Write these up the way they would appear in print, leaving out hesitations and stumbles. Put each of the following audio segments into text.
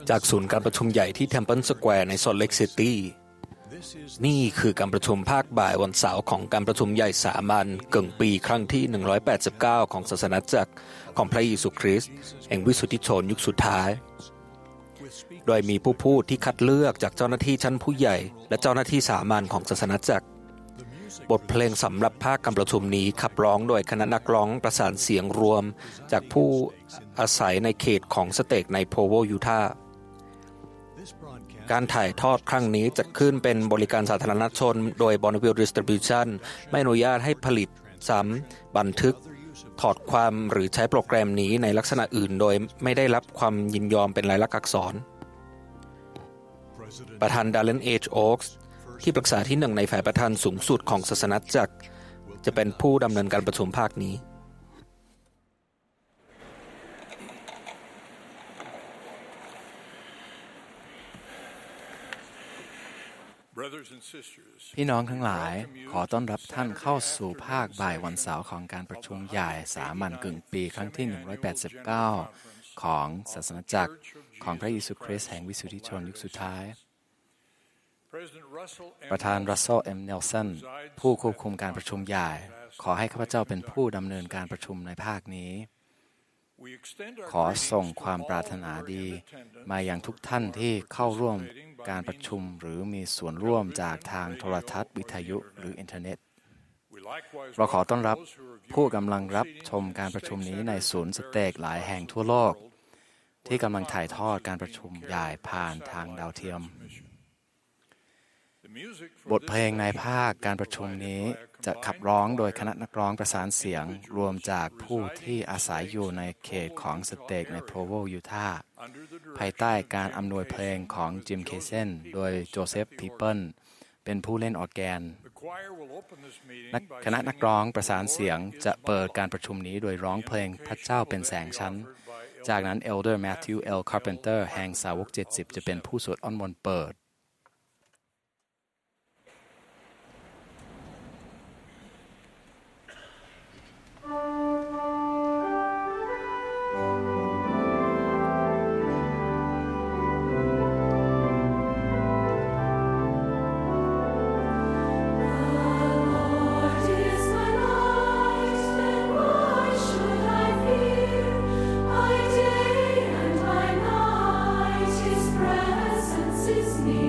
จากศูนย์การประชุมใหญ่ที่ Temple Square ใน Salt Lake City นี่คือการประชุมภาคบ่ายวันเสาร์ของการประชุมใหญ่สามัญกึ่งปีครั้งที่189ของศาสนาจักรของพระเยซูคริสต์แห่งวิสุทธิชนยุคสุดท้ายโดยมีผู้พูดที่คัดเลือกจากเจ้าหน้าที่ชั้นผู้ใหญ่และเจ้าหน้าที่สามัญของศาสนาจักรบทเพลงสำหรับภาคการประชุมนี้ขับร้องโดยคณะนักร้องประสานเสียงรวมจากผู้อาศัยในเขตของสเตทในโพโวยูทาห์การถ่ายทอดครั้งนี้จัดขึ้นเป็นบริการสาธารณชนโดย Bonneville Distribution ไม่อนุญาตให้ผลิตซ้ำบันทึกถอดความหรือใช้โปรแกรมนี้ในลักษณะอื่นโดยไม่ได้รับความยินยอมเป็นลายลักษณ์อักษรประธาน Dallin H. Oaks ที่ปรึกษาที่1ในฝ่ายประธานสูงสุดของศาสนาจักรจะเป็นผู้ดำเนินการประชุมภาคนี้พี่น้องทั้งหลายขอต้อนรับท่านเข้าสู่ภาคบ่ายวันเสาร์ของการประชุมใหญ่สามัญกึ่งปีครั้งที่189ของศาสนาจักรของพระเยซูคริสต์แห่งวิสุทธิชนยุคสุดท้ายประธาน Russell M. Nelson ผู้ควบคุมการประชุมใหญ่ขอให้ข้าพเจ้าเป็นผู้ดำเนินการประชุมในภาคนี้ขอส่งความปรารถนาดีมายังทุกท่านที่เข้าร่วมการประชุมหรือมีส่วนร่วมจากทางโทรทัศน์วิทยุหรืออินเทอร์เน็ตเราขอต้อนรับผู้กำลังรับชมการประชุมนี้ในศูนย์สเต็กหลายแห่งทั่วโลกที่กำลังถ่ายทอดการประชุมใหญ่ผ่านทางดาวเทียมบทเพลงในภาคการประชุมนี้จะขับร้องโดยคณะนักร้องประสานเสียงรวมจากผู้ที่อาศัยอยู่ในเขตของสเต็กในโพโวยูทาห์ภายใต้การอำนวยเพลงของจิมเคเซนโดยโจเซฟพีเปิลเป็นผู้เล่นออร์แกนคณะนักร้องประสานเสียงจะเปิดการประชุมนี้โดยร้องเพลงพระเจ้าเป็นแสงชั้นจากนั้นเอลเดอร์แมทธิว L. Carpenter แห่งสาวก70จะเป็นผู้สวดอ้อนมนต์เปิด His presence is near.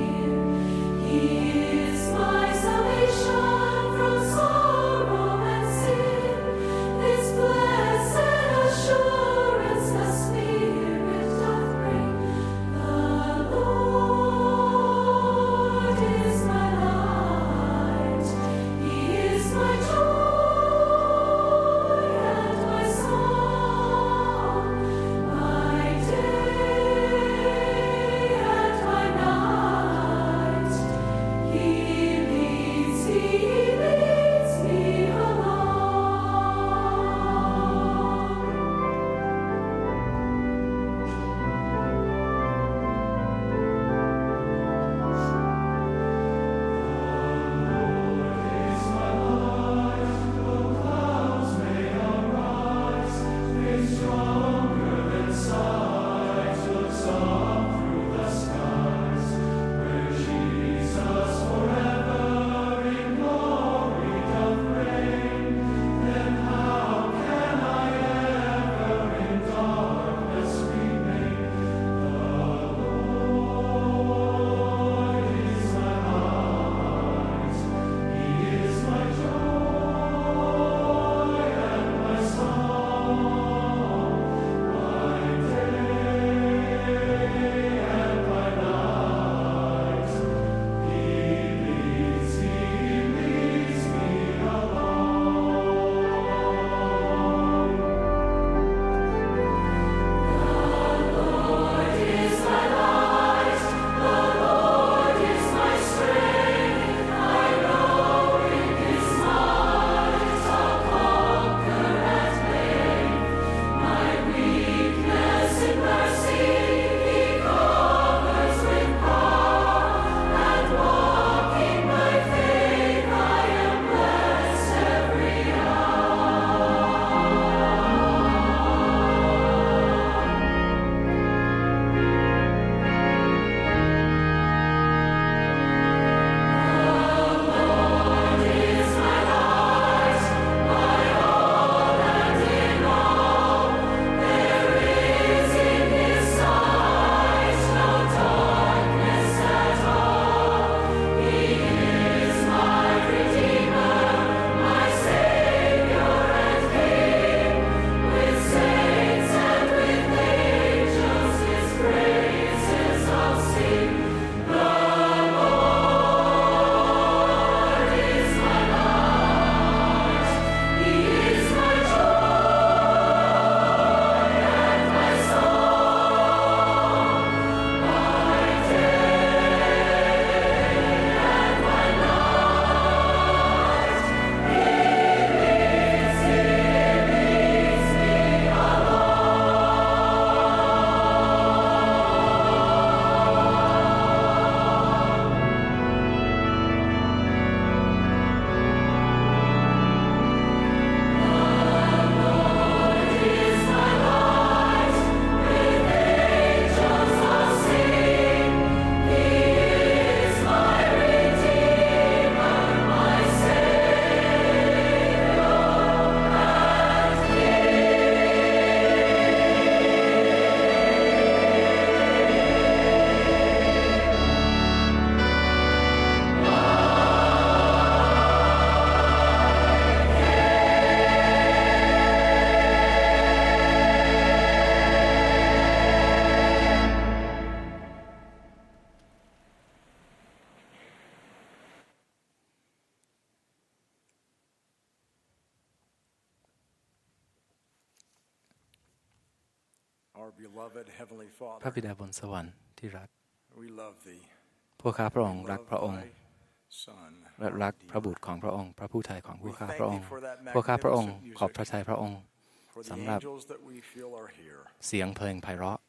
พระบิดาบนสวรรค์ที่รักพวกข้าพระองค์รักพระองค์และรักพระบุตรของพระองค์พระผู้ไถ่ของพวกข้าพระองค์พวกข้าพระองค์ขอบพระทัยพระองค์สำหรับเสียงเพลงไพเราะ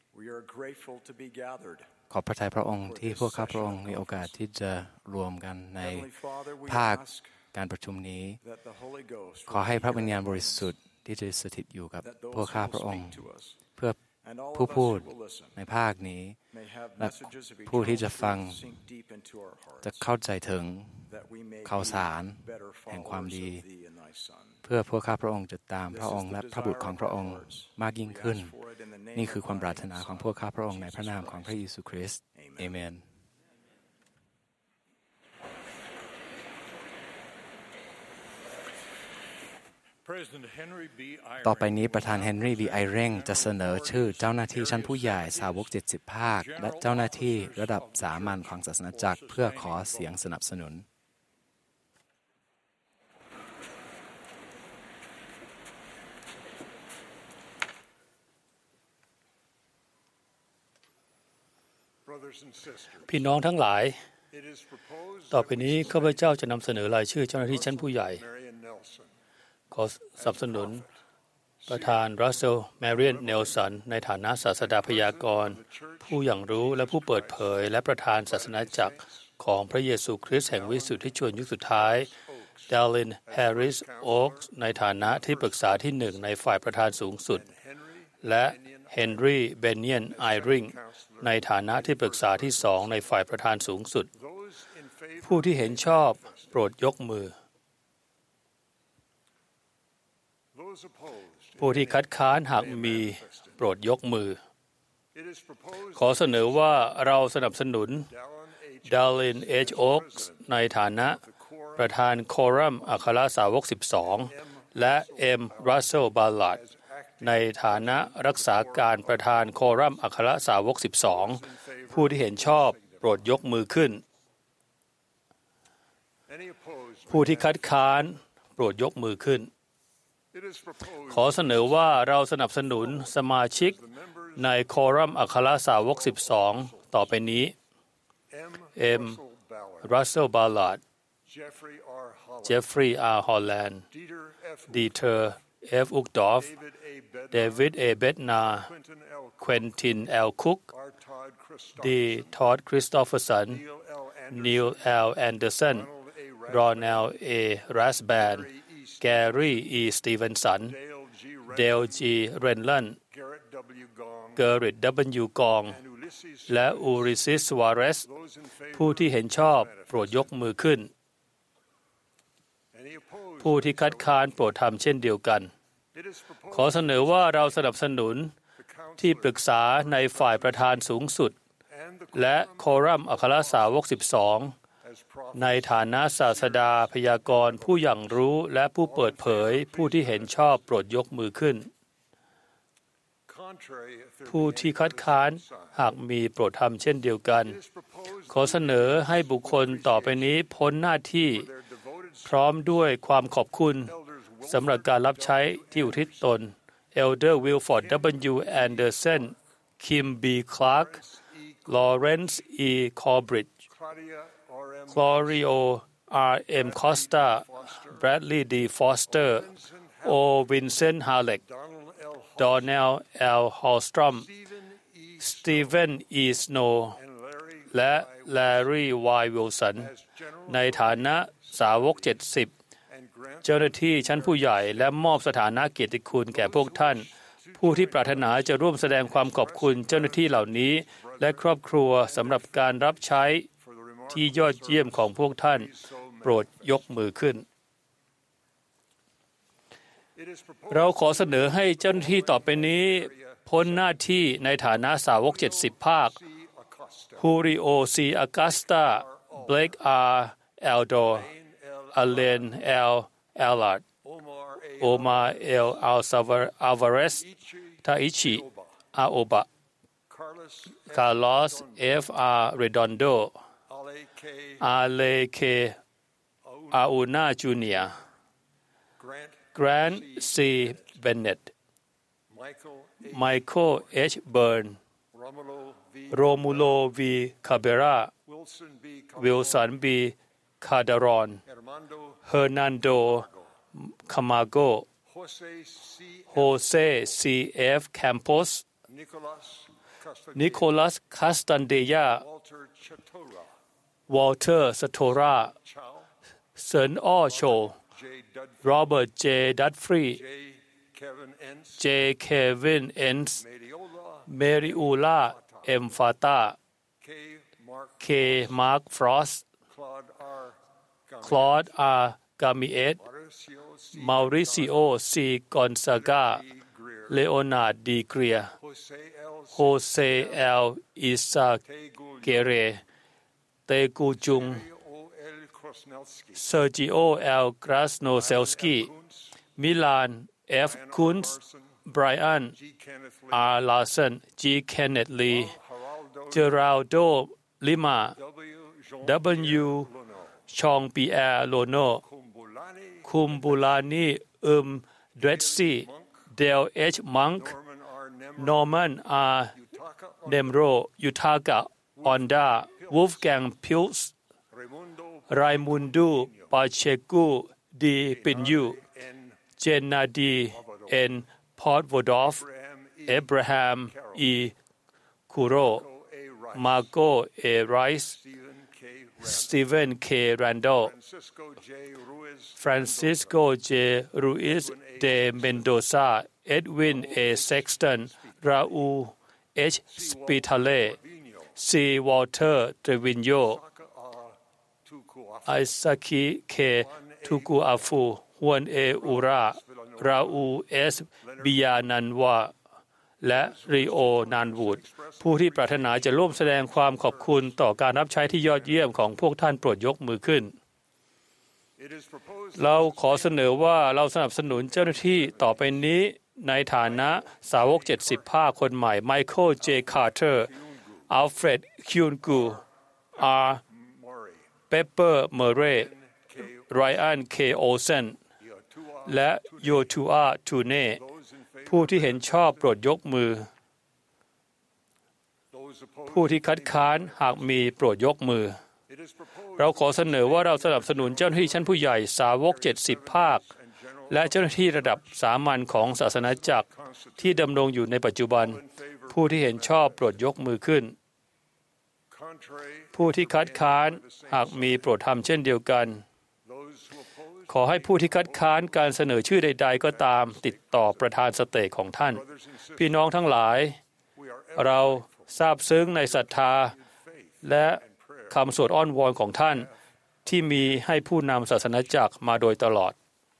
ขอบพระทัยพระองค์ที่พวกข้าพระองค์มีโอกาสที่จะรวมกันในภาคการประชุมนี้ขอให้พระวิญญาณบริสุทธิ์ที่จะสถิตอยู่กับพวกข้าพระองค์เพื่อผู้พูดในภาคนี้และผู้ที่จะฟังจะเข้าใจถึงข่าวสารแห่งความดีเพื่อพวกข้าพระองค์จะตามพระองค์และพระบุตรของพระองค์มากยิ่งขึ้นนี่คือความปรารถนาของพวกข้าพระองค์ในพระนามของพระเยซูคริสต์เอเมนต่อไปนี้ประธานเฮนรี่ บี ไอเร่งจะเสนอชื่อเจ้าหน้าที่ชั้นผู้ใหญ่สาวก70ภาคและเจ้าหน้าที่ระดับสามัญของศาสนาจักรเพื่อขอเสียงสนับสนุนพี่น้องทั้งหลายต่อไปนี้ข้าพเจ้าจะนำเสนอรายชื่อเจ้าหน้าที่ชั้นผู้ใหญ่ขอสนับสนุนประธานรัสเซล แมเรียน เนลสันในฐานะศาสดาพยากรณ์ผู้อย่างรู้และผู้เปิดเผยและประธานศาสนาจักรของพระเยซูคริสต์แห่งวิสุทธิชนยุคสุดท้ายดาริน แฮร์ริส โอ๊กส์ในฐานะที่ปรึกษาที่1ในฝ่ายประธานสูงสุดและเฮนรี่ เบนเนียน ไอริงในฐานะที่ปรึกษาที่2ในฝ่ายประธานสูงสุดผู้ที่เห็นชอบโปรดยกมือผู้ที่คัดค้านหากมีโปรดยกมือขอเสนอว่าเราสนับสนุนดาริน เอช โอ๊กส์ในฐานะประธานโครัมอัครสาวก12และเอ็ม รัสเซล บาลลัดในฐานะรักษาการประธานโครัมอัครสาวก12ผู้ที่เห็นชอบโปรดยกมือขึ้นผู้ที่คัดค้านโปรดยกมือขึ้นขอเสนอว่าเราสนับสนุนสมาชิกในโครัมอัครสาวก12ต่อไปนี้เอ็ม รัสเซล บาลลัดเจฟฟรีย์ อาร์ ฮอลแลนด์ดีเทอร์ เอฟ อุกดอฟเดวิด เอ เบดนาเควินติน แอล คุกดีทอด คริสโตเฟอร์สันนีล แอล แอนเดอร์สันรอนแอล เอ รัสแบนแกรี่ อี สตีเวนสันเดล จี เรนลันเกอริต W กองและอูริซิส สวาเรสผู้ที่เห็นชอบโปรดยกมือขึ้นผู้ที่คัดค้านโปรดทำเช่นเดียวกันขอเสนอว่าเราสนับสนุนที่ปรึกษาในฝ่ายประธานสูงสุดและโครัมอัครสาวก12ในฐานะศาสดาพยากรณ์ผู้อย่างรู้และผู้เปิดเผยผู้ที่เห็นชอบโปรดยกมือขึ้นผู้ที่คัดค้านหากมีโปรดทำเช่นเดียวกันขอเสนอให้บุคคลต่อไปนี้พ้นหน้าที่พร้อมด้วยความขอบคุณสำหรับการรับใช้ที่อุทิศตน Elder Wilford W. Anderson Kim B. Clark Lawrence E. Corbridge Florio R. M. Costa Bradley D. Foster O. Vincent Halleck Donnell L. Hallstrom Stephen E. Snow และ Larry Y. Wilson ในฐานะสาวก70เจ้าหน้าที่ชั้นผู้ใหญ่และมอบสถานะเกียรติคุณแก่พวกท่านผู้ที่ปรารถนาจะร่วมแสดงความขอบคุณเจ้าหน้าที่เหล่านี้และครอบครัวสำหรับการรับใช้ที่ยอดเยี่ยมของพวกท่านโปรดยกมือขึ้นเราขอเสนอให้เจ้าหน้าที่ต่อไปนี้พ้นหน้าที่ในฐานะสาวก70ภาคฮูริโอ ซี อากัสตาเบลก อาร์ เอลโดอเลน เอล เอลลัดโอมาเอล อัลซาวาเรสทาอิชิ อาโอบะคาร์ลอส เอฟ อาร์ เรดอนโดอาเลเค อาอูนาจูเนียร์แกรนต์ ซี เบนเน็ต Michael H. Byrne Romulo V. Cabrera Wilson B. Calderon Hernando Camargo Jose C. F. Campos Nicolas Castaneda Walter Satora เซินอ้อโช Robert J. Dudfrey J. Kevin Enns Meriula M. Fata K. Mark Frost Claude R. Gamiet Mauricio C. Gonzaga Leonard D. Greer Jose L. Izaguirre Tegu Jung Sergio L. Krasnoselski Milan F. Kunz Brian R. Larson G. Kenneth Lee Geraldo Lima W. Chong Pierre Lono Kumbulani Dretsi Del H. Monk Norman R. Nemro Yutaka Onda Wolfgang Pilz Raimundo Pacheco Di Pinyu Gennady N. Podvodov Abraham E. Kuro Marco A. Rice Stephen K. Randall Francisco J. Ruiz de Mendoza Edwin A. Sexton Raul H. Spitale C. Walter Trevino Isaki K. Tukuafu Juan A. Ura Raul S. Biyananwa และริโอ นันวูดผู้ที่ปรารถนาจะร่วมแสดงความขอบคุณต่อการรับใช้ที่ยอดเยี่ยมของพวกท่านโปรดยกมือขึ้นเราขอเสนอว่าเราสนับสนุนเจ้าหน้าที่ต่อไปนี้ในฐานะสาวก70ภาคคนใหม่ไมเคิล เจ คาร์เตอร์อัลเฟรด คิวนกูอาร์ เปเปอร์ เมอร์เรย์ไรอัน เค โอเซนและโยทูอา ทูเน่ผู้ที่เห็นชอบโปรดยกมือผู้ที่คัดค้านหากมีโปรดยกมือเราขอเสนอว่าเราสนับสนุนเจ้าหน้าที่ชั้นผู้ใหญ่สาวก70ภาคและเจ้าหน้าที่ระดับสามัญของศาสนาจักรที่ดำรงอยู่ในปัจจุบันผู้ที่เห็นชอบโปรดยกมือขึ้นผู้ที่คัดค้านหากมีโปรดทำเช่นเดียวกันขอให้ผู้ที่คัดค้านการเสนอชื่อใดๆก็ตามติดต่อประธานสเตจของท่านพี่น้องทั้งหลายเราซาบซึ้งในศรัทธาและคำสวดอ้อนวอนของท่านที่มีให้ผู้นำศาสนาจักรมาโดยตลอด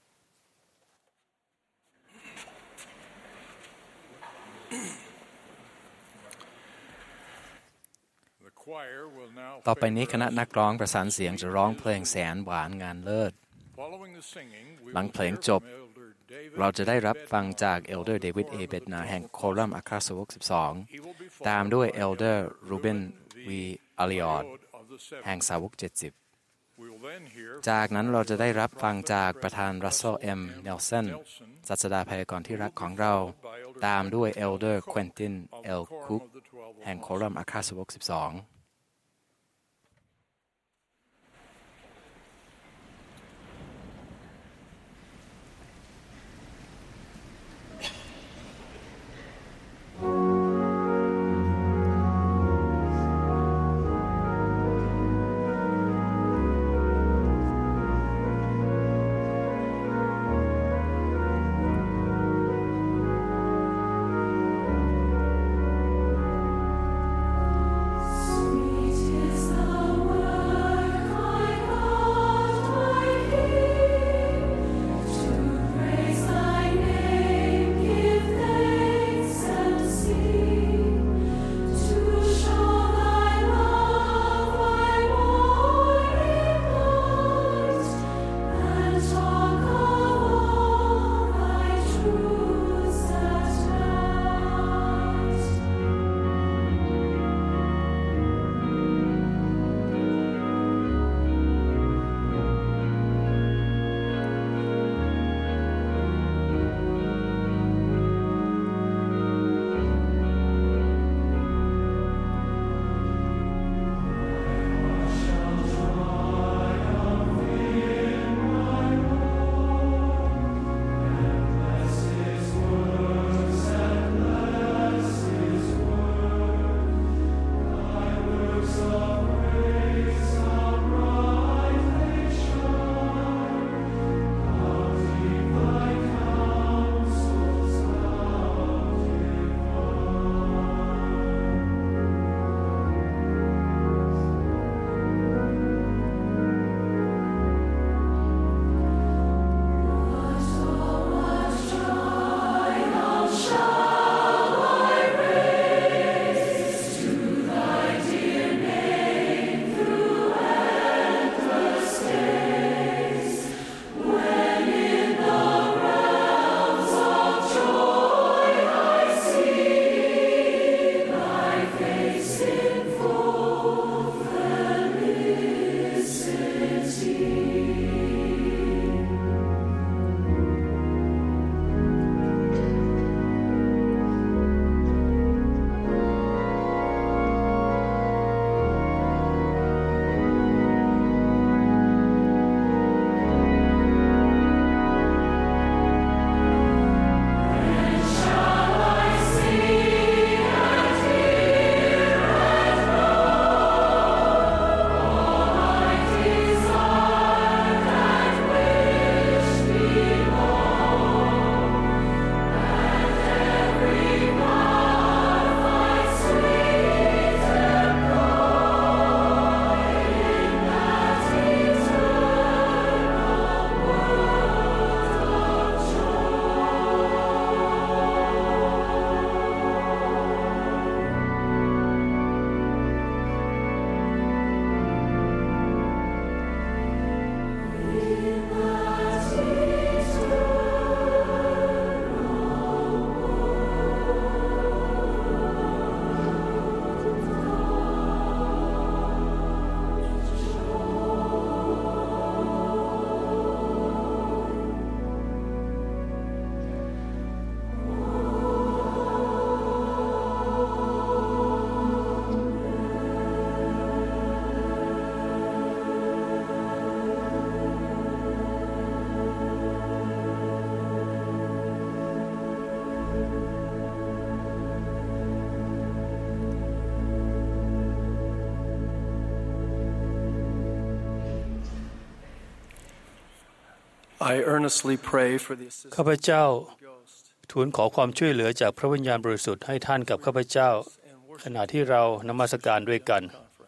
ต่อไปนี้คณะนักร้องประสานเสียงจะร้องเพลงแสนหวานงานเลิศหลังเพลงจบเราจะได้รับฟังจากเอลเดอร์เดวิด เอ เบดนาแห่งโคลัมอัครสาวก12ตามด้วยเอลเดอร์รูเบน วี อาริออดแห่งสาวก70จากนั้นเราจะได้รับฟังจากประธานรัสเซล เอ็ม เนลสันศาสดาพยากรณ์ที่รักของเราตามด้วยเอลเดอร์ เควินติน เอล คุกแห่งโคลัมอัครสาวก12 Sweet I earnestly pray for the ข้าพเจ้าทูลขอความช่วยเหลือจากพระวิญญาณบริสุทธิ์ให้ท่านกับข้าพเจ้าขณะที่เรานมัสการด้วยกัน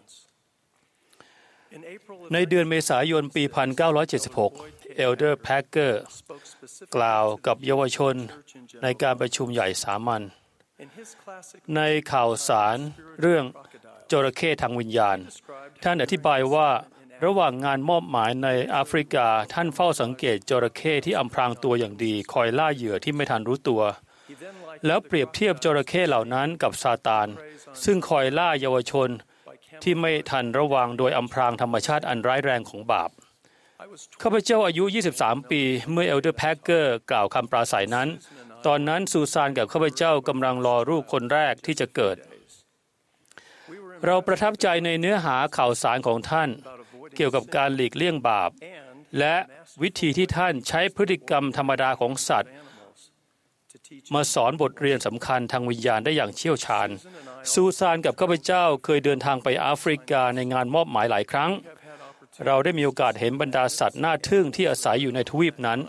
ในเดือนเมษายนปี 1976 เอลเดอร์แพคเกอร์กล่าวกับเยาวชนในการประชุมใหญ่สามัญในข่าวสารเรื่องจระเข้ทางวิญญาณท่านอธิบายว่าระหว่างงานมอบหมายในแอฟริกาท่านเฝ้าสังเกตจระเข้ที่อำพรางตัวอย่างดีคอยล่าเหยื่อที่ไม่ทันรู้ตัวแล้วเปรียบเทียบจระเข้เหล่านั้นกับซาตานซึ่งคอยล่าเยาวชนที่ไม่ทันระวังโดยอำพรางธรรมชาติอันร้ายแรงของบาปข้าพเจ้าอายุ23ปีเมื่อเอลเดอร์แพคเกอร์กล่าวคำปราศัยนั้นตอนนั้นซูซานกับข้าพเจ้ากำลังรอลูกคนแรกที่จะเกิดเราประทับใจในเนื้อหาข่าวสารของท่านเกี่ยวกับการหลีกเลี่ยงบาปและวิธีที่ท่านใช้พฤติกรรมธรรมดาของสัตว์มาสอนบทเรียนสำคัญทางวิญญาณได้อย่างเชี่ยวชาญซูซานกับข้าพเจ้าเคยเดินทางไปแอฟริกาในงานมอบหมายหลายครั้งเราได้มีโอกาสเห็นบรรดาสัตว์น่าทึ่งที่อาศัยอยู่ในทวีปนั้น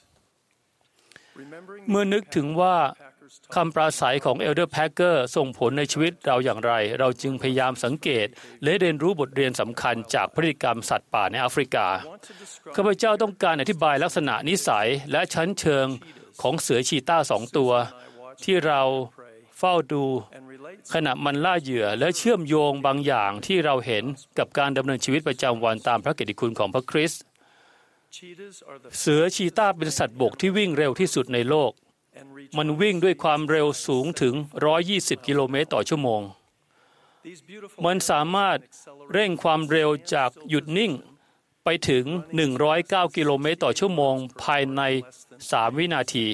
เมื่อนึกถึงว่าคำปราศัยของเอลเดอร์แพคเกอร์ส่งผลในชีวิตเราอย่างไรเราจึงพยายามสังเกตและเรียนรู้บทเรียนสำคัญจากพฤติกรรมสัตว์ป่าในแอฟริกาข้าพเจ้าต้องการอธิบายลักษณะนิสัยและชั้นเชิงของเสือชีต้า2 ตัวที่เราเฝ้าดูขณะมันล่าเหยื่อและเชื่อมโยงบางอย่างที่เราเห็นกับการดำเนินชีวิตประจำวันตามพระกิตติคุณของพระคริสต์เสือชีต้าเป็นสัตว์บกที่วิ่งเร็วที่สุดในโลกมันวิ่งด้วยความเร็วสูงถึง120กิโลเมตรต่อชั่วโมงมันสามารถเร่งความเร็วจากหยุดนิ่งไปถึง109กิโลเมตรต่อชั่วโมงภายใน3วินาที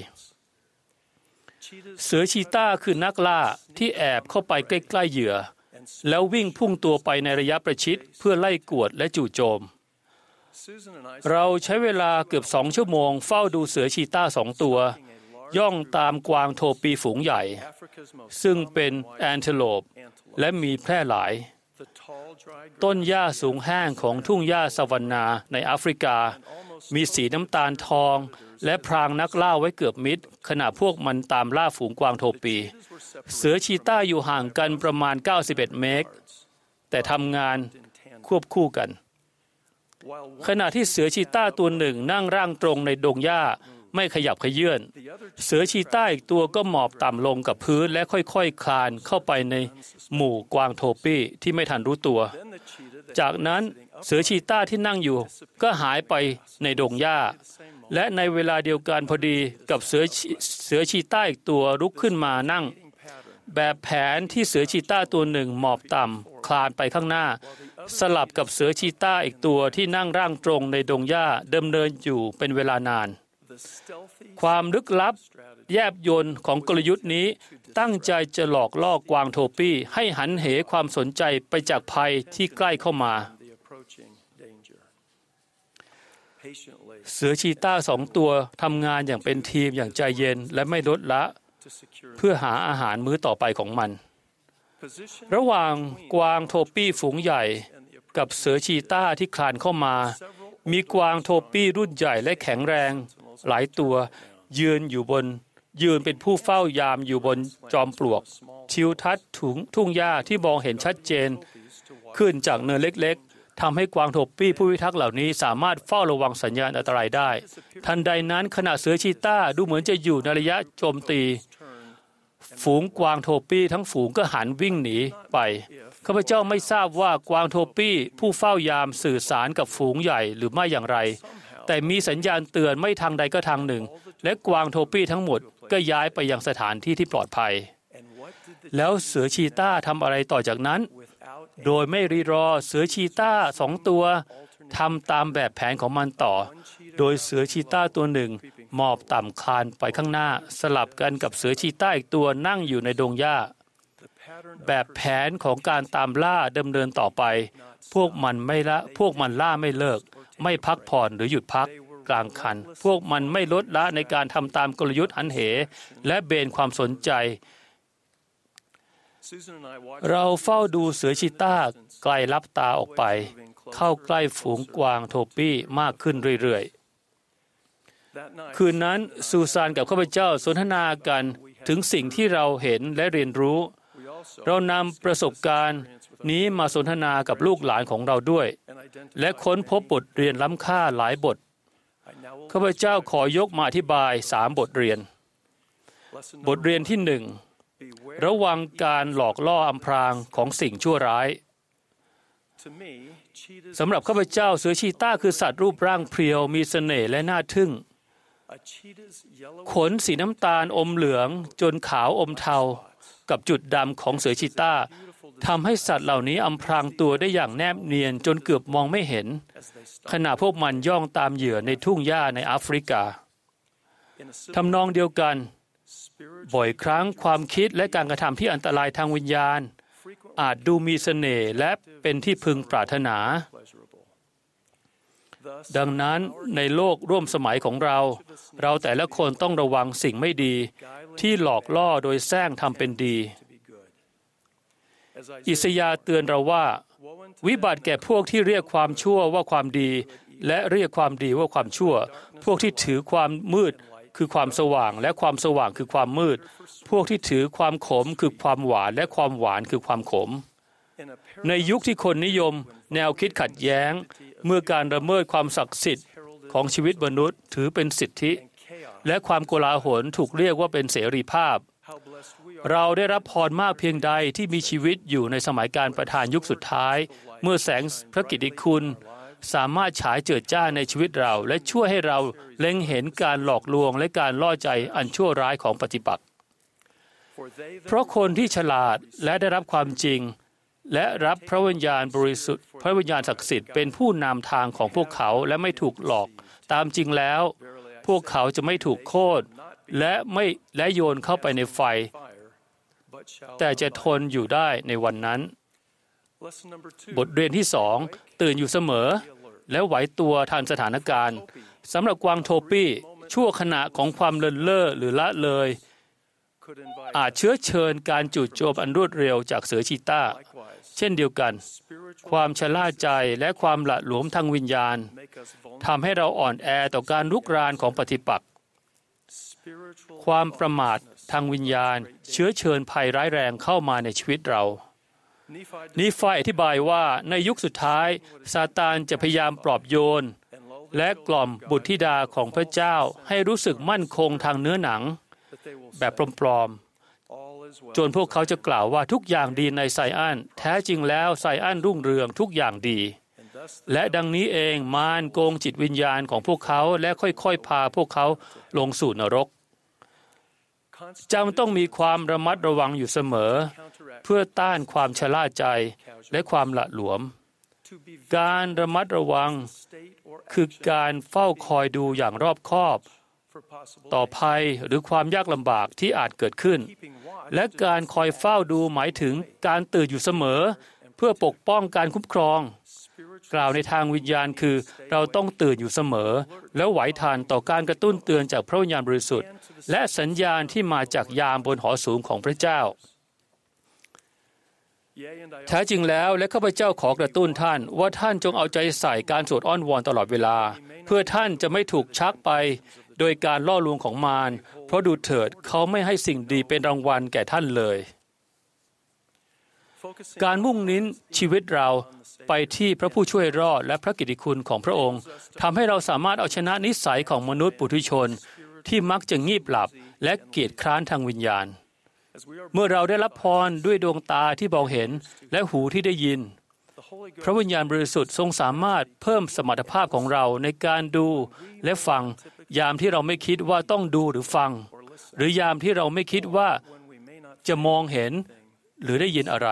เสือชีต้าคือนักล่าที่แอบเข้าไปใกล้ๆเหยื่อแล้ววิ่งพุ่งตัวไปในระยะประชิดเพื่อไล่กวดและจู่โจมเราใช้เวลาเกือบ2 ชั่วโมงเฝ้าดูเสือชีต้า2 ตัวย่องตามกวางโทปีฝูงใหญ่ซึ่งเป็นแอนเทโลปและมีแพร่หลายต้นหญ้าสูงแห้งของทุ่งหญ้าซาวันนาในแอฟริกามีสีน้ำตาลทองและพรางนักล่าไว้เกือบมิดขณะพวกมันตามล่าฝูงกวางโทปีเสือชีต้าอยู่ห่างกันประมาณ91เมตรแต่ทำงานควบคู่กันขณะที่เสือชีต้าตัวหนึ่งนั่งร่างตรงในดงหญ้าไม่ขยับเขยื้อนเสือชีต้าอีกตัวก็หมอบต่ำลงกับพื้นและค่อยๆคลานเข้าไปในหมู่กวางโทปี้ที่ไม่ทันรู้ตัวจากนั้นเสือชีต้าที่นั่งอยู่ก็หายไปในดงหญ้าและในเวลาเดียวกันพอดีกับเสือชีต้าอีกตัวลุกขึ้นมานั่งแบบแผนที่เสือชีต้าตัวหนึ่งหมอบต่ำคลานไปข้างหน้าสลับกับเสือชีต้าอีกตัวที่นั่งร่างตรงในดงหญ้าดำเนินอยู่เป็นเวลานานความลึกลับแยบยลของกลยุทธ์นี้ตั้งใจจะหลอกล่อกวางโทปี้ให้หันเหความสนใจไปจากภัยที่ใกล้เข้ามาเสือชีต้า2 ตัวทำงานอย่างเป็นทีมอย่างใจเย็นและไม่ลดละเพื่อหาอาหารมื้อต่อไปของมันระหว่างกวางโทปี้ฝูงใหญ่กับเสือชีต้าที่คลานเข้ามามีกวางโทปี้รุ่นใหญ่และแข็งแรงหลายตัวยืนเป็นผู้เฝ้ายามอยู่บนจอมปลวกทิวทัศน์ทุ่งหญ้าที่มองเห็นชัดเจนขึ้นจากเนินเล็กๆทำให้กวางโทปี้ผู้พิทักษ์เหล่านี้สามารถเฝ้าระวังสัญญาณอันตรายได้ทันใดนั้นขณะเสือชีต้าดูเหมือนจะอยู่ในระยะโจมตีฝูงกวางโทปี้ทั้งฝูงก็หันวิ่งหนีไปข้าพเจ้าไม่ทราบว่ากวางโทปี้ผู้เฝ้ายามสื่อสารกับฝูงใหญ่หรือไม่อย่างไรแต่มีสัญญาณเตือนไม่ทางใดก็ทางหนึ่งและกวางโทปี้ทั้งหมดก็ย้ายไปยังสถานที่ที่ปลอดภัยแล้วเสือชีต้าทำอะไรต่อจากนั้นโดยไม่รีรอเสือชีต้า2 ตัวทำตามแบบแผนของมันต่อโดยเสือชีต้าตัวหนึ่งหมอบต่ำคลานไปข้างหน้าสลับกันกับเสือชีต้าอีกตัวนั่งอยู่ในดงหญ้าแบบแผนของการตามล่าดำเนินต่อไปพวกมันล่าไม่เลิกไม่พักผ่อนหรือหยุดพักกลางคันพวกมันไม่ลดละในการทำตามกลยุทธ์หันเหและเบนความสนใจเราเฝ้าดูเสือชีต้าไกลลับตาออกไปเข้าใกล้ฝูงกวางโทปี้มากขึ้นเรื่อยคืนนั้นซูซานกับข้าพเจ้าสนทนากันถึงสิ่งที่เราเห็นและเรียนรู้เรานำประสบการณ์นี้มาสนทนากับลูกหลานของเราด้วยและค้นพบบทเรียนล้ำค่าหลายบทข้าพเจ้าขอยกมาอธิบาย3 บทเรียนบทเรียนที่1ระวังการหลอกล่ออำพรางของสิ่งชั่วร้ายสำหรับข้าพเจ้าเสือชีต้าคือสัตว์รูปร่างเพรียวมีเสน่ห์และน่าทึ่งขนสีน้ำตาลอมเหลืองจนขาวอมเทากับจุดดำของเสือชีต้าทำให้สัตว์เหล่านี้อำพรางตัวได้อย่างแนบเนียนจนเกือบมองไม่เห็นขณะพวกมันย่องตามเหยื่อในทุ่งหญ้าในแอฟริกาทำนองเดียวกันบ่อยครั้งความคิดและการกระทำที่อันตรายทางวิญญาณอาจดูมีเสน่ห์และเป็นที่พึงปรารถนาดังนั้นในโลกร่วมสมัยของเราแต่ละคนต้องระวังสิ่งไม่ดีที่หลอกล่อโดยแสร้งทำเป็นดีอิสยาห์เตือนเราว่าวิบัติแก่พวกที่เรียกความชั่วว่าความดีและเรียกความดีว่าความชั่วพวกที่ถือความมืดคือความสว่างและความสว่างคือความมืดพวกที่ถือความขมคือความหวานและความหวานคือความขมในยุคที่คนนิยมแนวคิดขัดแย้งเมื่อการละเมิดความศักดิ์สิทธิ์ของชีวิตมนุษย์ถือเป็นสิทธิและความโกลาหลถูกเรียกว่าเป็นเสรีภาพเราได้รับพรมากเพียงใดที่มีชีวิตอยู่ในสมัยการประทานยุคสุดท้ายเมื่อแสงพระกิตติคุณสามารถฉายเจิดจ้าในชีวิตเราและช่วยให้เราเล็งเห็นการหลอกลวงและการล่อใจอันชั่วร้ายของปฏิปักษ์เพราะคนที่ฉลาดและได้รับความจริงและรับพระวิญญาณบริสุทธิ์พระวิญญาณศักดิ์สิทธิ์เป็นผู้นำทางของพวกเขาและไม่ถูกหลอกตามจริงแล้วพวกเขาจะไม่ถูกโค่นและโยนเข้าไปในไฟแต่จะทนอยู่ได้ในวันนั้นบทเรียนที่2ตื่นอยู่เสมอและไหวตัวทันสถานการณ์สำหรับกวางโทปี้ชั่วขณะของความเลินเล่อหรือละเลยอาจเชื้อเชิญการจู่โจมอันรวดเร็วจากเสือชีต้าเช่นเดียวกันความชะล่าใจและความหละหลวมทางวิญญาณทำให้เราอ่อนแอต่อการรุกรานของปฏิปักษ์ความประมาททางวิญญาณเชื้อเชิญภัยร้ายแรงเข้ามาในชีวิตเรานีฟายอธิบายว่าในยุคสุดท้ายซาตานจะพยายามปลอบโยนและกล่อมบุตรธิดาของพระเจ้าให้รู้สึกมั่นคงทางเนื้อหนังแบบปลอมๆจนพวกเขาจะกล่าวว่าทุกอย่างดีในไซอันแท้จริงแล้วไซอันรุ่งเรืองทุกอย่างดีและดังนี้เองมารโกงจิตวิญญาณของพวกเขาและค่อยๆพาพวกเขาลงสู่นรกจำต้องมีความระมัดระวังอยู่เสมอเพื่อต้านความชะล่าใจและความหละหลวมการระมัดระวังคือการเฝ้าคอยดูอย่างรอบคอบต่อภัยหรือความยากลำบากที่อาจเกิดขึ้นและการคอยเฝ้าดูหมายถึงการตื่นอยู่เสมอเพื่อปกป้องการคุ้มครองกล่าวในทางวิญญาณคือเราต้องตื่นอยู่เสมอแล้วไหวทันต่อการกระตุ้นเตือนจากพระวิญญาณบริสุทธิ์และสัญญาณที่มาจากยามบนหอสูงของพระเจ้าแท้จริงแล้วและข้าพเจ้าขอกระตุ้นท่านว่าท่านจงเอาใจใส่การสวดอ้อนวอนตลอดเวลาเพื่อท่านจะไม่ถูกชักไปโดยการล่อลวงของมารเพราะดูเถิดเขาไม่ให้สิ่งดีเป็นรางวัลแก่ท่านเลยการมุ่งเน้นชีวิตเราไปที่พระผู้ช่วยรอดและพระกิตติคุณของพระองค์ทำให้เราสามารถเอาชนะนิสัยของมนุษย์ปุถุชนที่มักจะงีบหลับและเกียจคร้านทางวิญญาณเมื่อเราได้รับพรด้วยดวงตาที่มองเห็นและหูที่ได้ยินพระวิญญาณบริสุทธิ์ทรงสามารถเพิ่มสมรรถภาพของเราในการดูและฟังยามที่เราไม่คิดว่าต้องดูหรือฟังหรือยามที่เราไม่คิดว่าจะมองเห็นหรือได้ยินอะไร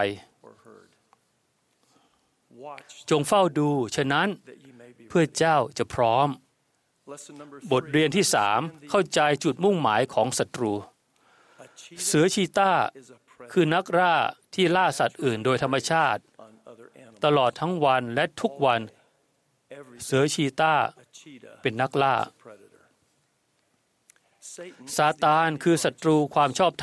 จงเฝ้าดูฉะนั้นเพื่อเจ้าจะพร้อมบทเรียนที่3เข้าใจจุดมุ่งหมายของศัตรูเสือชีต้าคือนักล่าที่ล่าสัตว์อื่นโดยธรรมชาติตลอดทั้งวันและทุกวันเสือชีต้าเป็นนักล่าซาตานคือศัตรูความชอบธรรม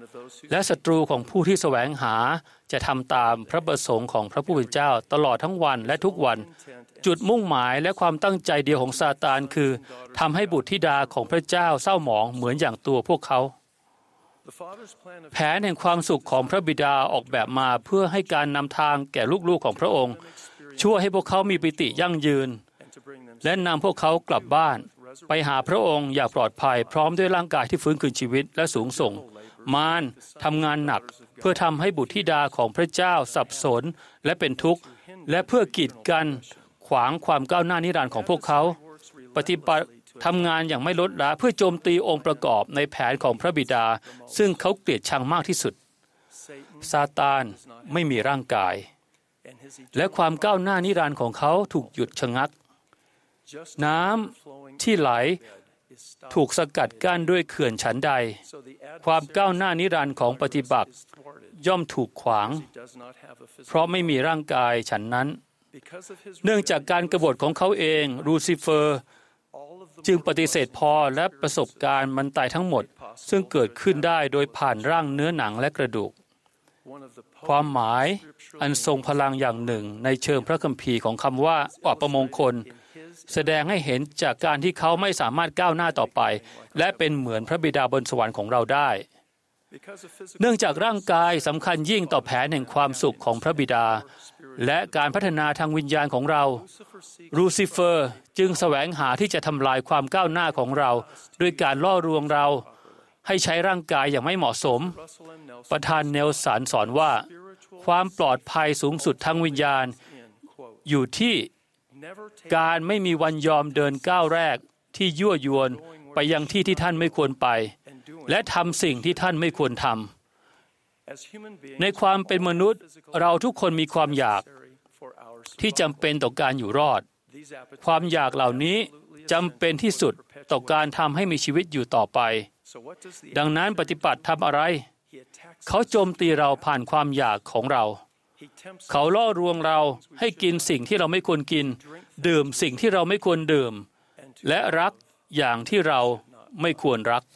และศัตรูของผู้ที่แสวงหาจะทำตามพระประสงค์ของพระผู้เป็นเจ้าตลอดทั้งวันและทุกวันจุดมุ่งหมายและความตั้งใจเดียวของซาตานคือทำให้บุตรธิดาของพระเจ้าเศร้าหมองเหมือนอย่างตัวพวกเขาแผนแห่งความสุขของพระบิดาออกแบบมาเพื่อให้การนำทางแก่ลูกๆของพระองค์ช่วยให้พวกเขามีปิติยั่งยืนและนำพวกเขากลับบ้านไปหาพระองค์อย่างปลอดภัยพร้อมด้วยร่างกายที่ฟื้นคืนชีวิตและสูงส่งมารทำงานหนักเพื่อทำให้บุตรธิดาของพระเจ้าสับสนและเป็นทุกข์และเพื่อกีดกันขวางความก้าวหน้านิรันดร์ของพวกเขาปฏิบัติทำงานอย่างไม่ลดละเพื่อโจมตีองค์ประกอบในแผนของพระบิดาซึ่งเขาเกลียดชังมากที่สุดซาตานไม่มีร่างกายและความก้าวหน้านิรันดร์ของเขาถูกหยุดชะงักน้ำที่ไหลถูกสกัดกั้นด้วยเขื่อนฉันใดความก้าวหน้านิรันดร์ของปฏิบัติย่อมถูกขวางเพราะไม่มีร่างกายฉันนั้นเนื่องจากการกบฏของเขาเองลูซิเฟอร์จึงปฏิเสธพอและประสบการณ์มันตายทั้งหมดซึ่งเกิดขึ้นได้โดยผ่านร่างเนื้อหนังและกระดูกความหมายอันทรงพลังอย่างหนึ่งในเชิงพระคัมภีร์ของคำว่าอัปมงคลแสดงให้เห็นจากการที่เขาไม่สามารถก้าวหน้าต่อไปและเป็นเหมือนพระบิดาบนสวรรค์ของเราได้เนื่องจากร่างกายสำคัญยิ่งต่อแผนแห่งความสุขของพระบิดาและการพัฒนาทางวิญญาณของเราลูซิเฟอร์จึงแสวงหาที่จะทำลายความก้าวหน้าของเราด้วยการล่อลวงเราให้ใช้ร่างกายอย่างไม่เหมาะสมประธานเนลสันสอนว่าความปลอดภัยสูงสุดทางวิญญาณอยู่ที่การไม่มีวันยอมเดินก้าวแรกที่ยั่วยวนไปยังที่ที่ท่านไม่ควรไปและทำสิ่งที่ท่านไม่ควรทำในความเป็นมนุษย์เราทุกคนมีความอยากที่จำเป็นต่อการอยู่รอดความอยากเหล่านี้จำเป็นที่สุดต่อการทำให้มีชีวิตอยู่ต่อไปดังนั้นปฏิบัติทำอะไรเขาโจมตีเราผ่านความอยากของเราเขาล่อลวงเราให้กินสิ่งที่เราไม่ควรกินดื่มสิ่งที่เราไม่ควรดื่มและรักอย่างที่เราไม่ควรรัก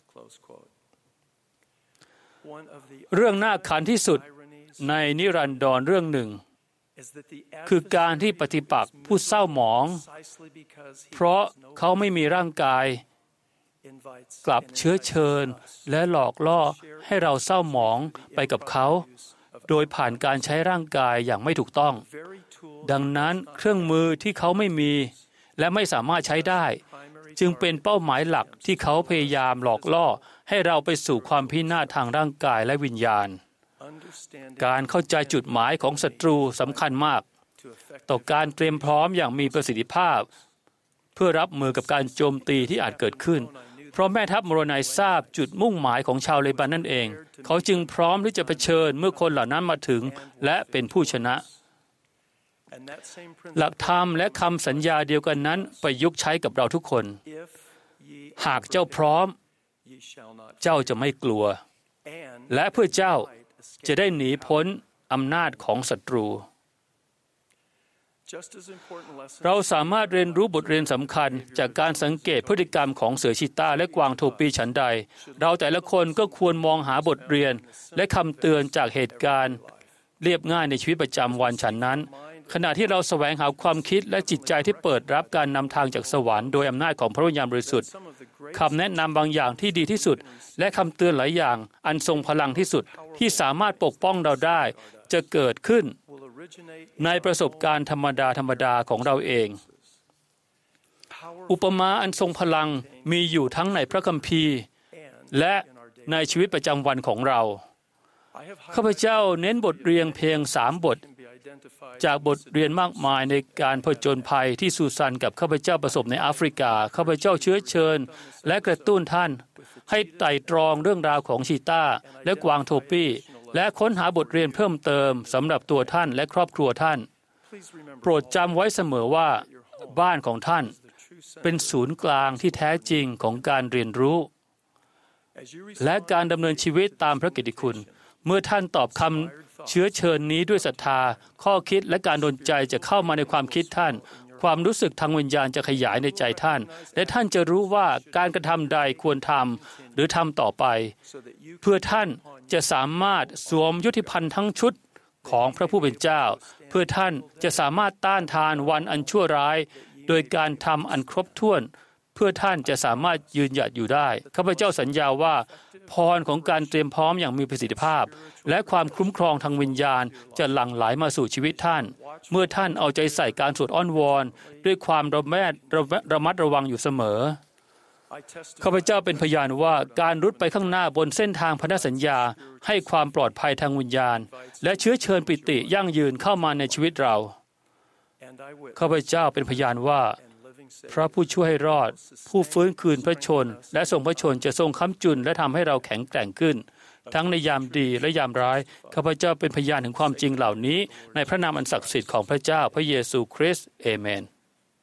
เรื่องน่าขันที่สุดในนิรันดรเรื่องหนึ่งคือการที่ปฏิปักษ์ผู้เศร้าหมองเพราะเขาไม่มีร่างกายกลับเชื้อเชิญและหลอกล่อให้เราเศร้าหมองไปกับเขาโดยผ่านการใช้ร่างกายอย่างไม่ถูกต้องดังนั้นเครื่องมือที่เขาไม่มีและไม่สามารถใช้ได้จึงเป็นเป้าหมายหลักที่เขาพยายามหลอกล่อให้เราไปสู่ความพินาศทางร่างกายและวิญญาณการเข้าใจจุดหมายของศัตรูสำคัญมากต่อการเตรียมพร้อมอย่างมีประสิทธิภาพเพื่อรับมือกับการโจมตีที่อาจเกิดขึ้นเพราะแม่ทัพโมโรไนทราบจุดมุ่งหมายของชาวเลบันนั่นเองเขาจึงพร้อมที่จะเผชิญเมื่อคนเหล่านั้นมาถึงและเป็นผู้ชนะหลักธรรมและคำสัญญาเดียวกันนั้นประยุกต์ใช้กับเราทุกคนหากเจ้าพร้อมเจ้าจะไม่กลัวและเพื่อเจ้าจะได้หนีพ้นอำนาจของศัตรูเราสามารถเรียนรู้บทเรียนสำคัญจากการสังเกตพฤติกรรมของเสือชีตาและกวางโทปีฉันใดเราแต่ละคนก็ควรมองหาบทเรียนและคำเตือนจากเหตุการณ์เรียบง่ายในชีวิตประจำวันฉันนั้นขณะที่เราแสวงหาความคิดและจิตใจที่เปิดรับการนำทางจากสวรรค์โดยอำนาจของพระวิญญาณบริสุทธิ์คำแนะนำบางอย่างที่ดีที่สุดและคำเตือนหลายอย่างอันทรงพลังที่สุดที่สามารถปกป้องเราได้จะเกิดขึ้นในประสบการณ์ธรรมดาของเราเองอุปมาอันทรงพลังมีอยู่ทั้งในพระคัมภีร์และในชีวิตประจำวันของเราข้าพเจ้าเน้นบทเรียนเพียง3 บทจากบทเรียนมากมายในการผจญภัยที่ซูซานกับข้าพเจ้าประสบในแอฟริกาข้าพเจ้าเชื้อเชิญและกระตุ้นท่านให้ไต่ตรองเรื่องราวของชีต้าและกวางโทปี้และค้นหาบทเรียนเพิ่มเติมสำหรับตัวท่านและครอบครัวท่านโปรดจำไว้เสมอว่าบ้านของท่านเป็นศูนย์กลางที่แท้จริงของการเรียนรู้และการดำเนินชีวิตตามพระกิตติคุณเมื่อท่านตอบคำเชื้อเชิญนี้ด้วยศรัทธาข้อคิดและการดลใจจะเข้ามาในความคิดท่านความรู้สึกทางวิญญาณจะขยายในใจท่านและท่านจะรู้ว่าการกระทำใดควรทำหรือทำต่อไปเพื่อท่านจะสามารถสวมยุทธิภัณฑ์ทั้งชุดของพระผู้เป็นเจ้าเพื่อท่านจะสามารถต้านทานวันอันชั่วร้ายโดยการทำอันครบถ้วนเพื่อท่านจะสามารถยืนหยัดอยู่ได้ข้าพเจ้าสัญญาว่าพรของการเตรียมพร้อมอย่างมีประสิทธิภาพและความคุ้มครองทางวิญญาณจะหลั่งไหลมาสู่ชีวิตท่านเมื่อท่านเอาใจใส่การสวดอ้อนวอนด้วยความระมัดระวังอยู่เสมอข้าพเจ้าเป็นพยานว่าการรุดไปข้างหน้าบนเส้นทางพันธสัญญาให้ความปลอดภัยทางวิญญาณและเชื้อเชิญปิติยั่งยืนเข้ามาในชีวิตเราข้าพเจ้าเป็นพยานว่าพระผู้ช่วยให้รอดผู้ฟื้นคืนพระชนและทรงพระชนจะทรงค้ำจุนและทำให้เราแข็งแกร่งขึ้นทั้งในยามดีและยามร้ายข้าพเจ้าเป็นพยานถึงความจริงเหล่านี้ในพระนามอันศักดิ์สิทธิ์ของพระเจ้าพระเยซูคริสต์เอเมน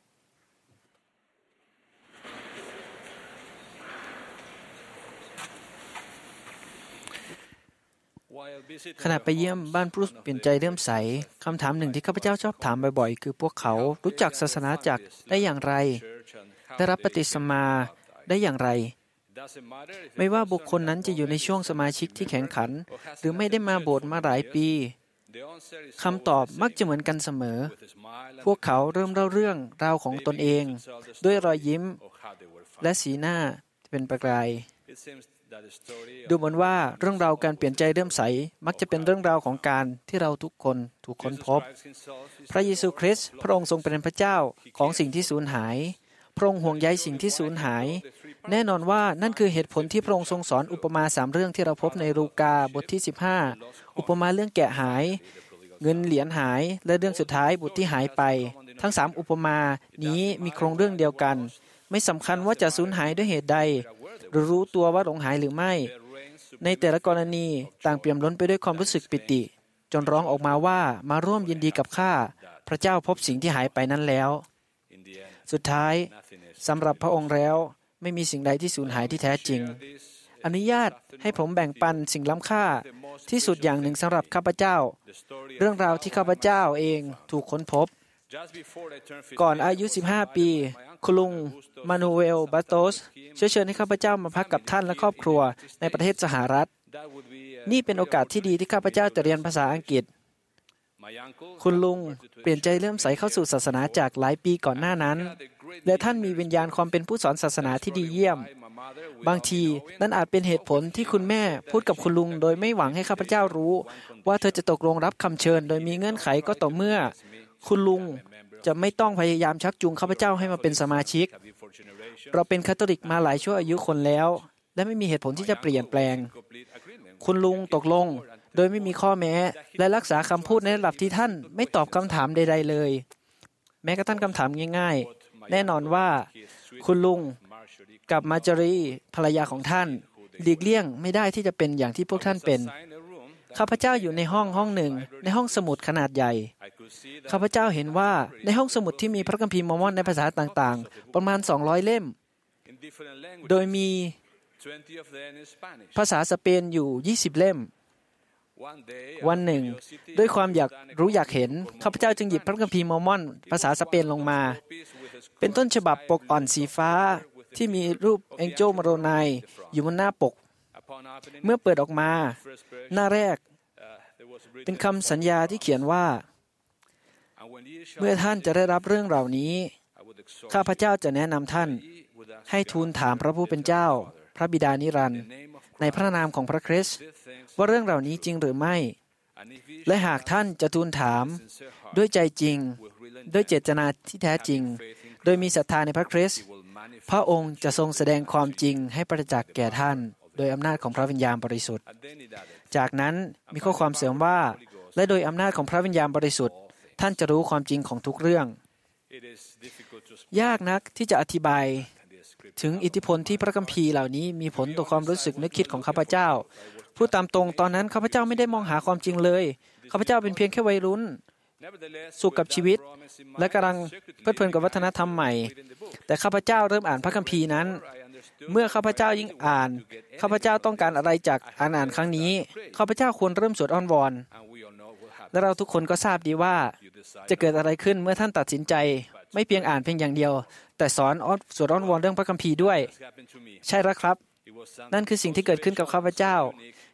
ขณะไปเยี่ยมบ้านผู้เปลี่ยนใจเลื่อมใสคำถามหนึ่งที่ข้าพเจ้าชอบถามบ่อยๆคือพวกเขารู้จักศาสนาจักรได้อย่างไรได้รับปฏิสมาได้อย่างไรไม่ว่าบุคคลนั้นจะอยู่ในช่วงสมาชิกที่แข็งขันหรือไม่ได้มาโบสถ์มาหลายปีคำตอบมักจะเหมือนกันเสมอพวกเขาเริ่มเล่าเรื่องราวของตนเองด้วยรอยยิ้มและสีหน้าเป็นประกายดูเหมือนว่าเรื่องราวการเปลี่ยนใจเลื่อมใสมักจะเป็นเรื่องราวของการที่เราทุกคนถูกค้นพบพระเยซูคริสต์พระองค์ทรงเป็นพระเจ้าของสิ่งที่สูญหายพระองค์ห่วงใยสิ่งที่สูญหายแน่นอนว่านั่นคือเหตุผลที่พระองค์ทรงสอนอุปมา3เรื่องที่เราพบในลูกาบทที่15อุปมาเรื่องแกะหายเงินเหรียญหายและเรื่องสุดท้ายบุตรที่หายไปทั้ง3อุปมานี้มีโครงเรื่องเดียวกันไม่สำคัญว่าจะสูญหายด้วยเหตุใดหรือรู้ตัวว่าหลงหายหรือไม่ในแต่ละกรณีต่างเปี่ยมล้นไปด้วยความรู้สึกปิติจนร้องออกมาว่ามาร่วมยินดีกับข้าพระเจ้าพบสิ่งที่หายไปนั้นแล้วสุดท้ายสำหรับพระองค์แล้วไม่มีสิ่งใดที่สูญหายที่แท้จริงอนุญาตให้ผมแบ่งปันสิ่งล้ำค่าที่สุดอย่างหนึ่งสำหรับข้าพเจ้าเรื่องราวที่ข้าพเจ้าเองถูกค้นพบก่อนอายุ15ปีคุณลุงมานูเอลบาโตสเชิญให้ข้าพเจ้ามาพักกับท่านและครอบครัวในประเทศสหรัฐนี่เป็นโอกาสที่ดีที่ข้าพเจ้าจะเรียนภาษาอังกฤษคุณลุงเปลี่ยนใจเริ่มใสเข้าสู่ศาสนาจากหลายปีก่อนหน้านั้นและท่านมีวิญญาณความเป็นผู้สอนศาสนาที่ดีเยี่ยมบางทีนั่นอาจเป็นเหตุผลที่คุณแม่พูดกับคุณลุงโดยไม่หวังให้ข้าพเจ้ารู้ว่าเธอจะตกลงรับคำเชิญโดยมีเงื่อนไขก็ต่อเมื่อคุณลุงจะไม่ต้องพยายามชักจูงข้าพเจ้าให้มาเป็นสมาชิกเราเป็นคาทอลิกมาหลายชั่วอายุคนแล้วและไม่มีเหตุผลที่จะเปลี่ยนแปลงคุณลุงตกลงโดยไม่มีข้อแม้และรักษาคำพูดในระดับที่ท่านไม่ตอบคำถามใดๆเลยแม้กระทั่งคำถามง่ายๆแน่นอนว่าคุณลุงกับมาร์จอรีภรรยาของท่านหลีกเลี่ยงไม่ได้ที่จะเป็นอย่างที่พวกท่านเป็นข้าพเจ้าอยู่ในห้องหนึ่งในห้องสมุดขนาดใหญ่ข้าพเจ้าเห็นว่าในห้องสมุดที่มีพระคัมภีร์มอร์มอนในภาษาต่างๆประมาณ200เล่มโดยมีภาษาสเปนอยู่20เล่มวันหนึ่งด้วยความอยากรู้อยากเห็นข้าพเจ้าจึงหยิบพระคัมภีร์มอร์มอนภาษาสเปนลงมาเป็นต้นฉบับปกอ่อนสีฟ้าที่มีรูปแองเจิลมาโรไนอยู่บนหน้าปกเมื่อเปิดออกมาหน้าแรกเป็นคำสัญญาที่เขียนว่าเมื่อท่านจะได้รับเรื่องเหล่านี้ข้าพเจ้าจะแนะนำท่านให้ทูลถามพระผู้เป็นเจ้าพระบิดานิรันดร์ในพระนามของพระคริสต์ว่าเรื่องเหล่านี้จริงหรือไม่และหากท่านจะทูลถามด้วยใจจริงด้วยเจตนาที่แท้จริงโดยมีศรัทธาในพระคริสต์พระองค์จะทรงแสดงความจริงให้ประจักษ์แก่ท่านโดยอำนาจของพระวิญญาณบริสุทธิ์จากนั้นมีข้อความเสริมว่าและโดยอำนาจของพระวิญญาณบริสุทธิ์ท่านจะรู้ความจริงของทุกเรื่องยากนักที่จะอธิบายถึงอิทธิพลที่พระคัมภีร์เหล่านี้มีผลต่อความรู้สึกนึกคิดของข้าพเจ้าพูดตามตรงตอนนั้นข้าพเจ้าไม่ได้มองหาความจริงเลยข้าพเจ้าเป็นเพียงแค่วัยรุ่นสุขกับชีวิตและกำลังเพลิดเพลินกับวัฒนธรรมใหม่แต่ข้าพเจ้าเริ่มอ่านพระคัมภีร์นั้นเมื่อข้าพเจ้ายิ่งอ่านข้าพเจ้าต้องการอะไรจากอ่านครั้งนี้ข้าพเจ้าควรเริ่มสวดอ้อนวอนและเราทุกคนก็ทราบดีว่าจะเกิดอะไรขึ้นเมื่อท่านตัดสินใจไม่เพียงอ่านเพียงอย่างเดียวแต่สวดอ้อนวอนเรื่องพระคัมภีร์ด้วยใช่แล้วครับนั่นคือสิ่งที่เกิดขึ้นกับข้าพเจ้า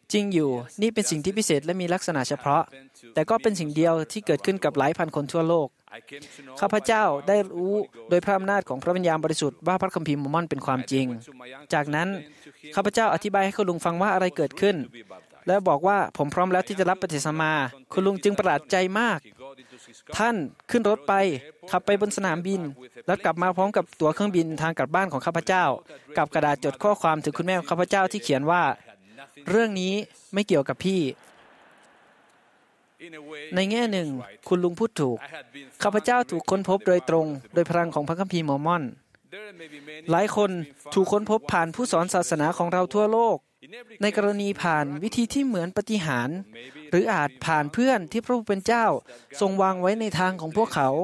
จริงอยู่นี่เป็นสิ่งที่พิเศษและมีลักษณะเฉพาะแต่ก็เป็นสิ่งเดียวที่เกิดขึ้นกับหลายพันคนทั่วโลกข้าพเจ้าได้รู้โดยพระอำนาจของพระวิญญาณบริสุทธิ์ว่าพระคัมภีร์มอร์มอนเป็นความจริงจากนั้นข้าพเจ้าอธิบายให้คุณลุงฟังว่าอะไรเกิดขึ้นและบอกว่าผมพร้อมแล้วที่จะรับบัพติศมาคุณลุงจึงประหลาดใจมากท่านขึ้นรถไปขับไปบนสนามบินแล้วกลับมาพร้อมกับตั๋วเครื่องบินทางกลับบ้านของข้าพเจ้ากับกระดาษจดข้อความถึงคุณแม่ของข้าพเจ้าที่เขียนว่าเรื่องนี้ไม่เกี่ยวกับพี่ในแง่หนึ่งคุณลุงพูดถูกข้าพเจ้าถูกค้นพบโดยตรงโดยพลังของพระคัมภีร์มอร์มอนหลายคนถูกค้นพบผ่านผู้สอนศาสนาของเราทั่วโลกในกรณีผ่านวิธีที่เหมือนปาฏิหาริย์หรืออาจผ่านเพื่อนที่พระผู้เป็นเจ้าทรงวางไว้ในทางของพวกเขา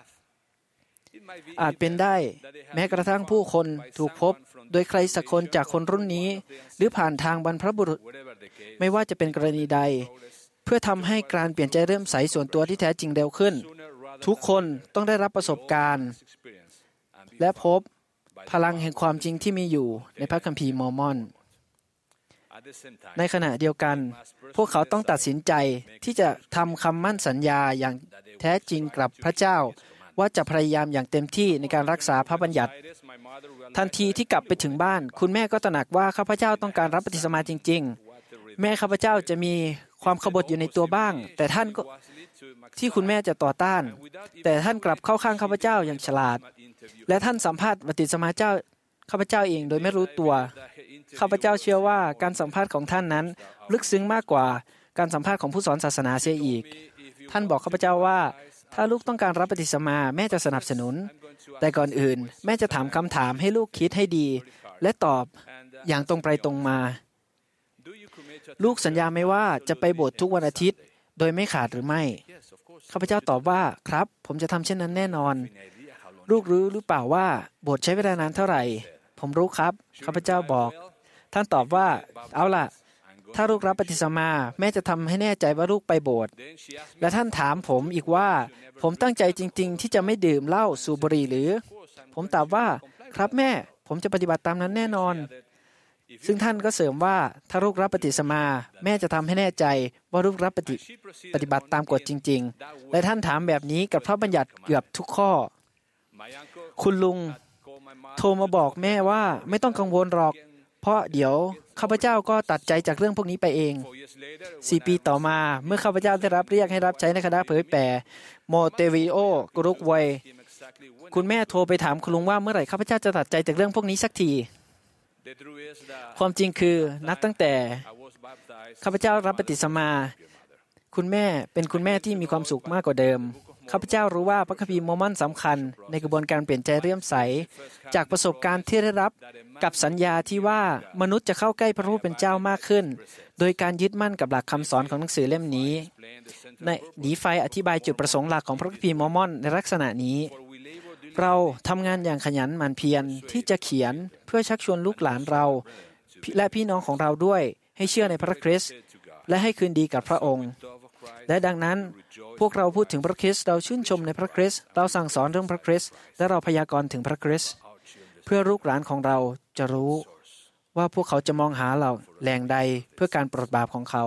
อาจเป็นได้แม้กระทั่งผู้คนถูกพบโดยใครสักคนจากคนรุ่นนี้หรือผ่านทางบรรพบุรุษไม่ว่าจะเป็นกรณีใดเพื่อทำให้การเปลี่ยนใจเริ่มใสส่วนตัวที่แท้จริงเร็วขึ้นทุกคนต้องได้รับประสบการณ์และพบพลังแห่งความจริงที่มีอยู่ในพระคัมภีร์มอร์มอนในขณะเดียวกันพวกเขาต้องตัดสินใจที่จะทำคำมั่นสัญญาอย่างแท้จริงกับพระเจ้าว่าจะพยายามอย่างเต็มที่ในการรักษาพระบัญญัติทันทีที่กลับไปถึงบ้านคุณแม่ก็ตระหนักว่าข้าพเจ้าต้องการรับบัพติศมาจริงๆแม่ข้าพเจ้าจะมีความขบถอยู่ในตัวบ้างแต่ท่านก็ที่คุณแม่จะต่อต้านแต่ท่านกลับเข้าข้างข้าพเจ้าอย่างฉลาดและท่านสัมภาษณ์บัพติศมาข้าพเจ้าเองโดยไม่รู้ตัวข้าพเจ้าเชื่อว่าการสัมภาษณ์ของท่านนั้นลึกซึ้งมากกว่าการสัมภาษณ์ของผู้สอนศาสนาเสียอีกท่านบอกข้าพเจ้าว่าถ้าลูกต้องการรับบัพติศมาแม่จะสนับสนุนแต่ก่อนอื่นแม่จะถามคำถามให้ลูกคิดให้ดีและตอบอย่างตรงไปตรงมาลูกสัญญาไหมว่าจะไปโบสถ์ทุกวันอาทิตย์โดยไม่ขาดหรือไม่ข้าพเจ้าตอบว่าครับผมจะทำเช่นนั้นแน่นอนลูกรู้หรือเปล่าว่าโบสถ์ใช้เวลานานเท่าไหร่ผมรู้ครับข้าพเจ้าบอกท่านตอบว่าเอาล่ะถ้าลูกรับบัพติศมาแม่จะทำให้แน่ใจว่าลูกไปโบสถ์และท่านถามผมอีกว่าผมตั้งใจจริงๆที่จะไม่ดื่มเหล้าสูบบุหรี่หรือผมตอบว่าครับแม่ผมจะปฏิบัติตามนั้นแน่นอนซึ่งท่านก็เสริมว่าถ้าลูกรับบัพติศมาแม่จะทำให้แน่ใจว่าลูกรับปฏิบัติตามกฎจริงๆและท่านถามแบบนี้กับพระบัญญัติเกือบทุกข้อคุณลุงโทรมาบอกแม่ว่าไม่ต้องกังวลหรอกเพราะเดี๋ยวข้าพเจ้าก็ตัดใจจากเรื่องพวกนี้ไปเอง4 ปีต่อมาเมื่อข้าพเจ้าได้รับเรียกให้รับใช้ในคณะเผยแผ่โมเตวิโอกรุกไวคุณแม่โทรไปถามคุณลุงว่าเมื่อไหร่ข้าพเจ้าจะตัดใจจากเรื่องพวกนี้สักทีความจริงคือนับตั้งแต่ข้าพเจ้ารับบัพติศมาคุณแม่เป็นคุณแม่ที่มีความสุขมากกว่าเดิมข้าพเจ้ารู้ว่าพระคัมภีร์มอร์มอนสำคัญในกระบวนการเปลี่ยนใจเลื่อมใสจากประสบการณ์ที่ได้รับกับสัญญาที่ว่ามนุษย์จะเข้าใกล้พระผู้เป็นเจ้ามากขึ้นโดยการยึดมั่นกับหลักคำสอนของหนังสือเล่มนี้ในดีไฟอธิบายจุดประสงค์หลักของพระคัมภีร์มอร์มอนในลักษณะนี้เราทำงานอย่างขยันหมั่นเพียรที่จะเขียนเพื่อชักชวนลูกหลานเราและพี่น้องของเราด้วยให้เชื่อในพระคริสต์และให้คืนดีกับพระองค์และดังนั้นพวกเราพูดถึงพระคริสต์เราชื่นชมในพระคริสต์เราสั่งสอนเรื่องพระคริสต์และเราพยากรณ์ถึงพระคริสต์เพื่อลูกหลานของเราจะรู้ว่าพวกเขาจะมองหาเราแหล่งใดเพื่อการโปรดบาปของเขา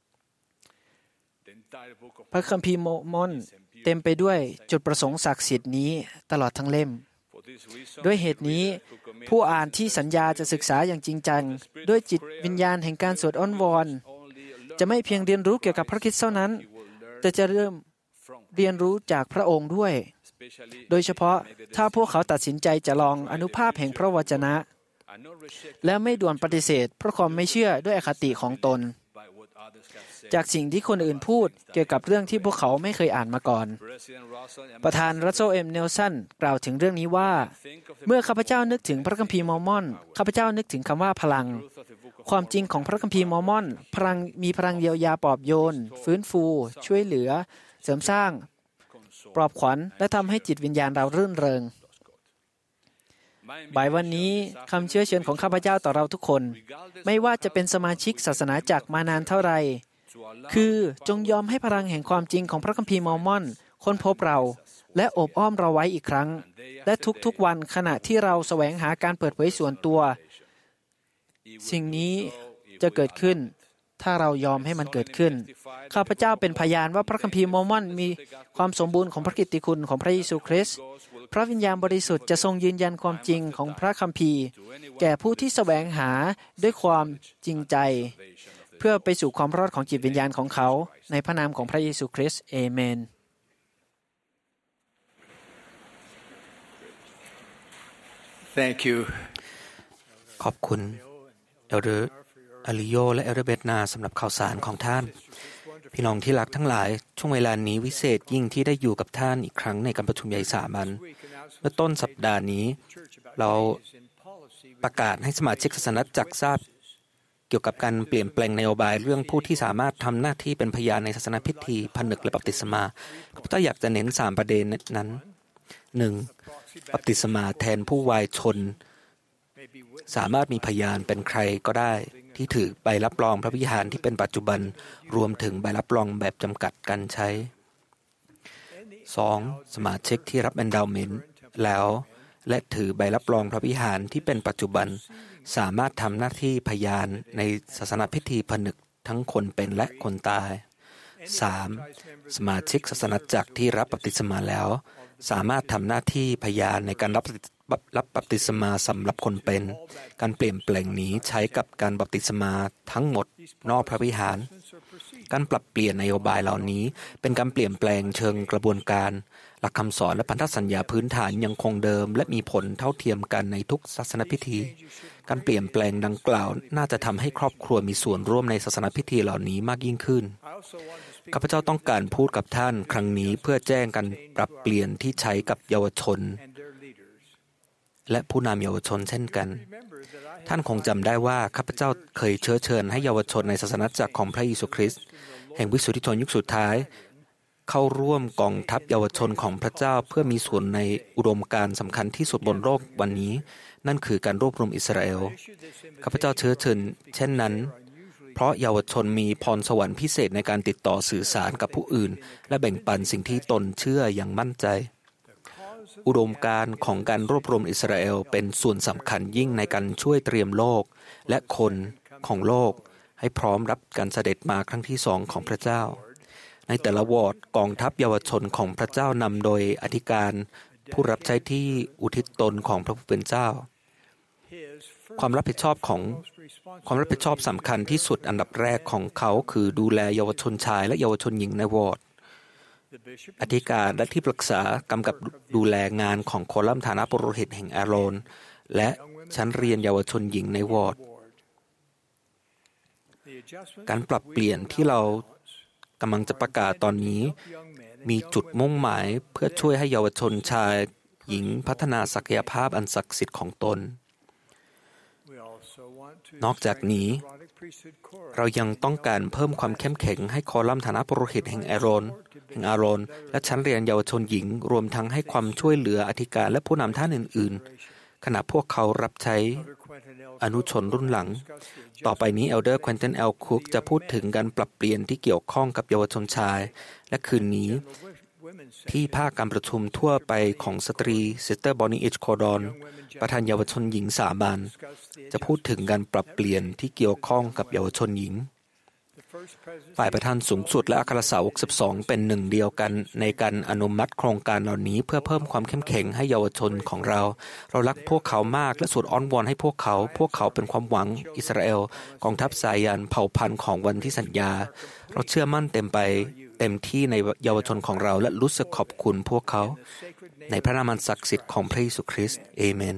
พระคัมภีร์มอร์มอนเต็มไปด้วยจุดประสงค์ศักดิ์สิทธิ์นี้ตลอดทั้งเล่มด้วยเหตุนี้ผู้อ่านที่สัญญาจะศึกษาอย่างจริงจังด้วยจิตวิญญาณแห่งการสวดอ้อนวอนจะไม่เพียงเรียนรู้เกี่ยวกับพระคริสต์เท่านั้นแต่จะเริ่มเรียนรู้จากพระองค์ด้วยโดยเฉพาะถ้าพวกเขาตัดสินใจจะลองอนุภาพแห่งพระวจนะและไม่ด่วนปฏิเสธเพราะความไม่เชื่อด้วยอคติของตนจากสิ่งที่คนอื่นพูดเกี่ยวกับเรื่องที่พวกเขาไม่เคยอ่านมาก่อนประธานรัสเซล เอ็ม เนลสันกล่าวถึงเรื่องนี้ว่าเมื่อข้าพเจ้านึกถึงพระคัมภีร์มอร์มอนข้าพเจ้านึกถึงคำว่าพลังความจริงของพระคัมภีร์มอร์มอนมีพลังเยียวยาปลอบโยนฟื้นฟูช่วยเหลือเสริมสร้างปลอบขวัญและทำให้จิตวิญญาณเรารื่นเริงบ่ายวันนี้คำเชื้อเชิญของข้าพเจ้าต่อเราทุกคนไม่ว่าจะเป็นสมาชิกศาสนาจักรมานานเท่าไรคือจงยอมให้พลังแห่งความจริงของพระคัมภีร์มอร์มอนค้นพบเราและโอบอ้อมเราไว้อีกครั้งและทุกๆวันขณะที่เราแสวงหาการเปิดเผยส่วนตัวสิ่งนี้จะเกิดขึ้นถ้าเรายอมให้มันเกิดขึ้นข้าพเจ้าเป็นพยานว่าพระคัมภีร์โมร์มอนมีความสมบูรณ์ของพระกิตติคุณของพระเยซูคริสต์พระวิญญาณบริสุทธิ์จะทรงยืนยันความจริงของพระคัมภีร์แก่ผู้ที่แสวงหาด้วยความจริงใจเพื่อไปสู่ความรอดของจิตวิญญาณของเขาในพระนามของพระเยซูคริสต์เอเมน Thank you. ขอบคุณเอลเดอร์อาริโยและเอลเดอร์เบตนาสำหรับข่าวสารของท่านพี่น้องที่รักทั้งหลายช่วงเวลานี้วิเศษยิ่งที่ได้อยู่กับท่านอีกครั้งในการประชุมใหญ่สามัญเมื่อต้นสัปดาห์นี้เราประกาศให้สมาชิกศาสนาจักรทราบเกี่ยวกับการเปลี่ยนแปลงนโยบายเรื่องผู้ที่สามารถทำหน้าที่เป็นพยานในศาสนาพิธีผนึกและบัพติศมาข้าพเจ้าอยากจะเน้น3ประเด็นนั้น 1. บัพติศมาแทนผู้วายชนสามารถมีพยานเป็นใครก็ได้ที่ถือใบรับรองพระวิหารที่เป็นปัจจุบันรวมถึงใบรับรองแบบจำกัดการใช้ 2. สมาชิกที่รับ endowment แล้วและถือใบรับรองพระวิหารที่เป็นปัจจุบันสามารถทำหน้าที่พยานในศาสนาพิธีผนึกทั้งคนเป็นและคนตาย 3. สมาชิกศาสนาจักรที่รับบัพติศมาแล้วสามารถทำหน้าที่พยานในการรับบัพติศมาสำหรับคนเป็นการเปลี่ยนแปลงนี้ใช้กับการบัพติศมาทั้งหมดนอกพระวิหารการปรับเปลี่ยนนโยบายเหล่านี้เป็นการเปลี่ยนแปลงเชิงกระบวนการหลักคำสอนและพันธสัญญาพื้นฐานยังคงเดิมและมีผลเท่าเทียมกันในทุกศาสนพิธีการเปลี่ยนแปลงดังกล่าวน่าจะทำให้ครอบครัวมีส่วนร่วมในศาสนพิธีเหล่านี้มากยิ่งขึ้นข้าพเจ้าต้องการพูดกับท่านครั้งนี้เพื่อแจ้งการปรับเปลี่ยนที่ใช้กับเยาวชนและผู้นำเยาวชนเช่นกันท่านคงจำได้ว่าข้าพเจ้าเคยเชิญให้เยาวชนในศาสนาจักรของพระเยซูคริสต์แห่งวิสุทธิชนยุคสุดท้ายเข้าร่วมกองทัพเยาวชนของพระเจ้าเพื่อมีส่วนในอุดมการณ์สำคัญที่สุดบนโลกวันนี้นั่นคือการรวบรวมอิสราเอลข้าพเจ้าเชิญเช่นนั้นเพราะเยาวชนมีพรสวรรค์พิเศษในการติดต่อสื่อสารกับผู้อื่นและแบ่งปันสิ่งที่ตนเชื่ออย่างมั่นใจอุดมการณ์ของการรวบรวมอิสราเอลเป็นส่วนสำคัญยิ่งในการช่วยเตรียมโลกและคนของโลกให้พร้อมรับการเสด็จมาครั้งที่2ของพระเจ้าในแต่ละวอร์ดกองทัพเยาวชนของพระเจ้านำโดยอธิการผู้รับใช้ที่อุทิศตนของพระผู้เป็นเจ้าความรับผิดชอบสำคัญที่สุดอันดับแรกของเขาคือดูแลเยาวชนชายและเยาวชนหญิงในวอร์ดอธิการและที่ปรึกษากำกับดูแลงานของโคลัมฐานะปุโรหิตแห่งอาโรนและชั้นเรียนเยาวชนหญิงในวอร์ดการปรับเปลี่ยนที่เรากำลังจะประกาศตอนนี้มีจุดมุ่งหมายเพื่อช่วยให้เยาวชนชายหญิงพัฒนาศักยภาพอันศักดิ์สิทธิ์ของตนนอกจากนี้เรายังต้องการเพิ่มความเข้มแข็งให้คอลัมน์ฐานะปุโรหิตแห่งอาโรนและชั้นเรียนเยาวชนหญิงรวมทั้งให้ความช่วยเหลืออธิการและผู้นำท่านอื่นๆขณะพวกเขารับใช้อนุชนรุ่นหลังต่อไปนี้เอลเดอร์ Quentin L. Cook จะพูดถึงการปรับเปลี่ยนที่เกี่ยวข้องกับเยาวชนชายและคืนนี้ที่ภาคการประชุมทั่วไปของสตรีซิสเตอร์บอนนี่เอชโคดอนประธานเยาวชนหญิงสามัญจะพูดถึงการปรับเปลี่ยนที่เกี่ยวข้องกับเยาวชนหญิงฝ่ายประธานสูงสุดและอัครสาวก12เป็นหนึ่งเดียวกันในการอนุมัติโครงการเหล่านี้เพื่อเพิ่มความเข้มแข็งให้เยาวชนของเรารักพวกเขามากและสุดอ้อนวอนให้พวกเขาเป็นความหวังอิสราเอลกองทัพสายันเผ่าพันธุ์ของวันที่สัญญาเราเชื่อมั่นเต็มที่ในเยาวชนของเราและรู้สึกขอบคุณพวกเขาในพระนามอันศักดิ์สิทธิ์ของพระเยซูคริสต์เอเมน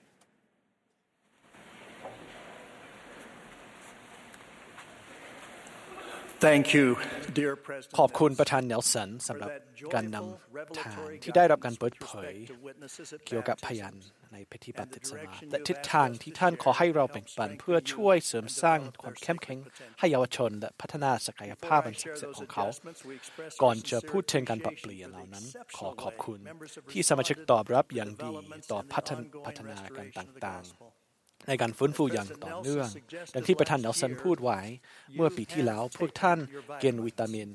ขอบคุณประธานเนลสันสำหรับการนำทางที่ได้รับการเปิดเผยเกี่ยวกับพยานในพิธีบัพติศมาและทิศทางที่ท่านขอให้เราแบ่งปันเพื่อช่วยเสริมสร้างความเข้มแข็งให้เยาวชนและพัฒนาศักยภาพอันศักดิ์สิทธิ์ของเขาก่อนจะพูดถึงการปรับเปลี่ยนเหล่านั้นขอขอบคุณที่สมาชิกตอบรับอย่างดีต่อพัฒนาการต่างๆในการฟื้นฟูอย่างต่อเนื่องดังที่ประธานเนลสันพูดไว้เมื่อปีที่แล้วพวกท่านกินวิตามิน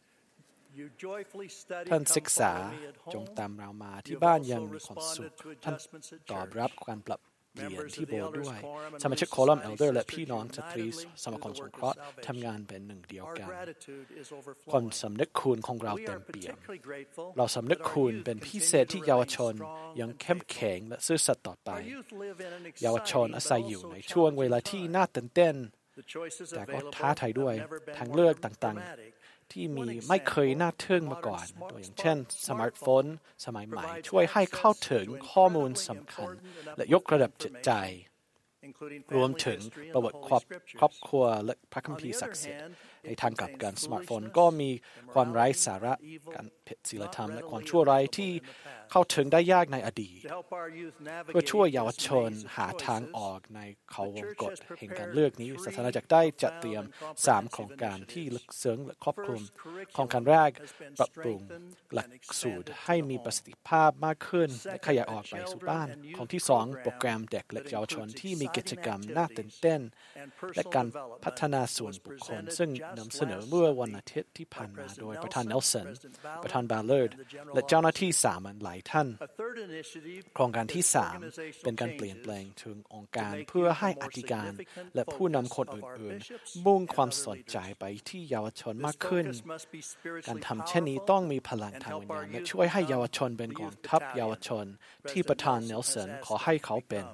ท่านศึกษาจงตามเรามาที่บ้านยังมีความสุขท่านตอบรับการปรับเปลี่ยนที่โบสถ์ด้วยสมาชิกโคลัมเอลเดอร์และพี่น้องสตรีสมาคมสงเคราะห์ทำงานเป็นหนึ่งเดียวกันความสำนึกคุณของเราเต็มเปี่ยมเราสำนึกคุณเป็นพิเศษที่เยาวชนยังเข้มแข็งและซื่อสัตย์ต่อไปเยาวชนอาศัยอยู่ในช่วงเวลาที่น่าตื่นเต้นแต่ก็ท้าทายด้วยทางเลือกต่างๆที่มีไม่เคยน่าทึ่งมาก่อนตัวอย่างเช่นสมาร์ทโฟนสมัยใหม่ช่วยให้เข้าถึงข้อมูลสำคัญและยกระดับจิตใจรวมถึงประวัติครอบครัวและพระคัมภีร์ศักดิ์สิทธิ์ในทางกลับกันสมาร์ทโฟนก็มีความไร้สาระการผิดศีลธรรมและความชั่วร้ายที่เข้าถึงได้ยากในอดีตเพื่อช่วยเยาวชนหาทางออกในเขาวงกฏแห่งการเลือกนี้ศาสนาจักรได้จัดเตรียม3โครงการที่ลึกซึ้งและครอบคลุมโครงการแรกปรับปรุงหลักสูตรให้มีประสิทธิภาพมากขึ้นและขยายออกไปสู่บ้านของที่2โปรแกรมเด็กและเยาวชนที่มีกิจกรรมน่าตื่นเต้นและการพัฒนาส่วนบุคคลซึ่งนำเสนอเมื่อวันอาทิตย์ที่ผ่านมาโดยประธานเนลสันประธานบาเลร์ดและเจ้าหน้าที่สามัญหลายท่านโครงการที่3เป็นการเปลี่ยนแปลงเชิงองค์การเพื่อให้อธิการและผู้นำคนอื่นๆมุ่งความสนใจไปที่เยาวชนมากขึ้นการทำเช่นนี้ต้องมีพลังทางวิญญาณและช่วยให้เยาวชนเป็นกองทัพเยาวชนที่ประธานเนลสันขอให้เขาเป็น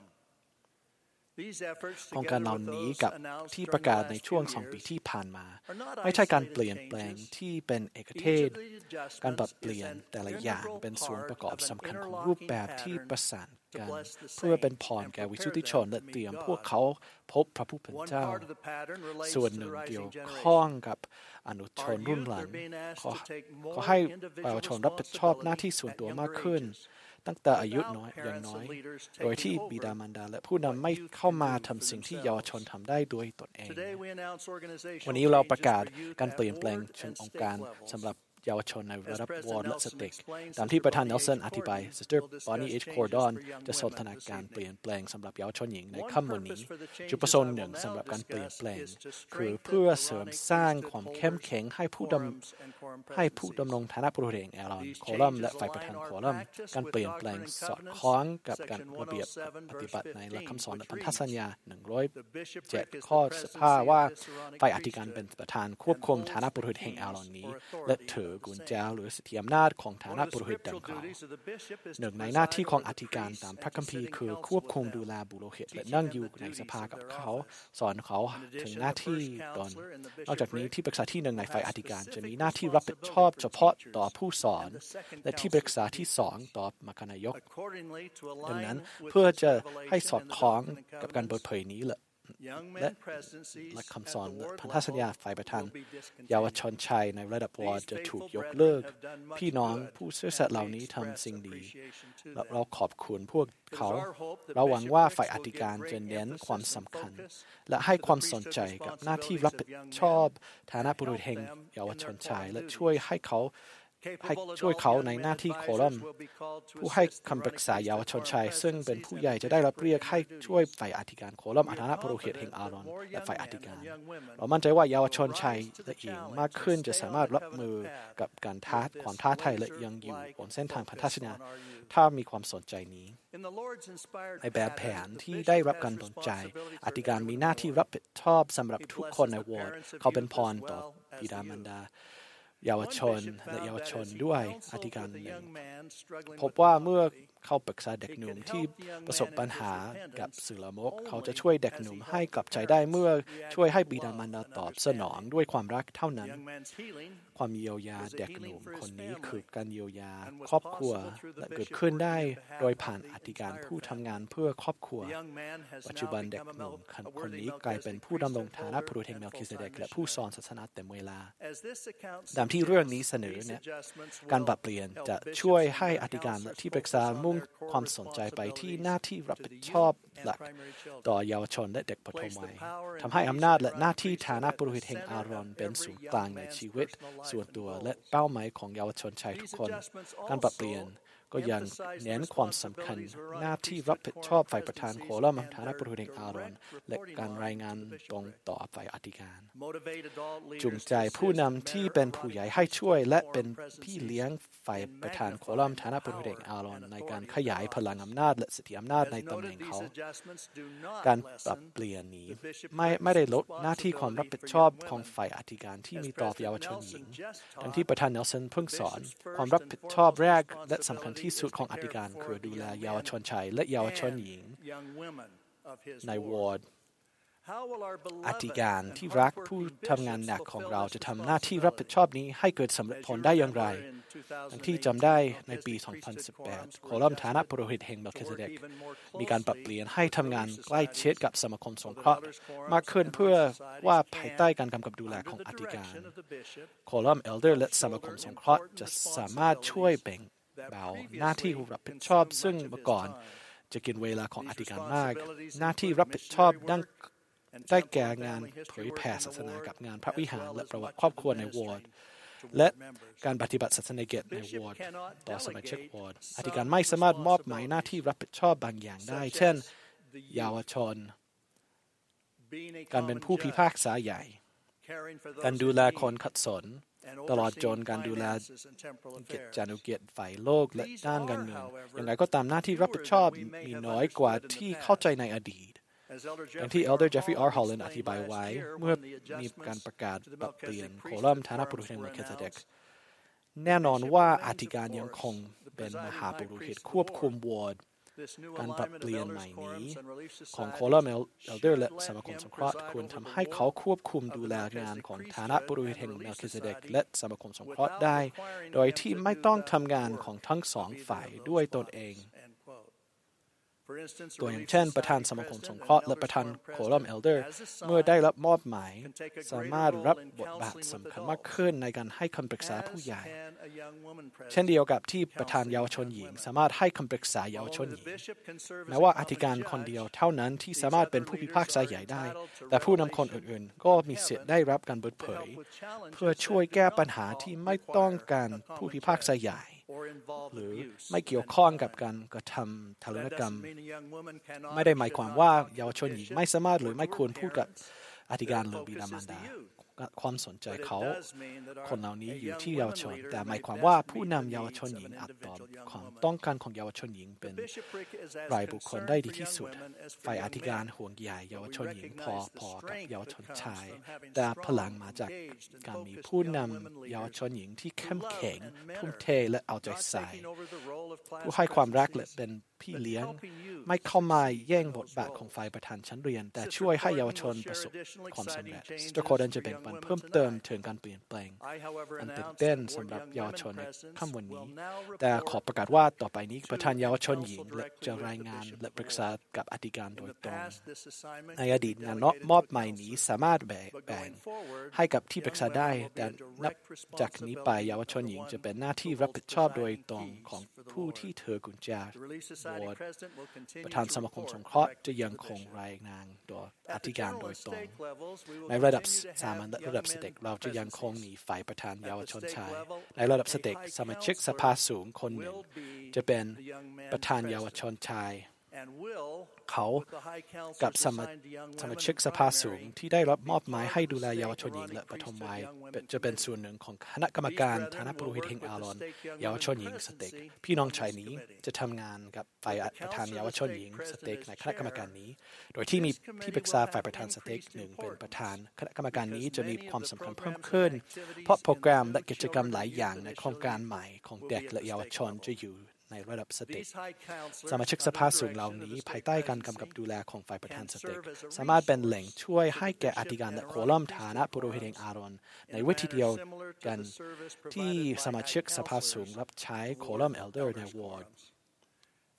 โครงการเหล่านี้กับที่ประกาศในช่วง2 ปีที่ผ่านมาไม่ใช่การเปลี่ยนแปลงที่เป็นเอกเทศการปรับเปลี่ยนแต่ละอย่างเป็นส่วนประกอบสำคัญของรูปแบบที่ประสานกันเพื่อเป็นพรแก่วิสุทธิชนและเตรียมพวกเขาพบพระผู้เป็นเจ้าส่วนหนึ่งเกี่ยวข้องกับอนุชนรุ่นหลังขอให้เยาวชนรับผิดชอบหน้าที่ส่วนตัวมากขึ้นตั้งแต่อายุน้อยอย่างน้อยโดยที่บิดามารดาและผู้นำไม่เข้ามาทำสิ่งที่เยาวชนทำได้ด้วยตนเองวันนี้เราประกาศการเปลี่ยนแปลงเชิงองค์การสำหรับเยาวชนในระดับวอร์ดและสเต็กตามที่ประธานเนลสันอธิบายซิสเตอร์บอนนี่เอชคอร์ดอนจะสนทนาการเปลี่ยนแปลงสำหรับเยาวชนหญิงในค่ำวันนี้จุดประสงค์หนึ่งสำหรับการเปลี่ยนแปลงคือเพื่อเสริมสร้างความเข้มแข็งให้ผู้ดำรงฐานะผู้บริหารแอรอนโคลัมและฝ่ายประธานโคลัมการเปลี่ยนแปลงสอดคล้องกับการระเบียบปฏิบัติในหลักคำสอนและพันธสัญญา107ข้อ15ว่าฝ่ายอธิการเป็นประธานควบคุมฐานะผู้บริหารแห่งแอรอนนี้และถือกุญแจหรือสิทธิอำนาจของฐานะปุโรหิตดังกล่าวหนึ่งในหน้าที่ของอธิการตามพระคัมภีร์คือควบคุมดูแลบุโรหิตและนั่งอยู่ในสภากับเขาสอนเขาถึงหน้าที่ตนนอกจากนี้ที่ปรึกษาที่1ในฝ่ายอธิการจะมีหน้าที่รับผิดชอบเฉพาะต่อผู้สอนและที่ปรึกษาที่2ต่อมคณายกดังนั้นเพื่อจะให้สอดคล้องกับการเปิดเผยนี้และหลักคำสอนพันธสัญญาฝ่ายประธานเยาวชนชายในระดับวอร์ดจะถูกยกเลิกพี่น้องผู้ซื่อสัตย์เหล่านี้ทำสิ่งดีและเราขอบคุณพวกเขาเราหวังว่าฝ่ายอธิการจะเน้นความสำคัญและให้ความสนใจกับหน้าที่รับผิดชอบฐานะบุรุษแห่งเยาวชนชายและช่วยเขาในหน้าที่โคลัมผู้ให้คำปรึกษาเยาวชนชายซึ่งเป็นผู้ใหญ่จะได้รับเรียกให้ช่วยฝ่ายอธิการโคลัมฐานะปุโรหิตแห่งอาโรนและฝ่ายอธิการเรามั่นใจว่าเยาวชนชายและหญิงมากขึ้นจะสามารถรับมือกับความท้าทายและยังอยู่บนเส้นทางพันธสัญญาถ้ามีความสนใจนี้ในแบบแผนที่ได้รับการดลใจอธิการมีหน้าที่รับผิดชอบสำหรับทุกคนในวอร์ดเขาเป็นพรต่อบิดามารดาเยาวชนและเยาวชนด้วยอธิการหนึ่งพบว่าเมื่อเขาปรึกษาเด็กหนุ่มที่ประสบปัญหากับสื่อละมกเขาจะช่วยเด็กหนุ่มให้กลับใจได้เมื่อช่วยให้บิดามารดาตอบสนองด้วยความรักเท่านั้นความเยียวยาเด็กหนุ่มคนนี้คือการเยียวยาครอบครัวและเกิดขึ้นได้โดยผ่านอธิการผู้ทำงานเพื่อครอบครัวปัจจุบันเด็กหนุ่มคนนี้กลายเป็นผู้ดำรงฐานะปุโรหิตแห่งเมลคิเซเดกและผู้สอนศาสนาเต็มเวลาตามที่เรื่องนี้เสนอเนี่ยการปรับเปลี่ยนจะช่วยให้อธิการและที่ปรึกษามุ่งความสนใจไปที่หน้าที่รับผิดชอบหลักต่อเยาวชนและเด็กปฐมวัยทำให้อำนาจและหน้าที่ฐานะปุโรหิตแห่งอาโรนเป็นศูนย์กลางในชีวิตส่วนตัวและเป้าหมายของเยาวชนชายทุกคนการปรับเปลี่ยนก็ยังเน้นความสำคัญหน้าที่รับผิดชอบฝ่ายประธานโคลัมฐานะประธานอารอนและการรายงานตรงต่อฝ่ายอธิการจูงใจผู้นำที่เป็นผู้ใหญ่ให้ช่วยและเป็นพี่เลี้ยงฝ่ายประธานโคลัมฐานะประธานอารอนในการขยายพลังอำนาจและสิทธิอำนาจในตำแหน่งเขาการปรับเปลี่ยนนี้ไม่ได้ลดหน้าที่ความรับผิดชอบของฝ่ายอธิการที่มีต่อเยาวชนหญิงดังที่ประธานเนลสันเพิ่งสอนความรับผิดชอบแรกและสำคัญที่สุดของอธิการคือดูแลเยาวชนชายและเยาวชนหญิงในวอร์ดอธิการที่รักผู้ทำงานหนักของเราจะทำหน้าที่รับผิดชอบนี้ให้เกิดสำเร็จผลได้อย่างไรดังที่จำได้ในปี 2018 โคลัมฐานะปุโรหิตแห่งเมลคิเซเดกมีการปรับเปลี่ยนให้ทำงานใกล้ชิดกับสมาคมสงเคราะห์มากขึ้นเพื่อว่าภายใต้การกำกับดูแลของอธิการโคลัมเอลเดอร์และสมาคมสงเคราะห์จะสามารถช่วยแบ่งเบาหน้าที่รับผิดชอบซึ่งเมื่อก่อนจะกินเวลาของอธิการมากหน้าที่รับผิดชอบได้แก่งานเผยแผ่ศาสนากับงานพระวิหารและประวัติครอบครัวในวอร์ดและการปฏิบัติศาสนาเกียรติในวอร์ดต่อสมาชิกวอร์ดอธิการไม่สามารถมอบหมายหน้าที่รับผิดชอบบางอย่างได้เช่นเยาวชนการเป็นผู้พิพากษาใหญ่การดูแลคนขัดสนตลอดจนการดูแลกิจการุเกียรติฝ่ายโลกและด้านการเงินอย่างไรก็ตามหน้าที่รับผิดชอบมีน้อยกว่าที่เข้าใจในอดีตอย่างที่ Elder Jeffrey R. Holland อธิบายไว้เมื่อมีการประกาศปรับเปลี่ยนโคลัมฐานะปุโรหิตแห่งเมลคิเซเดกแน่นอนว่าอธิการยังคงเป็นมหาปุโรหิตควบคุมวอร์ดการปรับเปลี่ยนใหม่นี้ของโคลัมเอลเดอร์และสมาคมสงเคราะห์ควรทำให้เขาควบคุมดูแลงานของฐานะปุโรหิตแห่งเมลคิเซเดกและสมาคมสงเคราะห์ได้โดยที่ไม่ต้องทำงานของทั้งสองฝ่ายด้วยตนเองตัวอย่างเช่นประธานสมาคมสงเคราะห์และประธานโคลัมเอลเดอร์เมื่อได้รับมอบหมายสามารถรับบทบาทสำคัญมากขึ้นในการให้คำปรึกษาผู้ใหญ่เช่นเดียวกับที่ประธานเยาวชนหญิงสามารถให้คำปรึกษาเยาวชนหญิงแม้ว่าอธิการคนเดียวเท่านั้นที่สามารถเป็นผู้พิพากษาใหญ่ได้แต่ผู้นำคนอื่นๆก็มีสิทธิ์ได้รับการเปิดเผยเพื่อช่วยแก้ปัญหาที่ไม่ต้องการผู้พิพากษาใหญ่หรือไม่เกี่ยวข้องกับการกระทำทารุณกรรมไม่ได้หมายความว่าเยาวชนหญิงไม่สามารถหรือไม่ควรพูดกับอธิการหรือบิดามารดาความสนใจเขาคนเหล่านี้อยู่ที่เยาวชนแต่หมายความว่าผู้นำเยาวชนหญิงอาจตอบความต้องการของเยาวชนหญิงเป็นรายบุคคลได้ดีที่สุดฝ่ายอธิการห่วงใยเยาวชนหญิงพอกับเยาวชนชายแต่พลังมาจากการมีผู้นำเยาวชนหญิงที่เข้มแข็งทุ่มเทและเอาใจใส่ผู้ให้ความรักและเป็นพี่เลี้ยงไม่เข้ามาแย่งบทบาทของฝ่ายประธานชั้นเรียนแต่ช่วยให้เยาวชนประสบความสำเร็จสตรโคดันจะแบ่งปันเพิ่มเติมถึงการเปลี่ยนแปลงอันตื่นเต้นสำหรับเยาวชนในค่ำวันนี้แต่ขอประกาศว่าต่อไปนี้ประธานเยาวชนหญิงจะรายงานและปรึกษากับอธิการโดยตรงในอดีตงานมอบหมายนี้สามารถแบ่งให้กับที่ปรึกษาได้แต่นับจากนี้ไปเยาวชนหญิงจะเป็นหน้าที่รับผิดชอบโดยตรงของผู้ที่เธอกุญแจประธานสมาคมสงเคราะห์จะยังคงรายงานต่ออธิการโดยตรงในระดับสามัญและระดับสเต็กเราจะยังคงมีฝ่ายประธานเยาวชนชายในระดับสเต็กสมาชิกสภาสูงคนหนึ่งจะเป็นประธานเยาวชนชายเขากับสมาชิกสภาสูงที่ได้รับมอบหมายให้ดูแลเยาวชนหญิงและปฐมวัยจะเป็นส่วนหนึ่งของคณะกรรมการฐานะปุโรหิตแห่งอารอนเยาวชนหญิงสเต็กพี่น้องชายนี้จะทำงานกับฝ่ายประธานเยาวชนหญิงสเต็กในคณะกรรมการนี้โดยที่มีที่ปรึกษาฝ่ายประธานสเต็กหนึ่งเป็นประธานคณะกรรมการนี้จะมีความสำคัญเพิ่มขึ้นเพราะโปรแกรมและกิจกรรมหลายอย่างในโครงการใหม่ของเด็กและเยาวชนจะอยู่ในระดับสเต็กสมาชิกสภาสูงเหล่านี้ภายใต้การกำกับดูแลของฝ่ายประธานสเต็กสามารถเป็นแหล่งช่วยให้แก่อธิการและโคลัมฐานะปุโรหิตแห่งอารอนในวิธีเดียวกันที่สมาชิกสภาสูงรับใช้โคลัมเอลเดอร์ในวอร์ด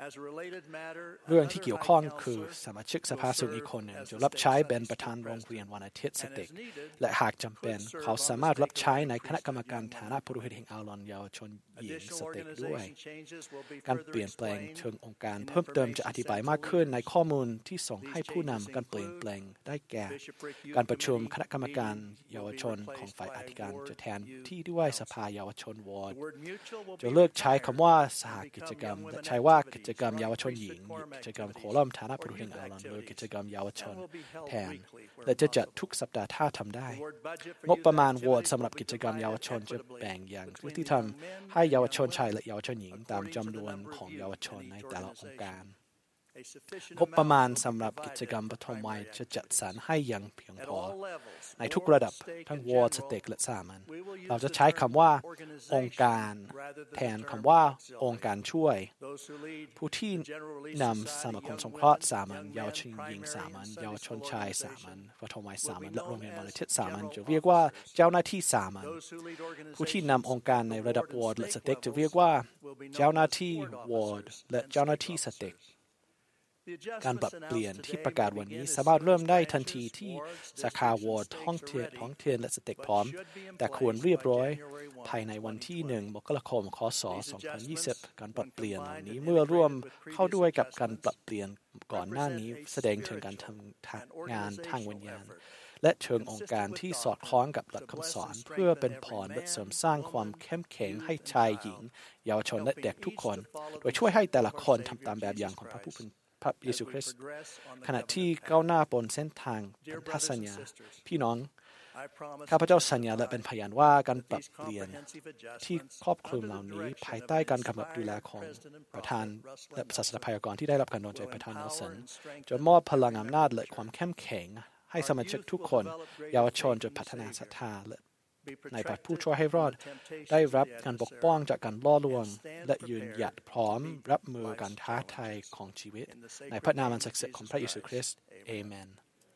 เรื่องที่เกี่ยวข้องคือสมาชิกสภาสูงอีกคนหนึ่งจะรับใช้เป็นประธานโรงเรียนวันอาทิตย์สเต็กและหากจำเป็นเขาสามารถรับใช้ในคณะกรรมการฐานะผู้บริหารแห่งอาลอนเยาวชนหญิงสเต็กด้วยการเปลี่ยนแปลงเชิงองค์การเพิ่มเติมจะอธิบายมากขึ้นในข้อมูลที่ส่งให้ผู้นำการเปลี่ยนแปลงได้แก่การประชุมคณะกรรมการเยาวชนของฝ่ายอธิการจะแทนที่ด้วยสภาเยาวชนวอร์ดจะเลิกใช้คำว่าสหกิจกรรมและใช้ว่ากิจกรรมเยาวชนหญิงกิจกรรมโคลัมน์ฐานะผู้บริหารอาลอนโดยกิจกรรมเยาวชนแทนและจะจัดทุกสัปดาห์ถ้าทำได้งบประมาณวอร์ดสำหรับกิจกรรมเยาวชนจะแบ่งอย่างยุติธรรมให้เยาวชนชายและเยาวชนหญิงตามจำนวนของเยาวชนในแต่ละองค์การงบประมาณสำหรับกิจกรรมปฐมวัยจะจัดสรรให้อย่างเพียงพอในทุกระดับทั้งวอร์ดสเต็กและสามัญเราจะใช้คำว่าองค์การแทนคำว่าองค์การช่วยผู้ที่นำสมาคมสงเคราะห์สามัญเยาวชนหญิงสามัญเยาวชนชายสามัญปฐมวัยสามัญและโรงเรียนวันอาทิตย์สามัญจะเรียกว่าเจ้าหน้าที่สามัญผู้ที่นำองค์การในระดับวอร์ดและสเต็กจะเรียกว่าเจ้าหน้าที่วอร์ดและเจ้าหน้าที่สเต็กการปรับเปลี่ยนที่ประกาศวันนี้สามารถเริ่มได้ทันทีที่สาขาวอร์ดท้องถิ่นและสเต็กพร้อมแต่ควรเรียบร้อยภายในวันที่1 มกราคม คศ 2020 การปรับเปลี่ยนเหล่านี้เมื่อร่วมเข้าด้วยกับการปรับเปลี่ยนก่อนหน้านี้แสดงถึงการทำงานทางวิญญาณและเชิงองค์การที่สอดคล้องกับหลักคำสอนเพื่อเป็นพรและเสริมสร้างความเข้มแข็งให้ชายหญิงเยาวชนและเด็กทุกคนโดยช่วยให้แต่ละคนทำตามแบบอย่างของพระเยซูคริสต์ขณะที่ก้าวหน้าบนเส้นทางพันธสัญญาพี่น้องข้าพเจ้าสัญญาและเป็นพยานว่าการปรับเปลี่ยนที่ครอบคลุมเหล่านี้ภายใต้การกำกับดูแลของประธานและศาสนพยากรที่ได้รับการโดนใจประธานเนลสันจะมอบพลังอำนาจและความเข้มแข็งให้สมาชิกทุกคนเยาวชนจะพัฒนาศรัทธาและในพระผู้ช่วยให้รอดได้รับการปกป้องจากการล่อลวงและยืนหยัดพร้อมรับมือการท้าทายของชีวิตในพระนามอันศักดิ์สิทธิ์ของพระเยซูคริสต์เอเมน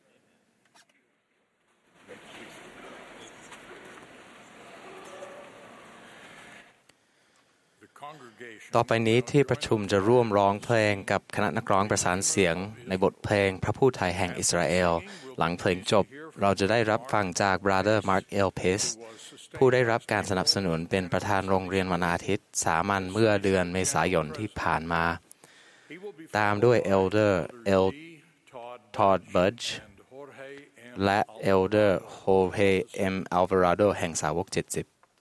ต่อไปนี้ที่ประชุมจะร่วมร้องเพลงกับคณะนักร้องประสานเสียงในบทเพลงพระผู้ไถ่แห่งอิสราเอลหลังเพลงจบเราจะได้รับฟังจาก Brother Mark Elpis ผู้ได้รับการสนับสนุนเป็นประธานโรงเรียนวันอาทิตย์สามัญเมื่อเดือนเมษายนที่ผ่านมาตามด้วย Elder Todd Budge และ Elder Jorge M. Alvarado แห่งสาวก70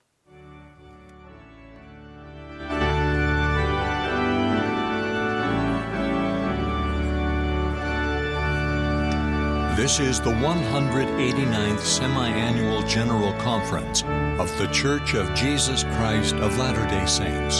This is the 189th Semi-Annual General Conference of The Church of Jesus Christ of Latter-day Saints.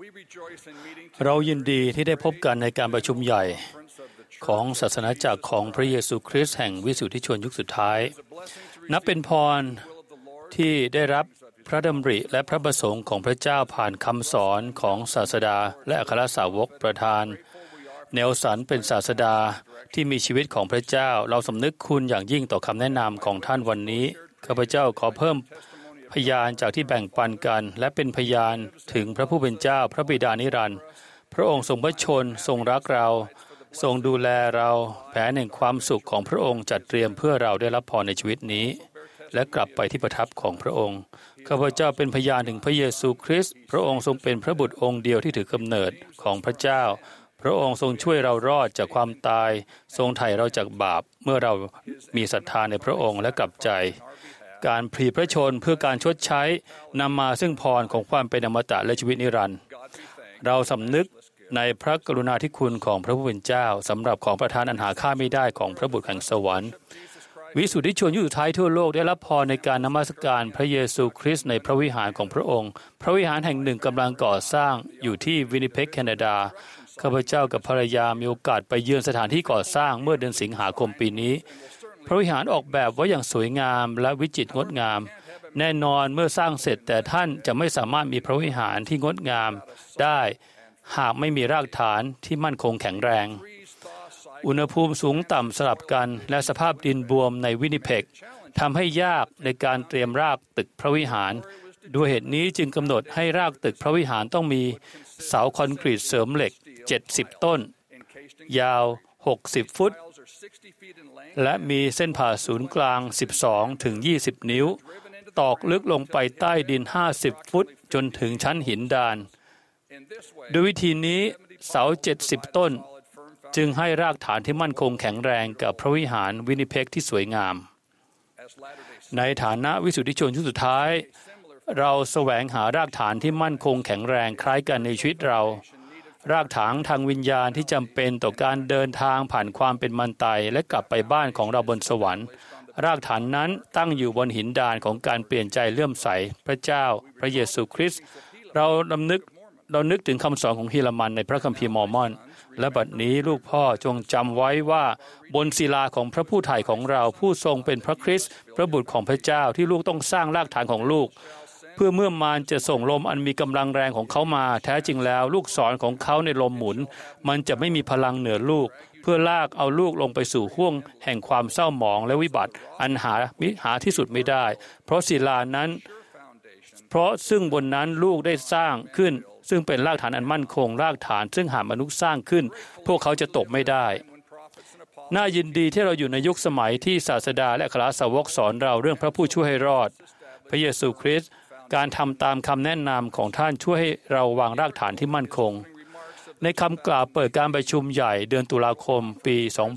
เรายินดีที่ได้พบกันในการประชุมใหญ่ของศาสนาจักรของพระเยซูคริสต์แห่งวิสุทธิชนยุคสุดท้ายนับเป็นพรที่ได้รับพระดำริและพระประสงค์ของพระเจ้าผ่านคำสอนของศาสดาและอัครสาวกประธานเนลสันเป็นศาสดาที่มีชีวิตของพระเจ้าเราสำนึกคุณอย่างยิ่งต่อคำแนะนำของท่านวันนี้ข้าพเจ้าขอเพิ่มพยานจากที่แบ่งปันกันและเป็นพยานถึงพระผู้เป็นเจ้าพระบิดานิรันดร์พระองค์ทรงพระชนทรงรักเราทรงดูแลเราแผนแห่งความสุขของพระองค์จัดเตรียมเพื่อเราได้รับพรในชีวิตนี้และกลับไปที่ประทับของพระองค์ข้าพเจ้าเป็นพยานถึงพระเยซูคริสต์พระองค์ทรงเป็นพระบุตรองค์เดียวที่ถือกำเนิดของพระเจ้าพระองค์ทรงช่วยเรารอดจากความตายทรงไถ่เราจากบาปเมื่อเรามีศรัทธาในพระองค์และกลับใจการพลีพระชนเพื่อการชดใช้นำมาซึ่งพรของความเป็นอมตะและชีวิตนิรันดร์เราสำนึกในพระกรุณาธิคุณของพระผู้เป็นเจ้าสำหรับของประทานอันหาค่าไม่ได้ของพระบุตรแห่งสวรรค์วิสุทธิชนยุคสุดท้ายทั่วโลกได้รับพรในการนมัสการพระเยซูคริสต์ในพระวิหารของพระองค์พระวิหารแห่งหนึ่งกำลังก่อสร้างอยู่ที่วินนิเพกแคนาดาข้าพเจ้ากับภรรยามีโอกาสไปเยือนสถานที่ก่อสร้างเมื่อเดือนสิงหาคมปีนี้พระวิหารออกแบบไว้อย่างสวยงามและวิจิตรงดงามแน่นอนเมื่อสร้างเสร็จแต่ท่านจะไม่สามารถมีพระวิหารที่งดงามได้หากไม่มีรากฐานที่มั่นคงแข็งแรงอุณหภูมิสูงต่ำสลับกันและสภาพดินบวมในวินนิเพกทำให้ยากในการเตรียมรากตึกพระวิหารด้วยเหตุนี้จึงกำหนดให้รากตึกพระวิหารต้องมีเสาคอนกรีตเสริมเหล็ก70ต้นยาว60ฟุตและมีเส้นผ่าศูนย์กลาง12ถึง20นิ้วตอกลึกลงไปใต้ดิน50ฟุตจนถึงชั้นหินดานด้วยวิธีนี้เสา70ต้นจึงให้รากฐานที่มั่นคงแข็งแรงกับพระวิหารวินนิเพกที่สวยงามในฐานะวิสุทธิชนยุคสุดท้ายเราแสวงหารากฐานที่มั่นคงแข็งแรงคล้ายกันในชีวิตเรารากฐานทางวิญญาณที่จำเป็นต่อการเดินทางผ่านความเป็นมรรตายและกลับไปบ้านของเราบนสวรรค์รากฐานนั้นตั้งอยู่บนหินดานของการเปลี่ยนใจเลื่อมใสพระเจ้าพระเยซูคริสต์เรานึกถึงคำสอนของฮิลามันในพระคัมภีร์มอร์มอนและบัดนี้ลูกพ่อจงจำไว้ว่าบนศิลาของพระผู้ไถ่ของเราผู้ทรงเป็นพระคริสต์พระบุตรของพระเจ้าที่ลูกต้องสร้างรากฐานของลูกเพื่อเมื่อมารจะส่งลมอันมีกำลังแรงของเขามาแท้จริงแล้วลูกศรของเขาในลมหมุนมันจะไม่มีพลังเหนือลูกเพื่อลากเอาลูกลงไปสู่ห้วงแห่งความเศร้าหมองและวิบัติอันหาที่สุดไม่ได้เพราะศิลานั้นซึ่งบนนั้นลูกได้สร้างขึ้นซึ่งเป็นรากฐานอันมั่นคงรากฐานซึ่งหากมนุษย์สร้างขึ้นพวกเขาจะตกไม่ได้น่ายินดีที่เราอยู่ในยุคสมัยที่ศาสดาและอัครสาวกสอนเราเรื่องพระผู้ช่วยให้รอดพระเยซูคริสต์การทำตามคำแนะนำของท่านช่วยให้เราวางรากฐานที่มั่นคงในคำกล่าวเปิดการประชุมใหญ่เดือนตุลาคมปี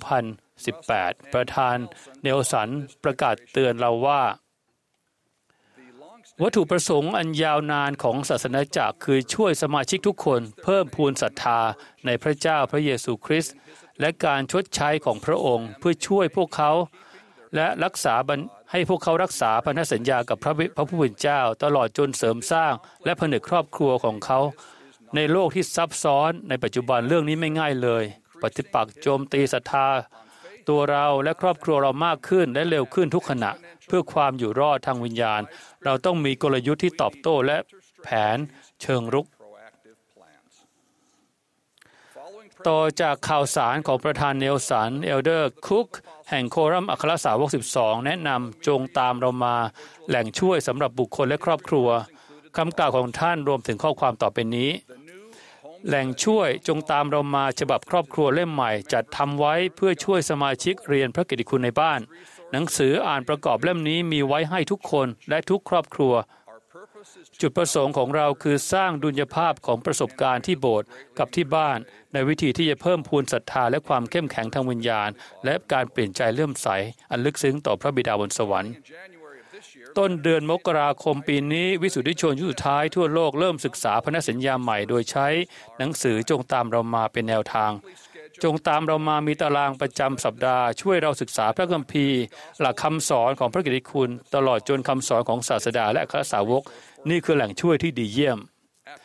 2018 ประธานเนลสันประกาศเตือนเราว่าวัตถุประสงค์อันยาวนานของศาสนาจักรคือช่วยสมาชิกทุกคนเพิ่มพูนศรัทธาในพระเจ้าพระเยซูคริสต์และการชดใช้ของพระองค์เพื่อช่วยพวกเขาและให้พวกเขารักษาพันธสัญญากับพระผู้เป็นเจ้าตลอดจนเสริมสร้างและผนึกครอบครัวของเขาในโลกที่ซับซ้อนในปัจจุบันเรื่องนี้ไม่ง่ายเลยปฏิปักษ์โจมตีศรัทธาตัวเราและครอบครัวเรามากขึ้นและเร็วขึ้นทุกขณะเพื่อความอยู่รอดทางวิญญาณเราต้องมีกลยุทธ์ที่ตอบโต้และแผนเชิงรุกต่อจากข่าวสารของประธานเนลสันเอลเดอร์คุกแห่งโครัมอัครสาวก12แนะนำจงตามเรามาแหล่งช่วยสำหรับบุคคลและครอบครัวคำกล่าวของท่านรวมถึงข้อความต่อไปนี้แหล่งช่วยจงตามเรามาฉบับครอบครัวเล่มใหม่จัดทำไว้เพื่อช่วยสมาชิกเรียนพระกิตติคุณในบ้านหนังสืออ่านประกอบเล่มนี้มีไว้ให้ทุกคนและทุกครอบครัวจุดประสงค์ของเราคือสร้างดุลยภาพของประสบการณ์ที่โบสถ์กับที่บ้านในวิธีที่จะเพิ่มพูนศรัทธาและความเข้มแข็งทางวิญญาณและการเปลี่ยนใจเลื่อมใสอันลึกซึ้งต่อพระบิดาบนสวรรค์ต้นเดือนมกราคมปีนี้วิสุทธิชนยุคสุดท้ายทั่วโลกเริ่มศึกษาพันธสัญญาใหม่โดยใช้หนังสือจงตามเรามาเป็นแนวทางจงตามเรามามีตารางประจำสัปดาห์ช่วยเราศึกษาพระคัมภีร์หลักคำสอนของพระกิตติคุณตลอดจนคำสอนของศาสดาและอัครสาวกนี่คือแหล่งช่วยที่ดีเยี่ยม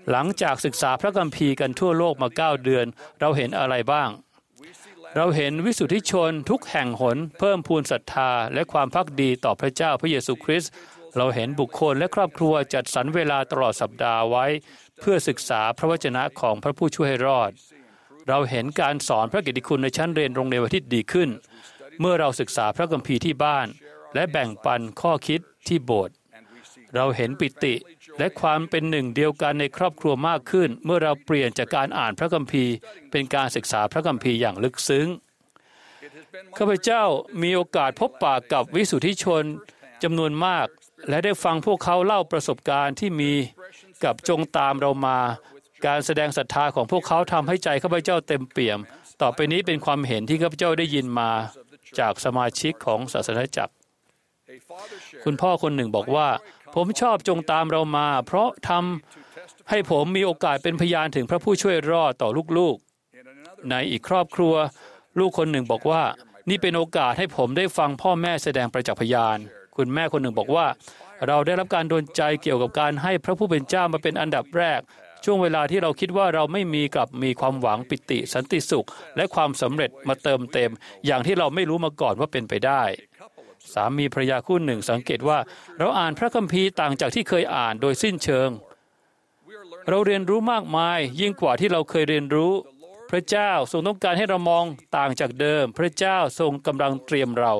หลังจากศึกษาพระคัมภีร์กันทั่วโลกมา9 เดือนเราเห็นอะไรบ้างเราเห็นวิสุทธิชนทุกแห่งหนเพิ่มพูนศรัทธาและความภักดีต่อพระเจ้าพระเยซูคริสต์เราเห็นบุคคลและครอบครัวจัดสรรเวลาตลอดสัปดาห์ไว้เพื่อศึกษาพระวจนะของพระผู้ช่วยให้รอดเราเห็นการสอนพระกิตติคุณในชั้นเรียนโรงเรียนวันอาทิตย์ดีขึ้นเมื่อเราศึกษาพระคัมภีร์ที่บ้านและแบ่งปันข้อคิดที่โบสถ์เราเห็นปิติและความเป็นหนึ่งเดียวกันในครอบครัวมากขึ้นเมื่อเราเปลี่ยนจากการอ่านพระคัมภีร์เป็นการศึกษาพระคัมภีร์อย่างลึกซึ้งข้าพเจ้ามีโอกาสพบปะกับวิสุทธิชนจำนวนมากและได้ฟังพวกเขาเล่าประสบการณ์ที่มีกับจงตามเรามาการแสดงศรัทธาของพวกเขาทำให้ใจข้าพเจ้าเต็มเปี่ยมต่อไปนี้เป็นความเห็นที่ข้าพเจ้าได้ยินมาจากสมาชิกของศาสนาจักรคุณพ่อคนหนึ่งบอกว่าผมชอบจงตามเรามาเพราะทำให้ผมมีโอกาสเป็นพยานถึงพระผู้ช่วยรอดต่อลูกๆในอีกครอบครัวลูกคนหนึ่งบอกว่านี่เป็นโอกาสให้ผมได้ฟังพ่อแม่แสดงประจักษ์พยานคุณแม่คนหนึ่งบอกว่าเราได้รับการดลใจเกี่ยวกับการให้พระผู้เป็นเจ้ามาเป็นอันดับแรกช่วงเวลาที่เราคิดว่าเราไม่มีกลับมีความหวังปิติสันติสุขและความสำเร็จมาเติมเต็มอย่างที่เราไม่รู้มาก่อนว่าเป็นไปได้สามีภรรยาคู่หนึ่งสังเกตว่าเราอ่านพระคัมภีร์ต่างจากที่เคยอ่านโดยสิ้นเชิงเราเรียนรู้มากมายยิ่งกว่าที่เราเคยเรียนรู้พระเจ้าทรงต้องการให้เรามองต่างจากเดิมพระเจ้าทรงกำลังเตรียมเรา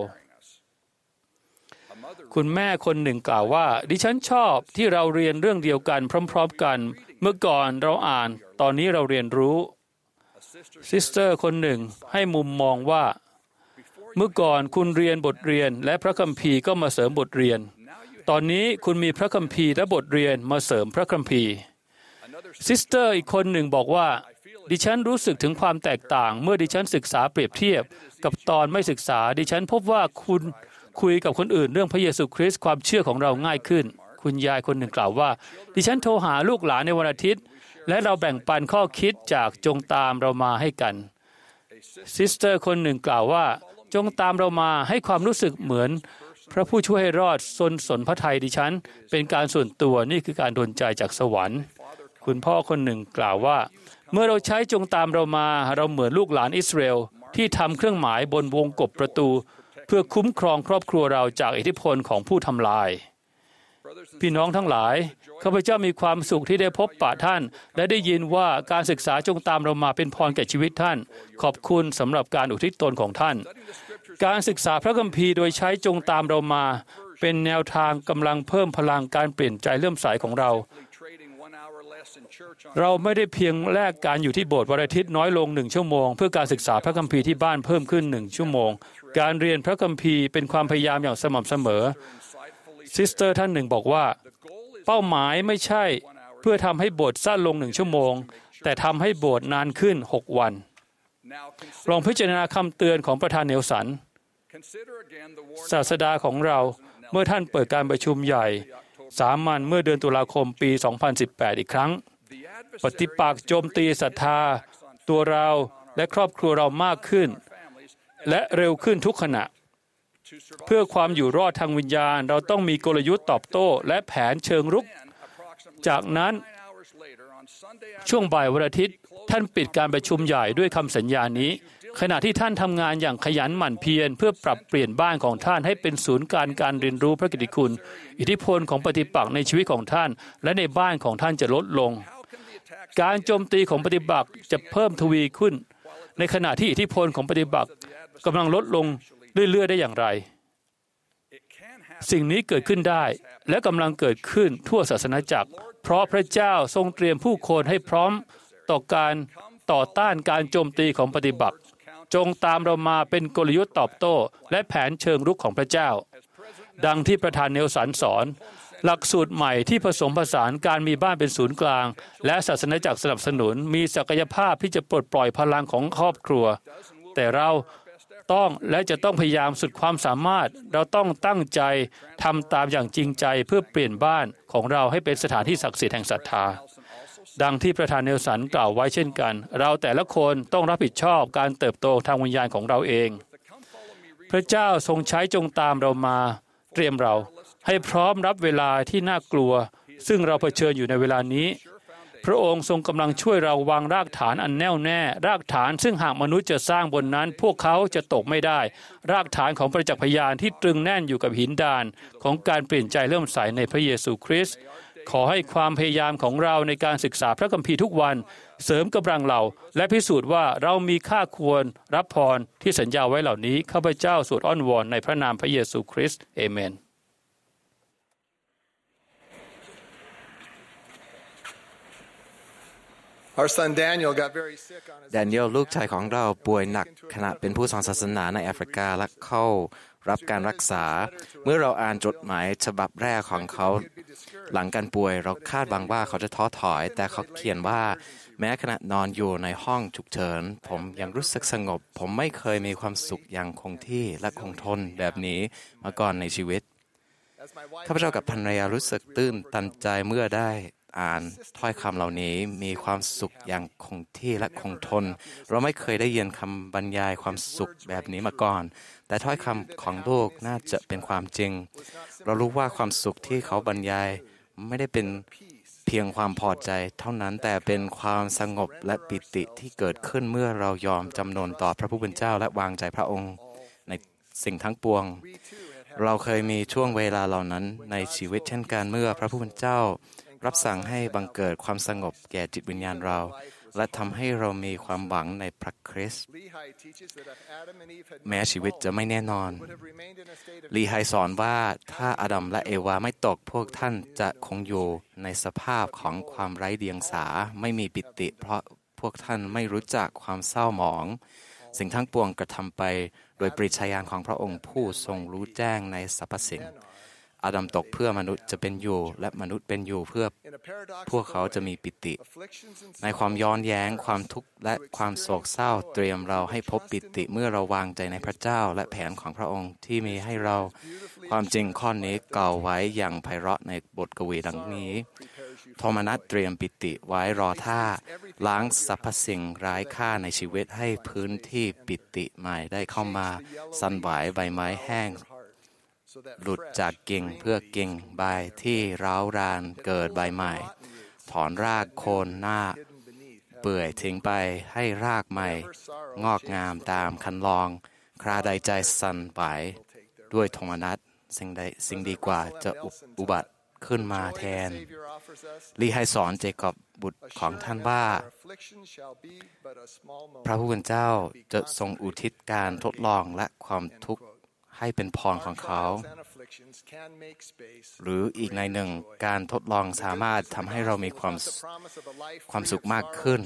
คุณแม่คนหนึ่งกล่าวว่าดิฉันชอบที่เราเรียนเรื่องเดียวกันพร้อมๆกันเมื่อก่อนเราอ่านตอนนี้เราเรียนรู้ซิสเตอร์คนหนึ่งให้มุมมองว่าเมื่อก่อนคุณเรียนบทเรียนและพระคัมภีร์ก็มาเสริมบทเรียนตอนนี้คุณมีพระคัมภีร์และบทเรียนมาเสริมพระคัมภีร์ซิสเตอร์อีกคนหนึ่งบอกว่าดิฉันรู้สึกถึงความแตกต่างเมื่อดิฉันศึกษาเปรียบเทียบกับตอนไม่ศึกษาดิฉันพบว่าคุณคุยกับคนอื่นเรื่องพระเยซูคริสต์ความเชื่อของเราง่ายขึ้นคุณยายคนหนึ่งกล่าวว่าดิฉันโทรหาลูกหลานในวันอาทิตย์และเราแบ่งปันข้อคิดจากจงตามเรามาให้กันซิสเตอร์คนหนึ่งกล่าวว่าจงตามเรามาให้ความรู้สึกเหมือนพระผู้ช่วยให้รอดสนพระทัยดิฉันเป็นการส่วนตัวนี่คือการดลใจจากสวรรค์คุณพ่อคนหนึ่งกล่าวว่าเมื่อเราใช้จงตามเรามาเราเหมือนลูกหลานอิสราเอลที่ทำเครื่องหมายบนวงกบประตูเพื่อคุ้มครองครอบครัวเราจากอิทธิพลของผู้ทำลายพี่น้องทั้งหลายข้าพเจ้ามีความสุขที่ได้พบปะท่านและได้ยินว่าการศึกษาจงตามเรามาเป็นพรแก่ชีวิตท่านขอบคุณสำหรับการอุทิศตนของท่านการศึกษาพระคัมภีร์โดยใช้จงตามเรามาเป็นแนวทางกำลังเพิ่มพลังการเปลี่ยนใจเลื่อมใสของเราไม่ได้เพียงแลกการอยู่ที่โบสถ์วันอาทิตย์น้อยลง1 ชั่วโมงเพื่อการศึกษาพระคัมภีร์ที่บ้านเพิ่มขึ้น1 ชั่วโมงการเรียนพระคัมภีร์เป็นความพยายามอย่างสม่ำเสมอซิสเตอร์ท่านหนึ่งบอกว่าเป้าหมายไม่ใช่เพื่อทำให้โบสถ์สั้นลง1 ชั่วโมงแต่ทำให้โบสถ์นานขึ้น6 วันลองพิจารณาคำเตือนของประธานเนลสันศาสดาของเราเมื่อท่านเปิดการประชุมใหญ่สามัญเมื่อเดือนตุลาคมปี2018อีกครั้งปฏิปักษ์โจมตีศรัทธาตัวเราและครอบครัวเรามากขึ้นและเร็วขึ้นทุกขณะเพื่อความอยู่รอดทางวิญญาณเราต้องมีกลยุทธ์ตอบโต้และแผนเชิงรุกจากนั้นช่วงบ่ายวันอาทิตย์ท่านปิดการประชุมใหญ่ด้วยคำสัญญานี้ขณะที่ท่านทำงานอย่างขยันหมั่นเพียรเพื่อปรับเปลี่ยนบ้านของท่านให้เป็นศูนย์การเรียนรู้พระกิตติคุณอิทธิพลของปฏิปักษ์ในชีวิตของท่านและในบ้านของท่านจะลดลงการโจมตีของปฏิปักษ์จะเพิ่มทวีขึ้นในขณะที่อิทธิพลของปฏิปักษ์กำลังลดลงเรื่อยๆได้อย่างไรสิ่งนี้เกิดขึ้นได้และกำลังเกิดขึ้นทั่วศาสนาจักรเพราะพระเจ้าทรงเตรียมผู้คนให้พร้อมต่อการต่อต้านการโจมตีของปฏิปักษ์จงตามเรามาเป็นกลยุทธ์ตอบโต้และแผนเชิงรุกของพระเจ้าดังที่ประธานเนลสันสอนหลักสูตรใหม่ที่ผสมผสานการมีบ้านเป็นศูนย์กลางและศาสนาจักรสนับสนุนมีศักยภาพที่จะปลดปล่อยพลังของครอบครัวแต่เราต้องและจะต้องพยายามสุดความสามารถเราต้องตั้งใจทำตามอย่างจริงใจเพื่อเปลี่ยนบ้านของเราให้เป็นสถานที่ศักดิ์สิทธิ์แห่งศรัทธาดังที่ประธานเนลสันกล่าวไว้เช่นกันเราแต่ละคนต้องรับผิดชอบการเติบโตทางวิญญาณของเราเองพระเจ้าทรงใช้จงตามเรามาเตรียมเราให้พร้อมรับเวลาที่น่ากลัวซึ่งเราเผชิญอยู่ในเวลานี้พพระองค์ทรงกำลังช่วยเราวางรากฐานอันแน่วแน่รากฐานซึ่งหากมนุษย์จะสร้างบนนั้นพวกเขาจะตกไม่ได้รากฐานของประจักษ์พยานที่ตรึงแน่นอยู่กับหินดานของการเปลี่ยนใจเลื่อมใสในพระเยซูคริสต์ขอให้ความพยายามของเราในการศึกษาพระคัมภีร์ทุกวันเสริมกำลังเราและพิสูจน์ว่าเรามีค่าควรรับพรที่สัญญาไว้เหล่านี้ข้าพเจ้าสวดอ้อนวอนในพระนามพระเยซูคริสต์เอเมนแดเนียลลูกชายของเราป่วยหนักขณะเป็นผู้สอนศาสนาในแอฟริกาและเข้ารับการรักษาเมื่อเราอ่านจดหมายฉบับแรกของเขาหลังการป่วยเราคาดหวังว่าเขาจะท้อถอยแต่เขาเขียนว่าแม้ขณะนอนอยู่ในห้องฉุกเฉินผมยังรู้สึกสงบผมไม่เคยมีความสุขอย่างคงที่และคงทนแบบนี้มาก่อนในชีวิตข้าพเจ้ากับภรรยารู้สึกตื้นตันใจเมื่อได้อ่านถ้อยคำเหล่านี้มีความสุขอย่างคงที่และคงทนเราไม่เคยได้ยินคำบรรยายความสุขแบบนี้มาก่อนแต่ถ้อยคำของโลกน่าจะเป็นความจริงเรารู้ว่าความสุขที่เขาบรรยายไม่ได้เป็นเพียงความพอใจเท่านั้นแต่เป็นความสงบและปิติที่เกิดขึ้นเมื่อเรายอมจำนนต่อพระผู้เป็นเจ้าและวางใจพระองค์ในสิ่งทั้งปวงเราเคยมีช่วงเวลาเหล่านั้นในชีวิตเช่นกันเมื่อพระผู้เป็นเจ้ารับสั่งให้บังเกิดความสงบแก่จิตวิญญาณเราและทำให้เรามีความหวังในพระคริสต์แม้ชีวิตจะไม่แน่นอนลีไฮสอนว่าถ้าอาดัมและเอวาไม่ตกพวกท่านจะคงอยู่ในสภาพของความไร้เดียงสาไม่มีปิติเพราะพวกท่านไม่รู้จักความเศร้าหมองสิ่งทั้งปวงกระทำไปโดยปริชญาณของพระองค์ผู้ทรงรู้แจ้งในสรรพสิ่งอาดัมตกเพื่อมนุษย์จะเป็นอยู่และมนุษย์เป็นอยู่เพื่อพวกเขาจะมีปิติในความย้อนแย้งความทุกข์และความโศกเศร้าเตรียมเราให้พบปิติเมื่อเราวางใจในพระเจ้าและแผนของพระองค์ที่มีให้เราความจริงข้อนี้กล่าวไว้อย่างไพเราะในบทกวีดังนี้โทมนัสเตรียมปิติไว้รอท่าล้างสรรพสิ่งร้ายค่าในชีวิตให้พื้นที่ปิติใหม่ได้เข้ามาสั่นไหวใบไม้แห้งหลุดจากกิ่งเพื่อกิ่งใบที่ร้าวรานเกิดใบใหม่ถอนรากโคนหน้าเปื่อยทิ้งไปให้รากใหม่งอกงามตามคันลองคราใดใจสั่นไหวด้วยโทมนัสสิ่งดีกว่าจะอุบัติขึ้นมาแทนลีไฮสอนเจคอบบุตรของท่านว่าพระผู้เป็นเจ้าจะทรงอุทิศการทดลองและความทุกข์ให้เป็นพรของเขาหรืออีกในหนึ่งการทดลองสามารถทำให้เรามีความสุขมากขึ้น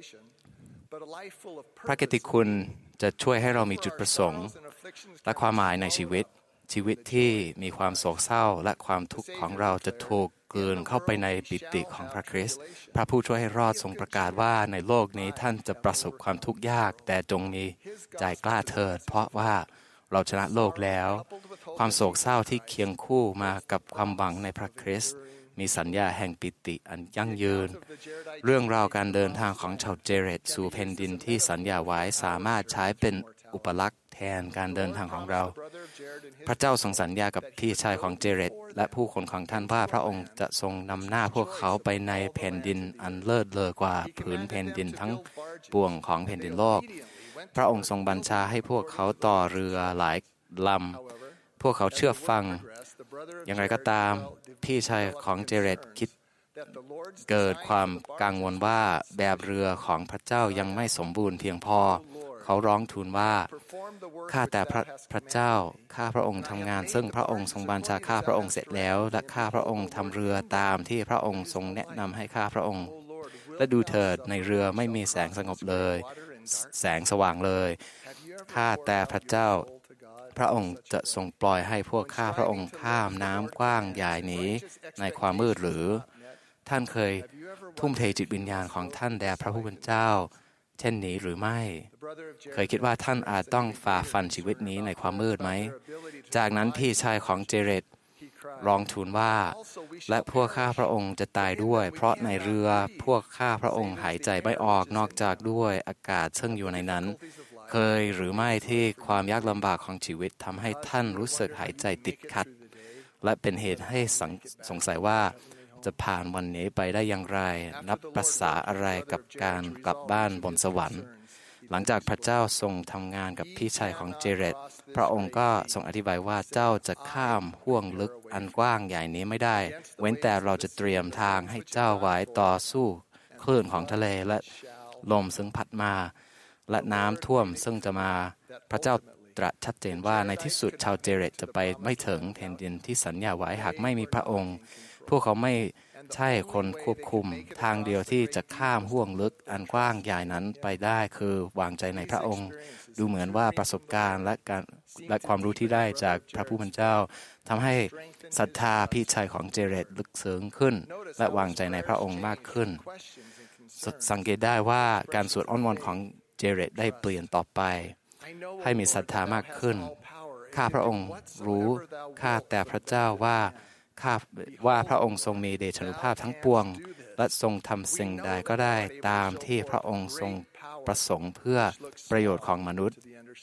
พระกิตติคุณจะช่วยให้เรามีจุดประสงค์และความหมายในชีวิตที่มีความโศกเศร้าและความทุกข์ของเราจะถูกกลืนเข้าไปในปิติของพระคริสต์พระผู้ช่วยให้รอดทรงประกาศว่าในโลกนี้ท่านจะประสบความทุกข์ยากแต่จงมีใจกล้าเถิดเพราะว่าเราชนะโลกแล้วความโศกเศร้าที่เคียงคู่มากับความหวังในพระคริสต์มีสัญญาแห่งปิติอันยั่งยืนเรื่องราวการเดินทางของชาวเจเรตสู่แผ่นดินที่สัญญาไว้สามารถใช้เป็นอุปลักษณ์แทนการเดินทางของเราพระเจ้าทรงสัญญากับพี่ชายของเจเรตและผู้คนของท่านว่าพระองค์จะทรงนำหน้าพวกเขาไปในแผ่นดินอันเลิศเลอกว่าผืนแผ่นดินทั้งปวงของแผ่นดินโลกพระองค์ทรงบัญชาให้พวกเขาต่อเรือหลายลำพวกเขาเชื่อฟังอย่างไรก็ตามพี่ชายของเจเรตคิดเกิดความกังวลว่าแบบเรือของพระเจ้ายังไม่สมบูรณ์เพียงพอเขาร้องทูลว่าข้าแต่พระเจ้าข้าพระองค์ทำงานซึ่งพระองค์ทรงบัญชาข้าพระองค์เสร็จแล้วและข้าพระองค์ทำเรือตามที่พระองค์ทรงแนะนำให้ข้าพระองค์และดูเถิดในเรือไม่มีแสงสงบเลยแสงสว่างเลยข้าแต่พระเจ้าพระองค์จะทรงปล่อยให้พวกข้าพระองค์ข้ามน้ำกว้างใหญ่นี้ในความมืดหรือท่านเคยทุ่มเทจิตวิญญาณของท่านแด่พระผู้เป็นเจ้าเช่นนี้หรือไม่เคยคิดว่าท่านอาจต้องฝ่าฟันชีวิตนี้ในความมืดไหมจากนั้นพี่ชายของเจเรตร้องทูลว่าและพวกข้าพระองค์จะตายด้วยเพราะในเรือพวกข้าพระองค์หายใจไม่ออกนอกจากด้วยอากาศซึ่งอยู่ในนั้นเคยหรือไม่ที่ความยากลำบากของชีวิตทำให้ท่านรู้สึกหายใจติดขัดและเป็นเหตุให้สงสัยว่าจะผ่านวันนี้ไปได้อย่างไรนับภาษาอะไรกับการกลับบ้านบนสวรรค์หลังจากพระเจ้าทรงทำงานกับพี่ชายของเจเรตพระองค์ก็ทรงอธิบายว่าเจ้าจะข้ามห้วงลึกอันกว้างใหญ่นี้ไม่ได้เว้นแต่เราจะเตรียมทางให้เจ้าไว้ต่อสู้คลื่นของทะเลและลมซึ่งพัดมาและน้ำท่วมซึ่งจะมาพระเจ้าตรัสชัดเจนว่าในที่สุดชาวเจเรตจะไปไม่ถึงแผ่นดินที่สัญญาไว้หากไม่มีพระองค์พวกเขาไม่ใช่คนควบคุมทางเดียวที่จะข้ามห้วงลึกอันกว้างใหญ่นั้นไปได้คือวางใจในพระองค์ดูเหมือนว่าประสบการณ์และความรู้ที่ได้จากพระผู้เป็นเจ้าทำให้ศรัทธาพี่ชายของเจเรตลึกซึ้งขึ้นและวางใจในพระองค์มากขึ้นสังเกตได้ว่าการสวดอ้อนวอนของเจเรตได้เปลี่ยนต่อไปให้มีศรัทธามากขึ้นข้าพระองค์รู้ข้าแต่พระเจ้าว่าพระองค์ทรงมีเดชานุภาพทั้งปวงและทรงทำสิ่งใดก็ได้ตามที่พระองค์ทรงประสงค์เพื่อประโยชน์ของมนุษย์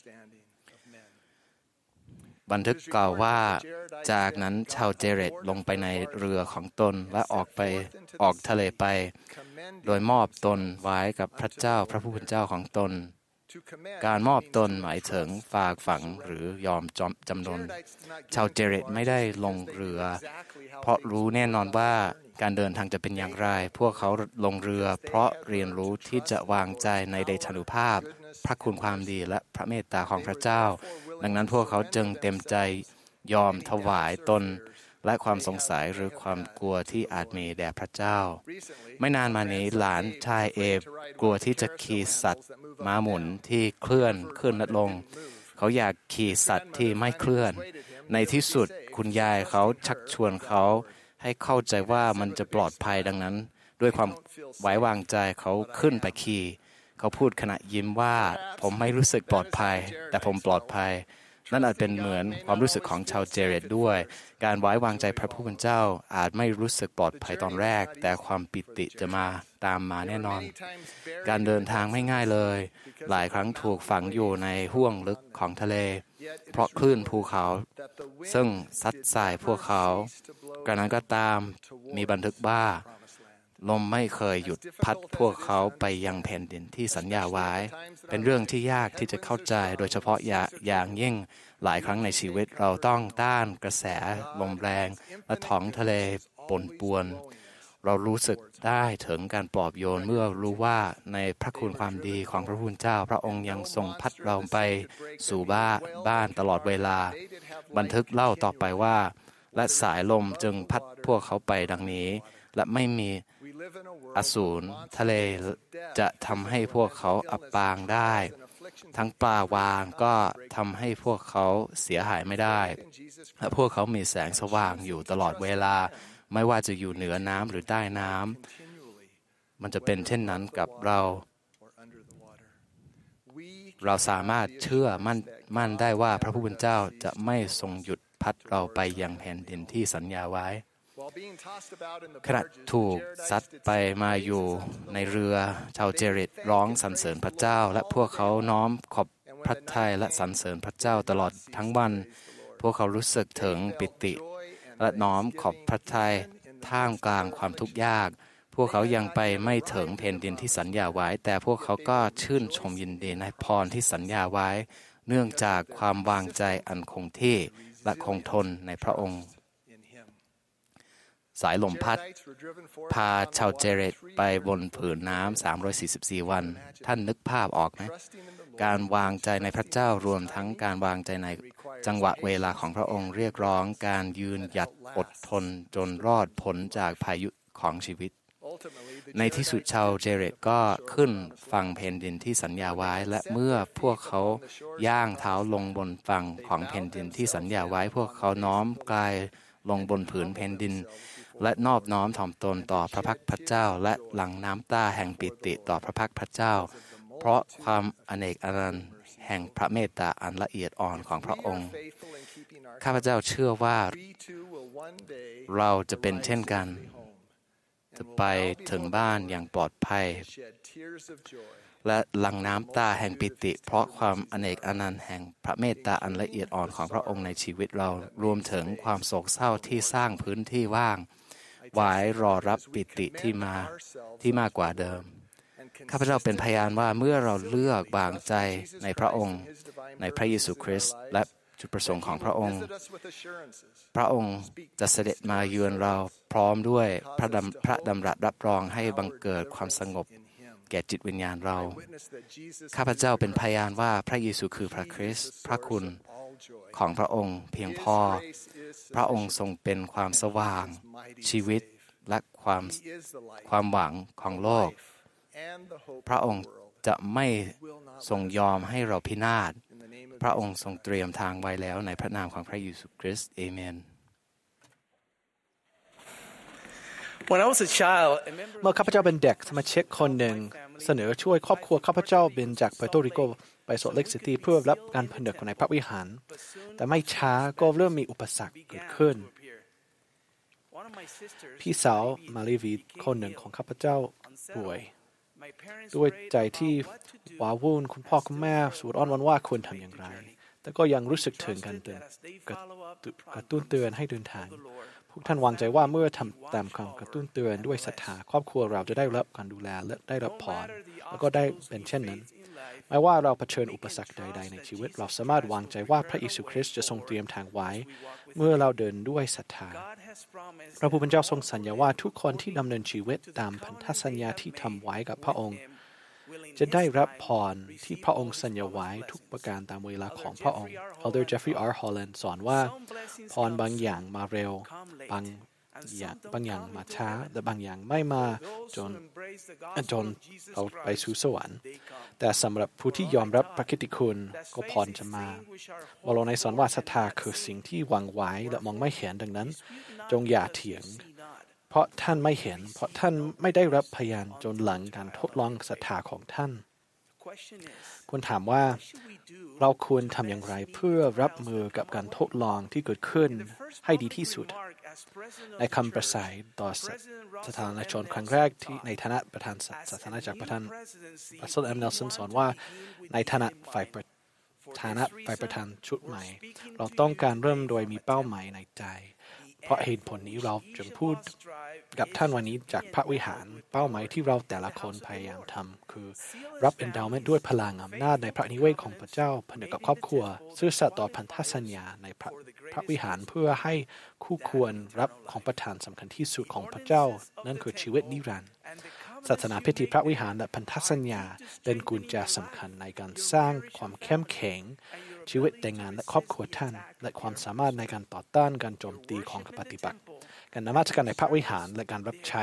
บันทึกกล่าวว่าจากนั้นชาวเจเรตลงไปในเรือของตนและออกทะเลไปโดยมอบตนไว้กับพระเจ้าพระผู้เป็นเจ้าของตนการมอบตนหมายถึงฝากฝังหรือยอมจำนนชาวเจเรตไม่ได้ลงเรือเพราะรู้แน่นอนว่าการเดินทางจะเป็นอย่างไรพวกเขาลงเรือเพราะเรียนรู้ที่จะวางใจในเดชานุภาพพระคุณความดีและพระเมตตาของพระเจ้าดังนั้นพวกเขาจึงเต็มใจยอมถวายตนและความสงสัยหรือความกลัวที่อาจมีแด่พระเจ้าไม่นานมานี้หลานชายเอบกลัวที่จะขี่สัตว์ม้าหมุนที่เคลื่อนขึ้นและลงเขาอยากขี่สัตว์ที่ไม่เคลื่อนในที่สุดคุณยายเขาชักชวนเขาให้เข้าใจว่ามันจะปลอดภัยดังนั้นด้วยความไว้วางใจเขาขึ้นไปขี่เขาพูดขณะยิ้มว่าผมไม่รู้สึกปลอดภัยแต่ผมปลอดภัยนั่นอาจเป็นเหมือนความรู้สึกของชาวเจเรตด้วยการไว้วางใจพระผู้เป็นเจ้าอาจไม่รู้สึกปลอดภัยตอนแรกแต่ความปิติจะมาตามมาแน่นอนการเดินทางไม่ง่ายเลยหลายครั้งถูกฝังอยู่ในห้วงลึกของทะเลเพราะคลื่นภูเขาซึ่งซัดสายพวกเขากระนั้นก็ตามมีบันทึกว่าลมไม่เคยหยุดพัดพวกเขาไปยังแผ่นดินที่สัญญาไว้เป็นเรื่องที่ยากที่จะเข้าใจโดยเฉพาะอย่างยิ่งหลายครั้งในชีวิตเราต้องต้านกระแสลมแรงและท้องทะเลป่นป่วนเรารู้สึกได้ถึงการปลอบโยนเมื่อรู้ว่าในพระคุณความดีของพระผู้เป็นเจ้าพระองค์ยังทรงพัดเราไปสู่บ้านตลอดเวลาบันทึกเล่าต่อไปว่าและสายลมจึงพัดพวกเขาไปดังนี้และไม่มีอสูรทะเลจะทำให้พวกเขาอับปางได้ทั้งปลาวาฬก็ทำให้พวกเขาเสียหายไม่ได้และพวกเขามีแสงสว่างอยู่ตลอดเวลาไม่ว่าจะอยู่เหนือน้ำหรือใต้น้ำมันจะเป็นเช่นนั้นกับเราสามารถเชื่อมั่นได้ว่าพระผู้เป็นเจ้าจะไม่ทรงหยุดพัดเราไปยังแผ่นดินที่สัญญาไว้ขณะถูกซัดไปมาอยู่ในเรือชาวเจเรตร้องสรรเสริญพระเจ้าและพวกเขาน้อมขอบพระทัยและสรรเสริญพระเจ้าตลอดทั้งวันพวกเขารู้สึกถึงปิติและน้อมขอบพระทัยท่ามกลางความทุกข์ยากพวกเขายังไปไม่ถึงแผ่นดินที่สัญญาไว้แต่พวกเขาก็ชื่นชมยินดีในพรที่สัญญาไว้เนื่องจากความวางใจอันคงที่และคงทนในพระองค์สายลมพัดพาชาวเจเรตไปบนผืนน้ำ344วันท่านนึกภาพออกไหมการวางใจในพระเจ้ารวมทั้งการวางใจในจังหวะเวลาของพระองค์เรียกร้องการยืนหยัดอดทนจนรอดพ้นจากพายุของชีวิตในที่สุดชาวเจเรตก็ขึ้นฝั่งแผ่นดินที่สัญญาไว้และเมื่อพวกเขาย่างเท้าลงบนฝั่งของแผ่นดินที่สัญญาไว้พวกเขาน้อมกายลงบนผืนแผ่นดินและนอบน้อมถ่อมตนต่อพระพักพระเจ้าและหลั่งน้ำตาแห่งปิติต่อพระพักพระเจ้าเพราะความอเนกอนันต์แห่งพระเมตตาอันละเอียดอ่อนของพระองค์ข้าพเจ้าเชื่อว่าเราจะเป็นเช่นกันจะไปถึงบ้านอย่างปลอดภัยและหลั่งน้ำตาแห่งปิติเพราะความอเนกอนันต์แห่งพระเมตตาอันละเอียดอ่อนของพระองค์ในชีวิตเรารวมถึงความโศกเศร้าที่สร้างพื้นที่ว่างไว้รอรับปิติที่มากกว่าเดิมข้าพเจ้าเป็นพยานว่าเมื่อเราเลือกวางใจในพระองค์ในพระเยซูคริสต์และจุดประสงค์ของพระองค์จะเสด็จมาเยือนเราพร้อมด้วยพระดำรัสรับรองให้บังเกิดความสงบแก่จิตวิญญาณเราข้าพเจ้าเป็นพยานว่าพระเยซูคือพระคริสต์พระคุณของพระองค์เพียงพอพระองค์ทรงเป็นความสว่างชีวิตและความหวังของโลกพระองค์จะไม่ทรงยอมให้เราพินาศพระองค์ทรงเตรียมทางไว้แล้วในพระนามของพระเยซูคริสต์เอเมนเมื่อข้าพเจ้าเป็นเด็กสมาชิกคนหนึ่งเสนอช่วยครอบครัวข้าพเจ้าบินจากเปอร์โตริโกไปโซลต์เลคซิตี้เพื่อรับการผนึกในพระวิหารแต่ไม่ช้าก็เริ่มมีอุปสรรคเกิดขึ้นพี่สาวมารีวีคนหนึ่งของข้าพเจ้าป่วยด้วยใจที่ว้าวุ่นคุณพ่อคุณแม่สูดอ้อนวอนว่าควรทำอย่างไรแต่ก็ยังรู้สึกถึงการกระตุ้นเตือนให้เดินทางพวกท่านวางใจว่าเมื่อทำตามคำกระตุ้นเตือนด้วยศรัทธาครอบครัวเราจะได้รับการดูแลและได้รับพรแล้วก็ได้เป็นเช่นนั้นไม่ว่าเราเผชิญอุปสรรคใดๆในชีวิตเราสามารถวางใจว่าพระเยซูคริสต์จะทรงเตรียมทางไว้เมื่อเราเดินด้วยศรัทธาพระผู้เป็นเจ้าทรงสัญญาว่าทุกคนที่ดำเนินชีวิตตามพันธสัญญาที่ทำไว้กับพระองค์จะได้รับพรที่พระองค์สัญญาไว้ทุกประการตามเวลาของพระองค์ Elder Jeffrey R. Holland สอนว่าพรบางอย่างมาเร็วบางอย่างมาช้าและบางอย่างไม่มาจนเราไปสู่สวรรค์แต่สำหรับผู้ที่ยอมรับพระกิตติคุณก็พรจะมาวโรในสอนว่าศรัทธาคือสิ่งที่หวังไว้และมองไม่เห็นดังนั้นจงอย่าเถียงเพราะท่านไม่เห็นเพราะท่านไม่ได้รับพยานจนหลังการทดลองศรัทธาของท่านควรถามว่าเราควรทำอย่างไรเพื่อรับมือกับการทดลองที่เกิดขึ้นให้ดีที่สุดในคำประสัยต่อสาธารณชนครั้งแรกที่ในฐานะประธานสาธารณจักรประธานรัสเซล เนลสันสอนว่าในฐานะฝ่ายประธานชุดใหม่เราต้องการเริ่มโดยมีเป้าหมายในใจเพราะเหตุผลนี้เราจึงพูดกับท่านวันนี้จากพระวิหารเป้าหมายที่เราแต่ละคนพยายามทำคือรับ endowment ด้วยพลังอำนาจในพระนิเวศของพระเจ้าผนึกกับครอบครัวซื่อสัตย์ต่อพันธสัญญาในพระวิหารเพื่อให้คู่ควรรับของประทานสำคัญที่สุดของพระเจ้านั่นคือชีวิตนิรันดร์ศาสนาพิธีพระวิหารและพันธสัญญาเป็นกุญแจสำคัญในการสร้างความเข้มแข็งชีวิตแต่งงานและครอบครัวท่านและความสามารถในการต่อต้านการโจมตีของปฏิปักษ์การนมัสการในพระวิหารและการรับใช้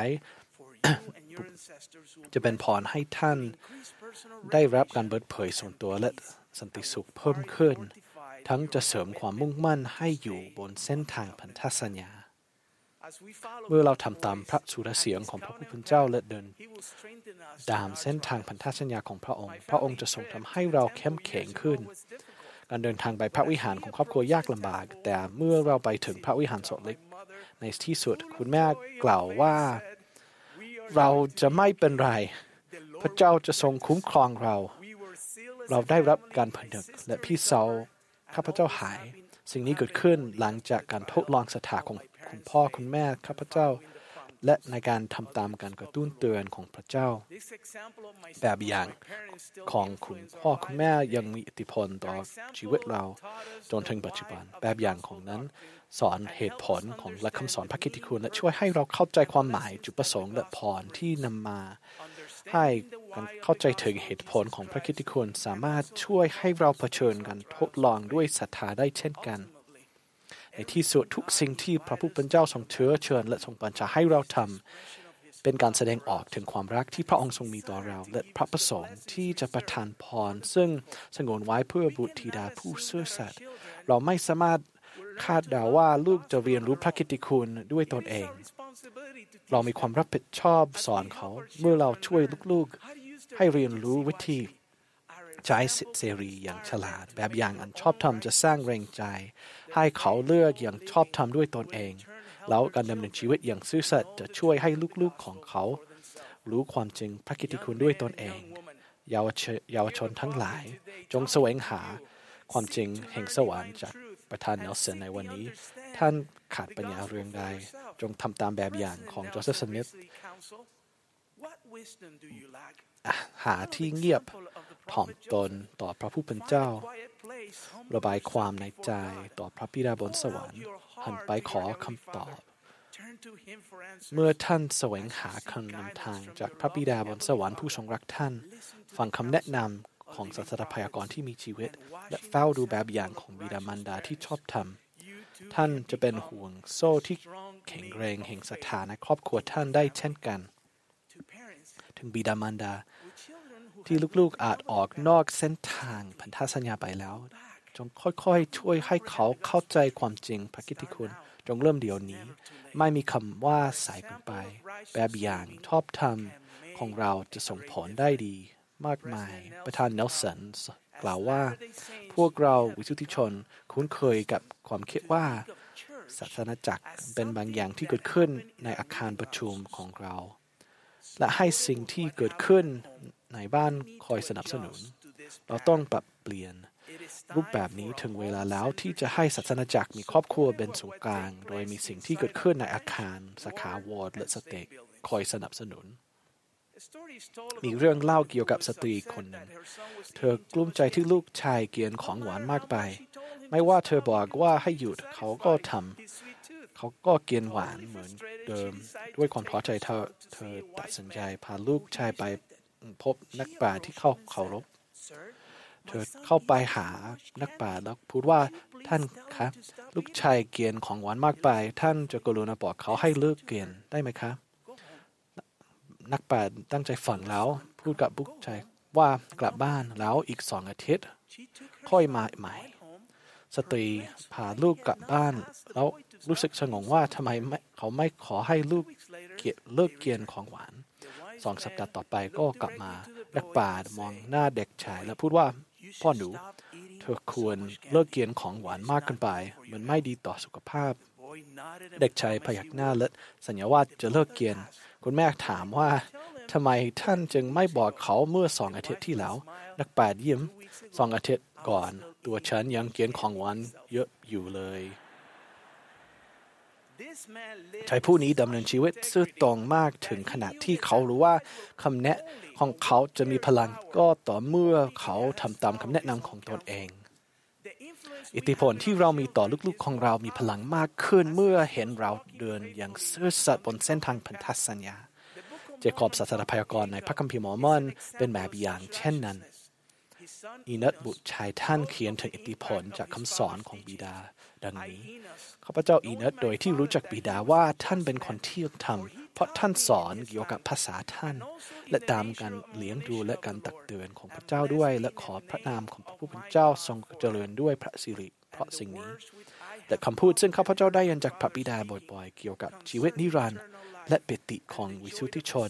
จะเป็นพรให้ท่านได้รับการเปิดเผยส่วนตัวและสันติสุขเพิ่มขึ้นทั้งจะเสริมความมุ่งมั่นให้อยู่บนเส้นทางพันธสัญญาเมื่อเราทำตามพระสุรเสียงของพระผู้เป็นเจ้าและเดินตามเส้นทางพันธสัญญาของพระองค์พระองค์จะทรงทำให้เราเข้มแข็งขึ้นการเดินทางไปพระวิหารของครอบครัวยากลำบากแต่เมื่อเราไปถึงพระวิหารโซลต์เล็กในที่สุดคุณแม่กล่าวว่าเราจะไม่เป็นไรพระเจ้าจะทรงคุ้มครองเราได้รับการผนึกและพี่สาวข้าพเจ้าหายสิ่งนี้เกิดขึ้นหลังจากการทดลองศรัทธาของคุณพ่อคุณแม่ข้าพเจ้าและในการทำตามการกระตุ้นเตือนของพระเจ้าแบบอย่างของคุณพ่อคุณแม่ยังมีอิทธิพลต่อชีวิตเราจนถึงปัจจุบันแบบอย่างของนั้นสอนเหตุผลของและคำสอนพระกิตติคุณและช่วยให้เราเข้าใจความหมายจุดประสงค์และพรที่นำมาให้การเข้าใจถึงเหตุผลของพระกิตติคุณสามารถช่วยให้เราเผชิญการทดลองด้วยศรัทธาได้เช่นกันในที่สุดทุกสิ่งที่พระผู้เป็นเจ้าทรงเชิญและทรงบัญชาให้เราทำเป็นการแสดงออกถึงความรักที่พระองค์ทรงมีต่อเราและพระประสงค์ที่จะประทานพรซึ่งสงวนไว้เพื่อบุตรธิดาผู้ซื่อสัตย์เราไม่สามารถคาดเดาว่าลูกจะเรียนรู้พระกิตติคุณด้วยตนเองเรามีความรับผิดชอบสอนเขาเมื่อเราช่วยลูกๆให้เรียนรู้วิธีใช้สิทธิเสรีอย่างฉลาดแบบอย่างอันชอบธรรมจะสร้างแรงใจให้เขาเลือกอย่างชอบธรรมด้วยตนเองแล้วการดำเนินชีวิตอย่างซื่อสัตย์จะช่วยให้ลูกๆของเขารู้ความจริงพระกิตติคุณด้วยตนเองเยาวชนทั้งหลายจงแสวงหาความจริงแห่งสวรรค์จากประธานเนลสันในวันนี้ท่านขาดปัญญาเรื่องใดจงทำตามแบบอย่างของโจเซฟ สมิธหาที่เงียบถ่อมตนต่อพระผู้เป็นเจ้าระบายความในใจต่อพระบิดาบนสวรรค์หันไปขอคำตอบเมื่อท่านแสวงหาคำนำทางจากพระบิดาบนสวรรค์ผู้ทรงรักท่านฟังคำแนะนำของศาสตราพยากรณ์ที่มีชีวิตและเฝ้าดูแบบอย่างของบิดามารดาที่ชอบธรรมท่านจะเป็นห่วงโซ่ที่แข็งแรงแห่งศรัทธาในครอบครัวท่านได้เช่นกันถึงบิดามารดาที่ลูกๆอาจออกนอกเส้นทางพันธสัญญาไปแล้วจงค่อยๆช่วยให้เขาเข้าใจความจริงพระกิตติคุณจงเริ่มเดี๋ยวนี้ไม่มีคำว่าสายเกินไปแบบอย่างชอบธรรมของเราจะส่งผลได้ดีมากมายประธานเนลสันกล่าวว่าพวกเราวิสุทธิชนคุ้นเคยกับความคิดว่าศาสนาจักรเป็นบางอย่างที่เกิดขึ้นในอาคารประชุมของเราและให้สิ่งที่เกิดขึ้นในบ้านคอยสนับสนุนเราต้องปรับเปลี่ยนรูปแบบนี้ถึงเวลาแล้วที่จะให้ศาสนาจักรมีครอบครัวเป็นศูนย์กลางโดยมีสิ่งที่เกิดขึ้นในอาคารสาขาวอร์ดและสเต็กคอยสนับสนุนมีเรื่องเล่าเกี่ยวกับสตรีคนหนึ่งเธอกลุ้มใจที่ลูกชายกินของหวานมากไปไม่ว่าเธอบอกว่าให้หยุดเขาก็ทำเขาก็กินหวานเหมือนเดิมด้วยความท้อใจเธอตัดสินใจพาลูกชายไปพบนักปราชญ์ที่เคารพเธอเข้าไปหานักปราชญ์แล้วพูดว่าท่านครับลูกชายกินของหวานมากไปท่านจะกรุณาบอกเขาให้เลิกกินได้ไหมครับนักปราชญ์ตั้งใจฟังแล้วพูดกับลูกชายว่ากลับบ้านแล้วอีก2 อาทิตย์ค่อยมาใหม่สตรีพาลูกกลับบ้านแล้วรู้สึกสงงว่าทำไมเขาไม่ขอให้ลูกเลิกกินของหวาน2 สัปดาห์ต่อไปก็กลับมานักปราชญ์มองหน้าเด็กชายแล้วพูดว่าพ่อหนูเธอควรเลิกกินของหวานมากเกินไปมันไม่ดีต่อสุขภาพเด็กชายพยักหน้าและสัญญาว่าจะเลิกกินคุณแม่ถามว่าทำไมท่านจึงไม่บอกเขาเมื่อ2 อาทิตย์ที่แล้วนักปราชญ์ยิ้ม2 อาทิตย์ก่อนตัวฉันยังกินของหวานเยอะอยู่เลยชายผู้นี้ดำเนินชีวิตซื่อตรงมากถึงขนาดที่เขารู้ว่าคำแนะของเขาจะมีพลังก็ต่อเมื่อเขาทำตามคำแนะนำของตนเองอิทธิพลที่เรามีต่อลูกๆของเรามีพลังมากขึ้นเมื่อเห็นเราเดินอย่างซื่อสัตย์บนเส้นทางพันธสัญญาเจคอบศาสนาพยากรณ์ในพระคัมภีร์มอร์มอนเป็นแบบอย่างเช่นนั้นอีนัทบุตรชายท่านเขียนถึงอิทธิพลจากคำสอนของบิดาดังนี้ข้าพเจ้าอีนัทโดยที่รู้จักบิดาว่าท่านเป็นคนที่ธรรมเพราะท่านสอนเกี่ยวกับภาษาท่านและตามการเลี้ยงดูและการตักเตือนของพระเจ้าด้วยและขอพระนามของพระผู้เป็นเจ้าทรงเจริญด้วยพระสิริเพราะสิ่งนี้และคำพูดซึ่งข้าพเจ้าได้ยินจากพระบิดาบ่อยๆเกี่ยวกับชีวิตนิรันดร์และปิติของวิสุทธิชน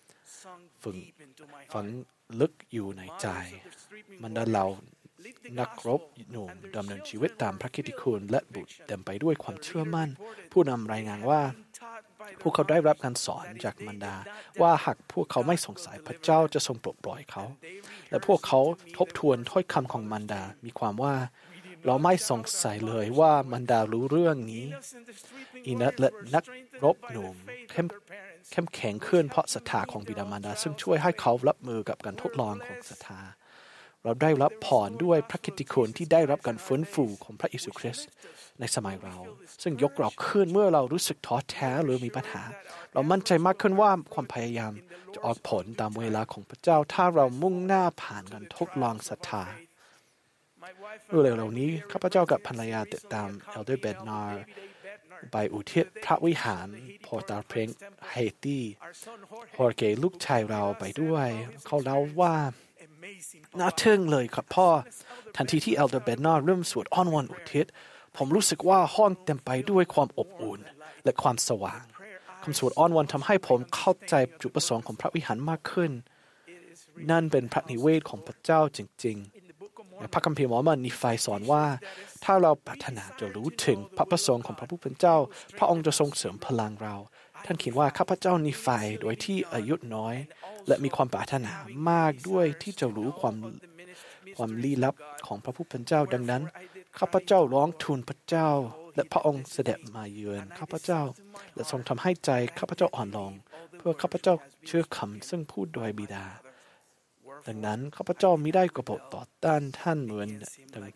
ฝังลึกอยู่ในใจบรรดาเรานักรบหนุ่มดำเนินชีวิตตามพระกิตติคุณและบุตรเต็มไปด้วยความเชื่อมั่นผู้นำรายงานว่าพวกเขาได้รับการสอนจากมารดาว่าหากพวกเขาไม่สงสัยพระเจ้าจะทรงปลดปล่อยเขาและพวกเขาทบทวนถ้อยคำของมารดามีความว่าเราไม่สงสัยเลยว่ามารดารู้เรื่องนี้อีนัทและนักรบหนุ่มเข้มแข็งขึ้นเพราะศรัทธาของบิดามารดาซึ่งช่วยให้เขารับมือกับการทดลองของศรัทธาเราได้รับพรด้วยพระกิตติคุณที่ได้รับการฟื้นฟูของพระเยซูคริสต์ในสมัยเราซึ่งยกเราขึ้นเมื่อเรารู้สึกท้อแท้หรือมีปัญหาเรามั่นใจมากขึ้นว่าความพยายามจะออกผลตามเวลาของพระเจ้าถ้าเรามุ่งหน้าผ่านการทดลองศรัทธาเมื่อเร็วๆนี้ข้าพเจ้ากับภรรยาติดตามเอลเดอร์เบดนาร์ไปอุทิศพระวิหารพอร์ตาเพลงเฮตีฮอร์เกลูกชายเราไปด้วยเขาเล่าว่าน่าทึ่งเลยครับพ่อทันทีที่เอลเดอร์เบดนาร์เริ่มสวดอ้อนวอนอุทิศผมรู้สึกว่าห้องเต็มไปด้วยความอบอุ่นและความสว่างคำสวดอ้อนวอนทำให้ผมเข้าใจจุดประสงค์ของพระวิหารมากขึ้นนั่นเป็นพระนิเวศของพระเจ้าจริงๆในพระคัมภีร์มอร์มอนนิฟายสอนว่าถ้าเราปรารถนาจะรู้ถึงพระประสงค์ของพระผู้เป็นเจ้าพระองค์จะทรงเสริมพลังเราท่านเขียนว่าข้าพเจ้านิฟายโดยที่อายุน้อยและมีความปรารถนามากด้วยที่จะรู้ความลี้ลับของพระผู้เป็นเจ้าดังนั้นข้าพเจ้าร้องทูลพระเจ้าและพระองค์เสด็จมาเยือนข้าพเจ้าและทรงทำให้ใจข้าพเจ้าอ่อนลงเพื่อข้าพเจ้าเชื่อคำซึ่งพูดโดยบิดาดังนั้นข้าพเจ้ามิได้กบฏต่อต้านท่านเหมือนดัง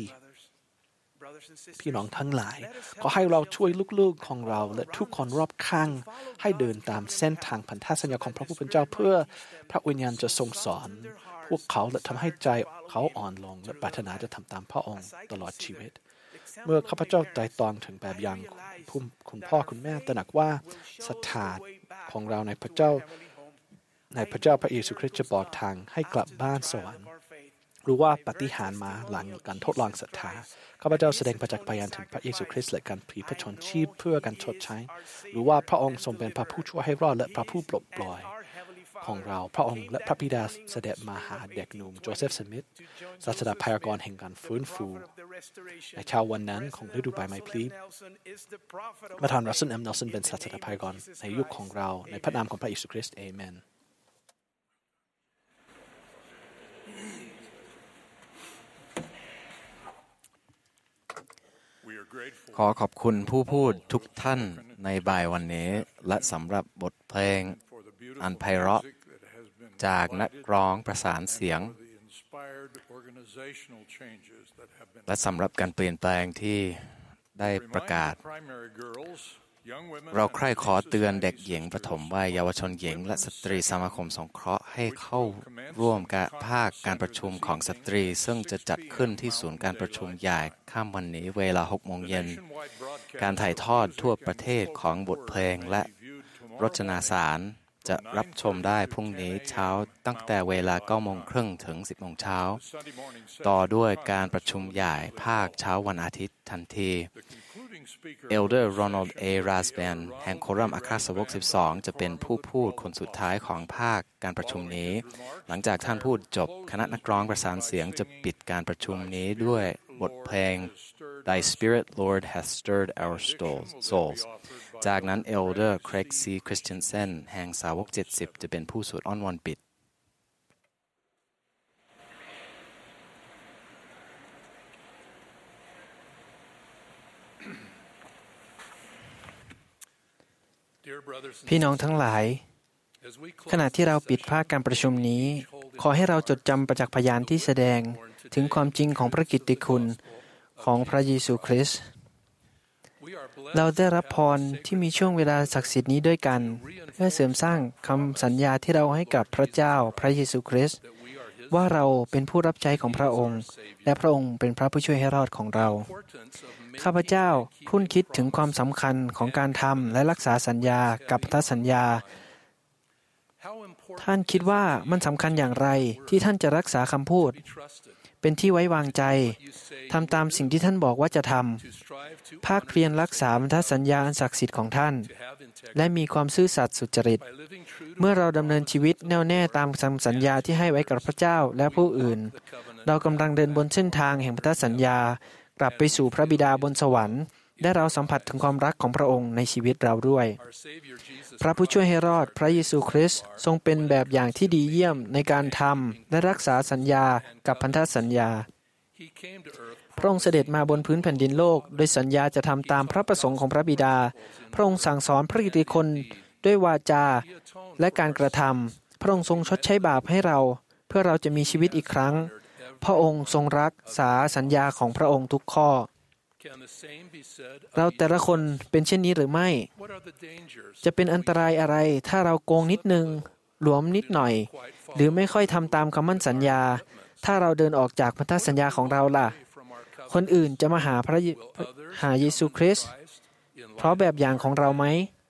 พี่น้องทั้งหลายขอให้เราช่วยลูกๆของเราและทุกคนรอบข้างให้เดินตามเส้นทางพันธสัญญาของพระผู้เป็นเจ้าเพื่อพระวิญญาณจะทรงสอนพวกเขาและทำให้ใจเขาอ่อนลงและปรารถนาจะทำตามพระองค์ตลอดชีวิตเมื่อข้าพเจ้าไตร่ตรองถึงแบบอย่างคุณพ่อคุณแม่ตระหนักว่าศรัทธาของเราในพระเจ้าพระเยซูคริสต์จะบอกทางให้กลับบ้านสวรรค์รู้ว่าปาฏิหาริย์มาหลังการทดลองศรัทธาข้าพเจ้าแสดงประจักษ์พยานถึงพระเยซูคริสต์และการพลีพระชนชีพเพื่อการชดใช้รู้ว่าพระองค์ทรงเป็นพระผู้ช่วยให้รอดและพระผู้ปลดปล่อยของเราพระองค์และพระบิดาเสด็จมาหาเด็กหนุ่มโจเซฟสมิธศาสดาพยากรณ์แห่งการฟื้นฟูในเช้าวันนั้นของฤดูใบไม้ผลิประธานรัสเซล เอ็ม เนลสันเป็นศาสดาพยากรณ์ในยุคของเราในพระนามของพระเยซูคริสต์เอเมนขอขอบคุณผู้พูดทุกท่านในบ่ายวันนี้และสำหรับบทเพลงอันไพเราะจากนักร้องประสานเสียงและสำหรับการเปลี่ยนแปลงที่ได้ประกาศเราใคร่ขอเตือนเด็กหญิงประถมวัยเยาวชนหญิงและสตรีสมาคมสงเคราะห์ให้เข้าร่วมกับภาคการประชุมของสตรีซึ่งจะจัดขึ้นที่ศูนย์การประชุมใหญ่ค่ำวันนี้เวลา 6 โมงเย็นการถ่ายทอดทั่วประเทศของบทเพลงและรจนาสารจะรับชมได้พรุ่งนี้เช้าตั้งแต่เวลา 9 โมงครึ่งถึง 10 โมงเช้าต่อด้วยการประชุมใหญ่ภาคเช้าวันอาทิตย์ทันทีElder Ronald A. Rasband แห่งโครัมอัครสาวก 12 จะเป็นผู้พูดคนสุดท้ายของภาคการประชุมนี้หลังจากท่านพูดจบคณะนักร้องประสานเสียงจะปิดการประชุมนี้ด้วยบทเพลง Thy Spirit Lord hath stirred our souls จากนั้น Elder Craig C. Christensen แห่งสาวก 70 จะเป็นผู้สวดอ้อนวอนปิดพี่น้องทั้งหลายขณะที่เราปิดภาคการประชุมนี้ขอให้เราจดจำประจักษ์พยานที่แสดงถึงความจริงของพระกิตติคุณของพระเยซูคริสต์เราได้รับพรที่มีช่วงเวลาศักดิ์สิทธิ์นี้ด้วยกันเพื่อเสริมสร้างคำสัญญาที่เราให้กับพระเจ้าพระเยซูคริสต์ว่าเราเป็นผู้รับใช้ของพระองค์และพระองค์เป็นพระผู้ช่วยให้รอดของเราข้าพเจ้าคุ้นคิดถึงความสำคัญของการทำและรักษาสัญญากับพันธสัญญาท่านคิดว่ามันสำคัญอย่างไรที่ท่านจะรักษาคำพูดเป็นที่ไว้วางใจทำตามสิ่งที่ท่านบอกว่าจะทำภาคเพียรรักษาพันธสัญญาอันศักดิ์สิทธิ์ของท่านและมีความซื่อสัตย์สุจริตเมื่อเราดำเนินชีวิตแน่วแน่ตามคำสัญญาที่ให้ไว้กับพระเจ้าและผู้อื่นเรากำลังเดินบนเส้นทางแห่งพันธสัญญากลับไปสู่พระบิดาบนสวรรค์และเราสัมผัสถึงความรักของพระองค์ในชีวิตเราด้วยพระผู้ช่วยให้รอดพระเยซูคริสต์ทรงเป็นแบบอย่างที่ดีเยี่ยมในการทำและรักษาสัญญากับพันธสัญญาพระองค์เสด็จมาบนพื้นแผ่นดินโลกโดยสัญญาจะทำตามพระประสงค์ของพระบิดาพระองค์สั่งสอนพระกิตติคุณด้วยวาจาและการกระทำพระองค์ทรงชดใช้บาปให้เราเพื่อเราจะมีชีวิตอีกครั้งพระองค์ทรงรักษาสัญญาของพระองค์ทุกข้อเราแต่ละคนเป็นเช่นนี้หรือไม่จะเป็นอันตรายอะไรถ้าเราโกงนิดนึงหลวมนิดหน่อยหรือไม่ค่อยทำตามคำมั่นสัญญาถ้าเราเดินออกจากพันธสัญญาของเราล่ะคนอื่นจะมาหาเยซูคริสต์เพราะแบบอย่างของเราไหม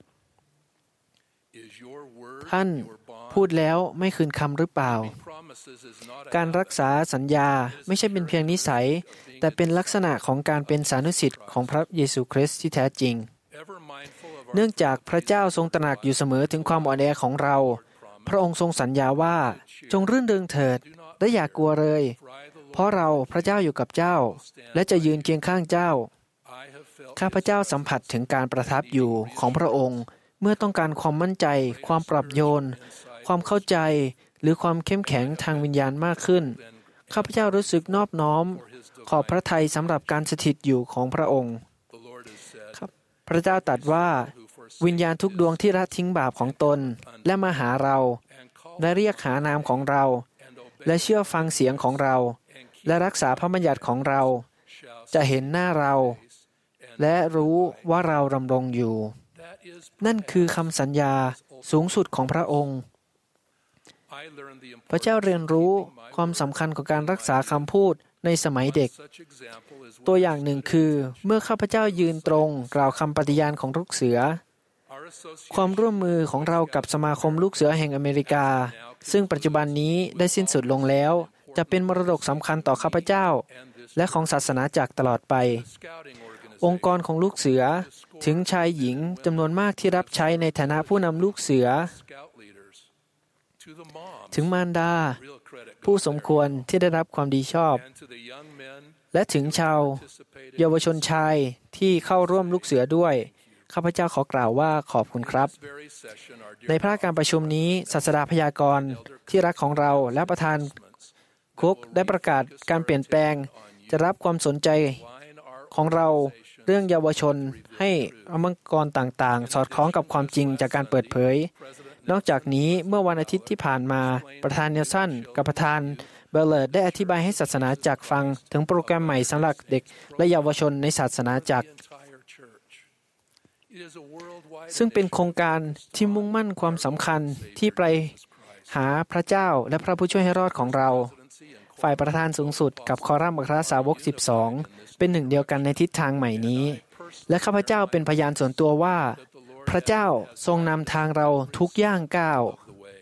ท่านพูดแล้วไม่คืนคำหรือเปล่าการรักษาสัญญาไม่ใช่เป็นเพียงนิสัยแต่เป็นลักษณะของการเป็นสานุสิทธิ์ของพระเยซูคริสต์ที่แท้จริงเนื่องจากพระเจ้าทรงตระหนักอยู่เสมอถึงความอ่อนแอของเราพระองค์ทรงสัญญาว่าจงรื่นเริงเถิดและอย่ากลัวเลยเพราะเราพระเจ้าอยู่กับเจ้าและจะยืนเคียงข้างเจ้าข้าพเจ้าสัมผัสถึงการประทับอยู่ของพระองค์เมื่อต้องการความมั่นใจความปรับโยนความเข้าใจหรือความเข้มแข็งทางวิญญาณมากขึ้นข้าพเจ้ารู้สึกนอบน้อมขอบพระทัยสำหรับการสถิตอยู่ของพระองค์ครับพระเจ้าตรัสว่าวิญญาณทุกดวงที่ละทิ้งบาปของตนและมาหาเราและเรียกหานามของเราและเชื่อฟังเสียงของเราและรักษาพระบัญญัติของเราจะเห็นหน้าเราและรู้ว่าเราดำรงอยู่นั่นคือคำสัญญาสูงสุดของพระองค์พระเจ้าเรียนรู้ความสำคัญของการรักษาคำพูดในสมัยเด็กตัวอย่างหนึ่งคือเมื่อข้าพเจ้ายืนตรงกล่าวคำปฏิญาณของลูกเสือความร่วมมือของเรากับสมาคมลูกเสือแห่งอเมริกาซึ่งปัจจุบันนี้ได้สิ้นสุดลงแล้วจะเป็นมรดกสำคัญต่อข้าพเจ้าและของศาสนาจักรตลอดไปองค์กรของลูกเสือถึงชายหญิงจำนวนมากที่รับใช้ในฐานะผู้นำลูกเสือถึงมารดาผู้สมควรที่ได้รับความดีชอบและถึงชาวเยาวชนชายที่เข้าร่วมลูกเสือด้วยข้าพเจ้าขอกล่าวว่าขอบคุณครับในพระการประชุมนี้ศาสดาพยากรณ์ที่รักของเราและประธานคุกได้ประกาศการเปลี่ยนแปลงจะรับความสนใจของเราเรื่องเยาวชนให้องค์กรต่างๆสอดคล้องกับความจริงจากการเปิดเผยนอกจากนี้เมื่อวันอาทิตย์ที่ผ่านมาประธานเนลสันกับประธานเบลเลอร์ได้อธิบายให้ศาสนาจักรฟังถึงโปรแกรมใหม่สำหรับเด็กและเยาวชนในศาสนาจักรซึ่งเป็นโครงการที่มุ่งมั่นความสำคัญที่ไปหาพระเจ้าและพระผู้ช่วยให้รอดของเราฝ่ายประธานสูงสุดกับคอรัมอัครสาวก12เป็นหนึ่งเดียวกันในทิศทางใหม่นี้และข้าพเจ้าเป็นพยานส่วนตัวว่าพระเจ้าทรงนำทางเราทุกย่างก้าว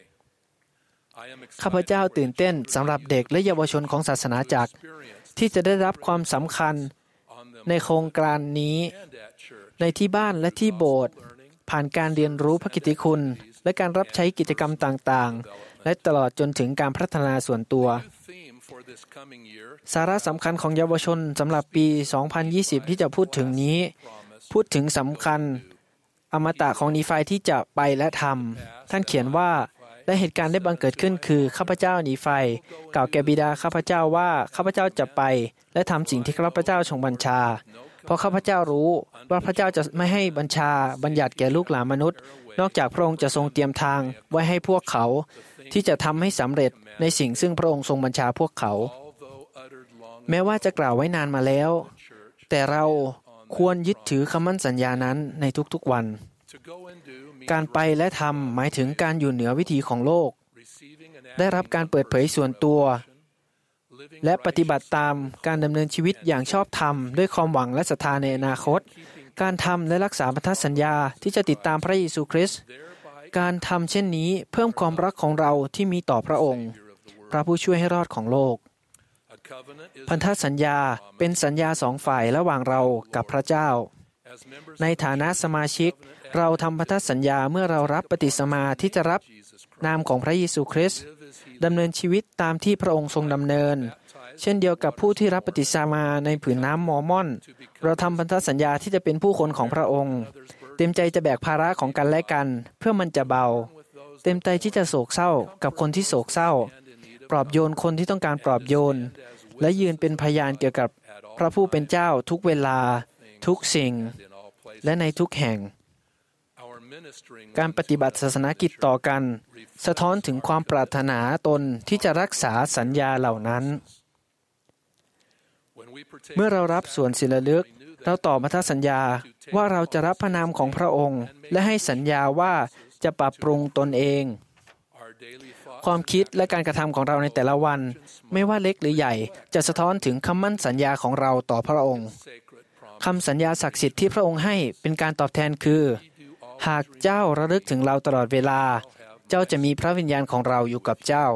ข้าพเจ้าตื่นเต้นสำหรับเด็กและเยาวชนของศาสนาจักรที่จะได้รับความสำคัญในโครงการนี้ในที่บ้านและที่โบสถ์ผ่านการเรียนรู้พระกิตติคุณและการรับใช้กิจกรรมต่างๆและตลอดจนถึงการพัฒนาส่วนตัวสาระสำคัญของเยาวชนสำหรับปี 2020 ที่จะพูดถึงนี้พูดถึงสำคัญอมตะของนีไฟที่จะไปและทำท่านเขียนว่าและเหตุการณ์ได้บังเกิดขึ้นคือข้าพเจ้านีไฟกล่าวแก่บิดาข้าพเจ้าว่าข้าพเจ้าจะไปและทำสิ่งที่ข้าพเจ้าทรงบัญชาเพราะข้าพเจ้ารู้ว่าพระเจ้าจะไม่ให้บัญชาบัญญัติแก่ลูกหลานมนุษย์นอกจากพระองค์จะทรงเตรียมทางไว้ให้พวกเขาที่จะทำให้สำเร็จในสิ่งซึ่งพระองค์ทรงบัญชาพวกเขาแม้ว่าจะกล่าวไว้นานมาแล้วแต่เราควรยึดถือคำมั่นสัญญานั้นในทุกๆวันการไปและทำหมายถึงการอยู่เหนือวิถีของโลกได้รับการเปิดเผยส่วนตัวและปฏิบัติตามการดำเนินชีวิตอย่างชอบธรรมด้วยความหวังและศรัทธาในอนาคตการทำและรักษาพันธสัญญาที่จะติดตามพระเยซูคริสต์การทำเช่นนี้เพิ่มความรักของเราที่มีต่อพระองค์พระผู้ช่วยให้รอดของโลกพันธสัญญาเป็นสัญญาสองฝ่ายระหว่างเรากับพระเจ้าในฐานะสมาชิกเราทำพันธสัญญาเมื่อเรารับปฏิสมาที่จะรับนามของพระเยซูคริสต์ดำเนินชีวิตตามที่พระองค์ทรงดำเนินเช่นเดียวกับผู้ที่รับปฏิสมาในผืนน้ำมอร์มอนเราทำพันธสัญญาที่จะเป็นผู้คนของพระองค์เต็มใจจะแบกภาระของกันและกันเพื่อมันจะเบาเต็มใจที่จะโศกเศร้ากับคนที่โศกเศร้าปลอบโยนคนที่ต้องการปลอบโยนและยืนเป็นพยานเกี่ยวกับพระผู้เป็นเจ้าทุกเวลาทุกสิ่งและในทุกแห่งการปฏิบัติศาสนกิจต่อกันสะท้อนถึงความปรารถนาตนที่จะรักษาสัญญาเหล่านั้นเมื่อเรารับส่วนศิลลึกเราต่อพันธสัญญาว่าเราจะรับพระนามของพระองค์และให้สัญญาว่าจะปรับปรุงตนเองความคิดและการกระทำของเราในแต่ละวันไม่ว่าเล็กหรือใหญ่จะสะท้อนถึงคำมั่นสัญญาของเราต่อพระองค์คำสัญญาศักดิ์สิทธิ์ที่พระองค์ให้เป็นการตอบแทนคือหากเจ้าระลึกถึงเราตลอดเวลาเจ้าจะมีพระวิญญาณของเราอยู่กับเจ้า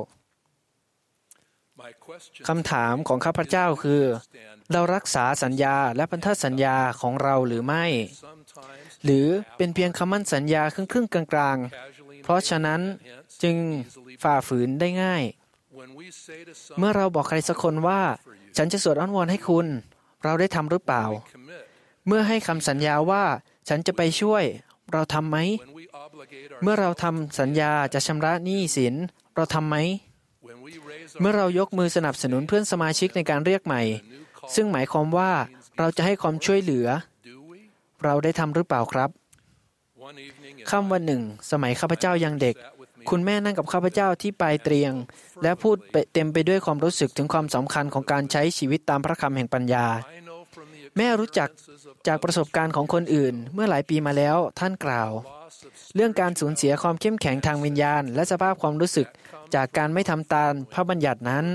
คำถามของข้าพเจ้าคือเรารักษาสัญญาและพันธสัญญาของเราหรือไม่หรือเป็นเพียงคำมั่นสัญญาครึ่งๆกลางๆเพราะฉะนั้นจึงฝ่าฝืนได้ง่ายเมื่อเราบอกใครสักคนว่าฉันจะสวดอ้อนวอนให้คุณเราได้ทำหรือเปล่าเมื่อให้คำสัญญาว่าฉันจะไปช่วยเราทำไหมเมื่อเราทำสัญญาจะชำระหนี้สินเราทำไหมเมื่อเรายกมือสนับสนุนเพื่อนสมาชิกในการเรียกใหม่ซึ่งหมายความว่าเราจะให้ความช่วยเหลือเราได้ทำหรือเปล่าครับค่ำวันหนึ่งสมัยข้าพเจ้ายังเด็กคุณแม่นั่งกับข้าพเจ้าที่ปลายเตียงและพูดเต็มไปด้วยความรู้สึกถึงความสำคัญของการใช้ชีวิตตามพระคำแห่งปัญญาแม่รู้จักจากประสบการณ์ของคนอื่นเมื่อหลายปีมาแล้วท่านกล่าวเรื่องการสูญเสียความเข้มแข็งทางวิญญาณและสภาพความรู้สึกจากการไม่ทำตามพระบัญญัตินั้น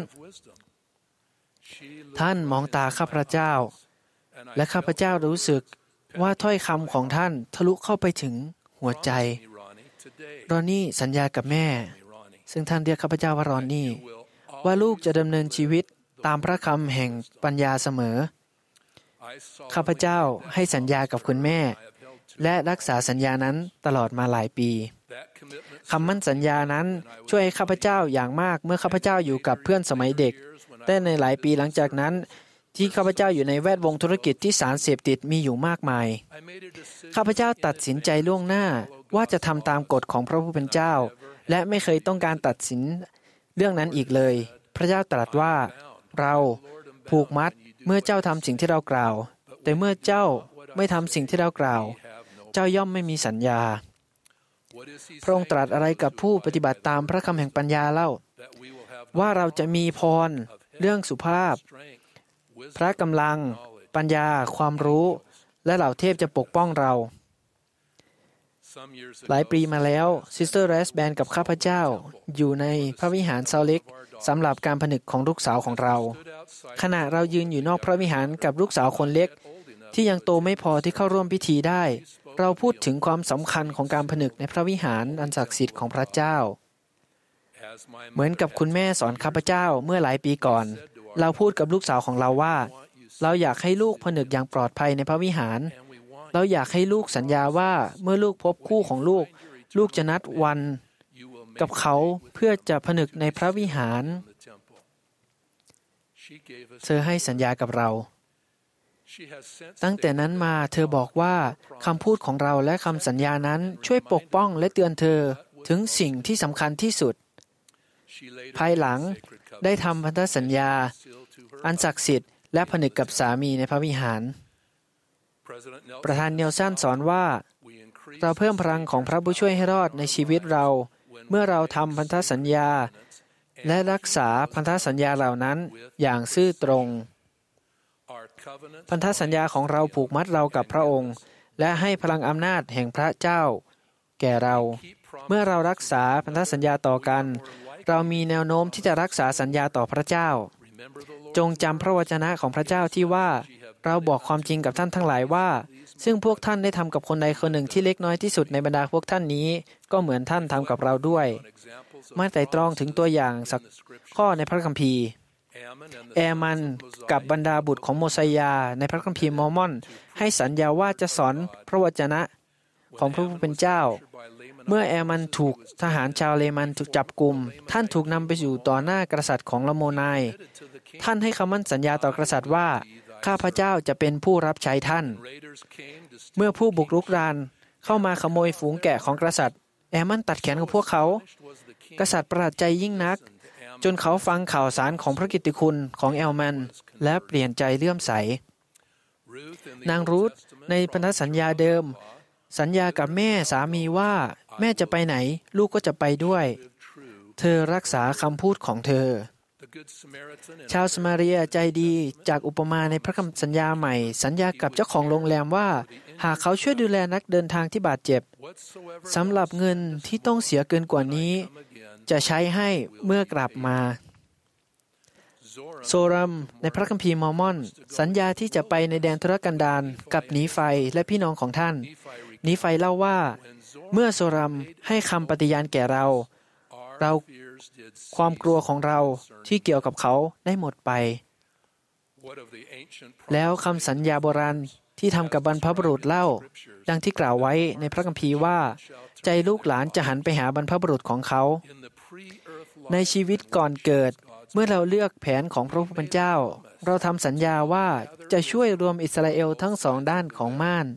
ท่านมองตาข้าพเจ้าและข้าพเจ้ารู้สึกว่าถ้อยคำของท่านทะลุเข้าไปถึงหัวใจรอนนี่สัญญากับแม่ซึ่งท่านเรียกข้าพเจ้าว่ารอนนี่ว่าลูกจะดำเนินชีวิตตามพระคำแห่งปัญญาเสมอข้าพเจ้าให้สัญญากับคุณแม่และรักษาสัญญานั้นตลอดมาหลายปีคำมั่นสัญญานั้นช่วยให้ข้าพเจ้าอย่างมากเมื่อข้าพเจ้าอยู่กับเพื่อนสมัยเด็กแต่ในหลายปีหลังจากนั้นที่ข้าพเจ้าอยู่ในแวดวงธุรกิจที่สารเสพติดมีอยู่มากมายข้าพเจ้าตัดสินใจล่วงหน้าว่าจะทำตามกฎของพระผู้เป็นเจ้าและไม่เคยต้องการตัดสินเรื่องนั้นอีกเลยพระเจ้าตรัสว่าเราผูกมัดเมื่อเจ้าทำสิ่งที่เรากล่าวแต่เมื่อเจ้าไม่ทำสิ่งที่เรากล่าวเจ้าย่อมไม่มีสัญญาพระองค์ตรัสอะไรกับผู้ปฏิบัติตามพระคำแห่งปัญญาเล่าว่าเราจะมีพรเรื่องสุภาพพระกำลังปัญญาความรู้และเหล่าเทพจะปกป้องเราหลายปีมาแล้วซิสเตอร์แรสแบนกับข้าพเจ้าอยู่ในพระวิหารเซาเล็กสำหรับการผนึกของลูกสาวของเราขณะเรายืนอยู่นอกพระวิหารกับลูกสาวคนเล็กที่ยังโตไม่พอที่เข้าร่วมพิธีได้เราพูดถึงความสำคัญของการผนึกในพระวิหารอันศักดิ์สิทธิ์ของพระเจ้าเหมือนกับคุณแม่สอนข้าพเจ้าเมื่อหลายปีก่อนเราพูดกับลูกสาวของเราว่าเราอยากให้ลูกผนึกอย่างปลอดภัยในพระวิหารเราอยากให้ลูกสัญญาว่าเมื่อลูกพบคู่ของลูกลูกจะนัดวันกับเขาเพื่อจะผนึกในพระวิหารเธอให้สัญญากับเราตั้งแต่นั้นมาเธอบอกว่าคำพูดของเราและคำสัญญานั้นช่วยปกป้องและเตือนเธอถึงสิ่งที่สำคัญที่สุดภายหลังได้ทำพันธสัญญาอันศักดิ์สิทธิ์และผนึกกับสามีในพระวิหารประธานเนลสันสอนว่าเราเพิ่มพลังของพระผู้ช่วยให้รอดในชีวิตเราเมื่อเราทำพันธสัญญาและรักษาพันธสัญญาเหล่านั้นอย่างซื่อตรงพันธสัญญาของเราผูกมัดเรากับพระองค์และให้พลังอำนาจแห่งพระเจ้าแก่เราเมื่อเรารักษาพันธสัญญาต่อกันเรามีแนวโน้มที่จะรักษาสัญญาต่อพระเจ้าจงจำพระวจนะของพระเจ้าที่ว่าเราบอกความจริงกับท่านทั้งหลายว่าซึ่งพวกท่านได้ทำกับคนใดคนหนึ่งที่เล็กน้อยที่สุดในบรรดาพวกท่านนี้ก็เหมือนท่านทำกับเราด้วยมาไตร่ตรองถึงตัวอย่างสักข้อในพระคัมภีร์แอมันกับบรรดาบุตรของโมไซยาในพระคัมภีร์มอร์มอนให้สัญญาว่าจะสอนพระวจนะของพระผู้เป็นเจ้าเมื่อแอมันถูกทหารชาวเลมันถูกจับกุมท่านถูกนำไปอยู่ต่อหน้ากษัตริย์ของละโมนายท่านให้คำมั่นสัญญาต่อกษัตริย์ว่าข้าพเจ้าจะเป็นผู้รับใช้ท่านเมื่อผู้บุกรุกรานเข้ามาขโมยฝูงแกะของกษัตริย์แอมันตัดแขนของพวกเขากษัตริย์ประหลาดใจยิ่งนักจนเขาฟังข่าวสารของพระกิตติคุณของแอลมันและเปลี่ยนใจเลื่อมใสนางรูธในพันธสัญญาเดิมสัญญากับแม่สามีว่าแม่จะไปไหนลูกก็จะไปด้วยเธอรักษาคำพูดของเธอชาวสมาเรียใจดีจากอุปมาในพระคำสัญญาใหม่สัญญากับเจ้าของโรงแรมว่าหากเขาช่วยดูแลนักเดินทางที่บาดเจ็บสำหรับเงินที่ต้องเสียเกินกว่านี้จะใช้ให้เมื่อกลับมาโซรัมในพระคัมภีร์มอร์มอนสัญญาที่จะไปในแดนทุรกันดารกับนีไฟและพี่น้องของท่านนีไฟเล่าว่าเมื่อโซรัมให้คำปฏิญาณแก่เราความกลัวของเราที่เกี่ยวกับเขาได้หมดไปแล้วคำสัญญาโบราณที่ทำกับบรรพบุรุษเล่าดังที่กล่าวไว้ในพระคัมภีร์ว่าใจลูกหลานจะหันไปหาบรรพบุรุษของเขาในชีวิตก่อนเกิดเมื่อเราเลือกแผนของพระผู้เป็นเจ้าเราทำสัญญาว่าจะช่วยรวมอิสราเอลทั้งสองด้านของม่าน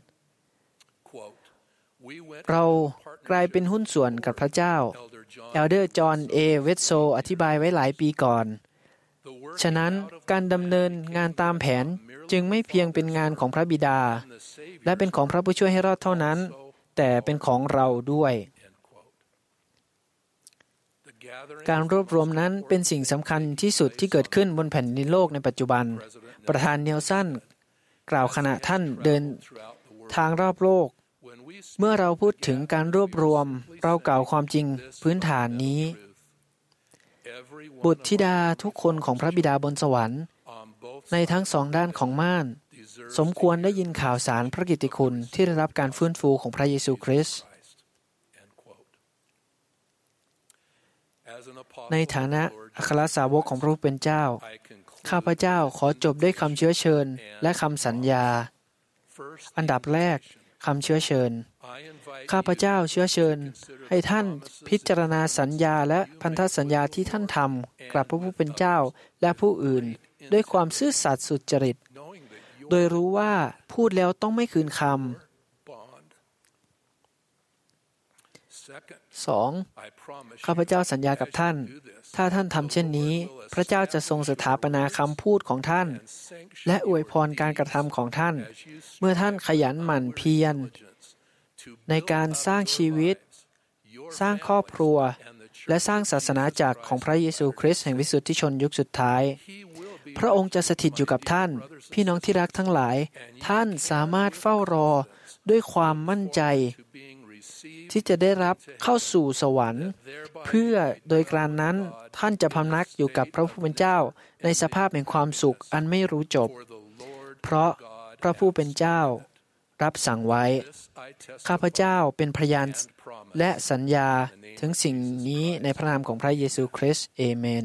เรากลายเป็นหุ้นส่วนกับพระเจ้าเอลเดอร์จอห์นเวตโซอธิบายไว้หลายปีก่อนฉะนั้นการดำเนินงานตามแผนจึงไม่เพียงเป็นงานของพระบิดาและเป็นของพระผู้ช่วยให้รอดเท่านั้นแต่เป็นของเราด้วยการรวบรวมนั้นเป็นสิ่งสำคัญที่สุดที่เกิดขึ้นบนแผ่นดินโลกในปัจจุบันประธานเนลสันกล่าวขณะท่านเดินทางรอบโลกเมื่อเราพูดถึงการรวบรวมเรากล่าวความจริงพื้นฐานนี้บุตรธิดาทุกคนของพระบิดาบนสวรรค์ในทั้งสองด้านของม่านสมควรได้ยินข่าวสารพระกิตติคุณที่ได้รับการฟื้นฟูของพระเยซูคริสต์ในฐานะอัครสาวกของพระผู้เป็นเจ้าข้าพเจ้าขอจบด้วยคำเชื้อเชิญและคำสัญญาอันดับแรกคำเชื้อเชิญข้าพเจ้าเชื้อเชิญให้ท่านพิจารณาสัญญาและพันธสัญญาที่ท่านทำกับพระผู้เป็นเจ้าและผู้อื่นด้วยความซื่อสัตย์สุจริตโดยรู้ว่าพูดแล้วต้องไม่คืนคำ 2. ข้าพเจ้าสัญญากับท่านถ้าท่านทำเช่นนี้พระเจ้าจะทรงสถาปนาคำพูดของท่านและอวยพรการกระทำของท่านเมื่อท่านขยันหมั่นเพียรในการสร้างชีวิตสร้างครอบครัวและสร้างศาสนาจักรของพระเยซูคริสต์แห่งวิสุทธิชนยุคสุดท้ายพระองค์จะสถิตอยู่กับท่านพี่น้องที่รักทั้งหลายท่านสามารถเฝ้ารอด้วยความมั่นใจที่จะได้รับเข้าสู่สวรรค์เพื่อโดยการนั้นท่านจะพำนักอยู่กับพระผู้เป็นเจ้าในสภาพแห่งความสุขอันไม่รู้จบเพราะพระผู้เป็นเจ้ารับสั่งไว้ข้าพเจ้าเป็นพยานและสัญญาถึงสิ่งนี้ในพระนามของพระเยซูคริสต์เอเมน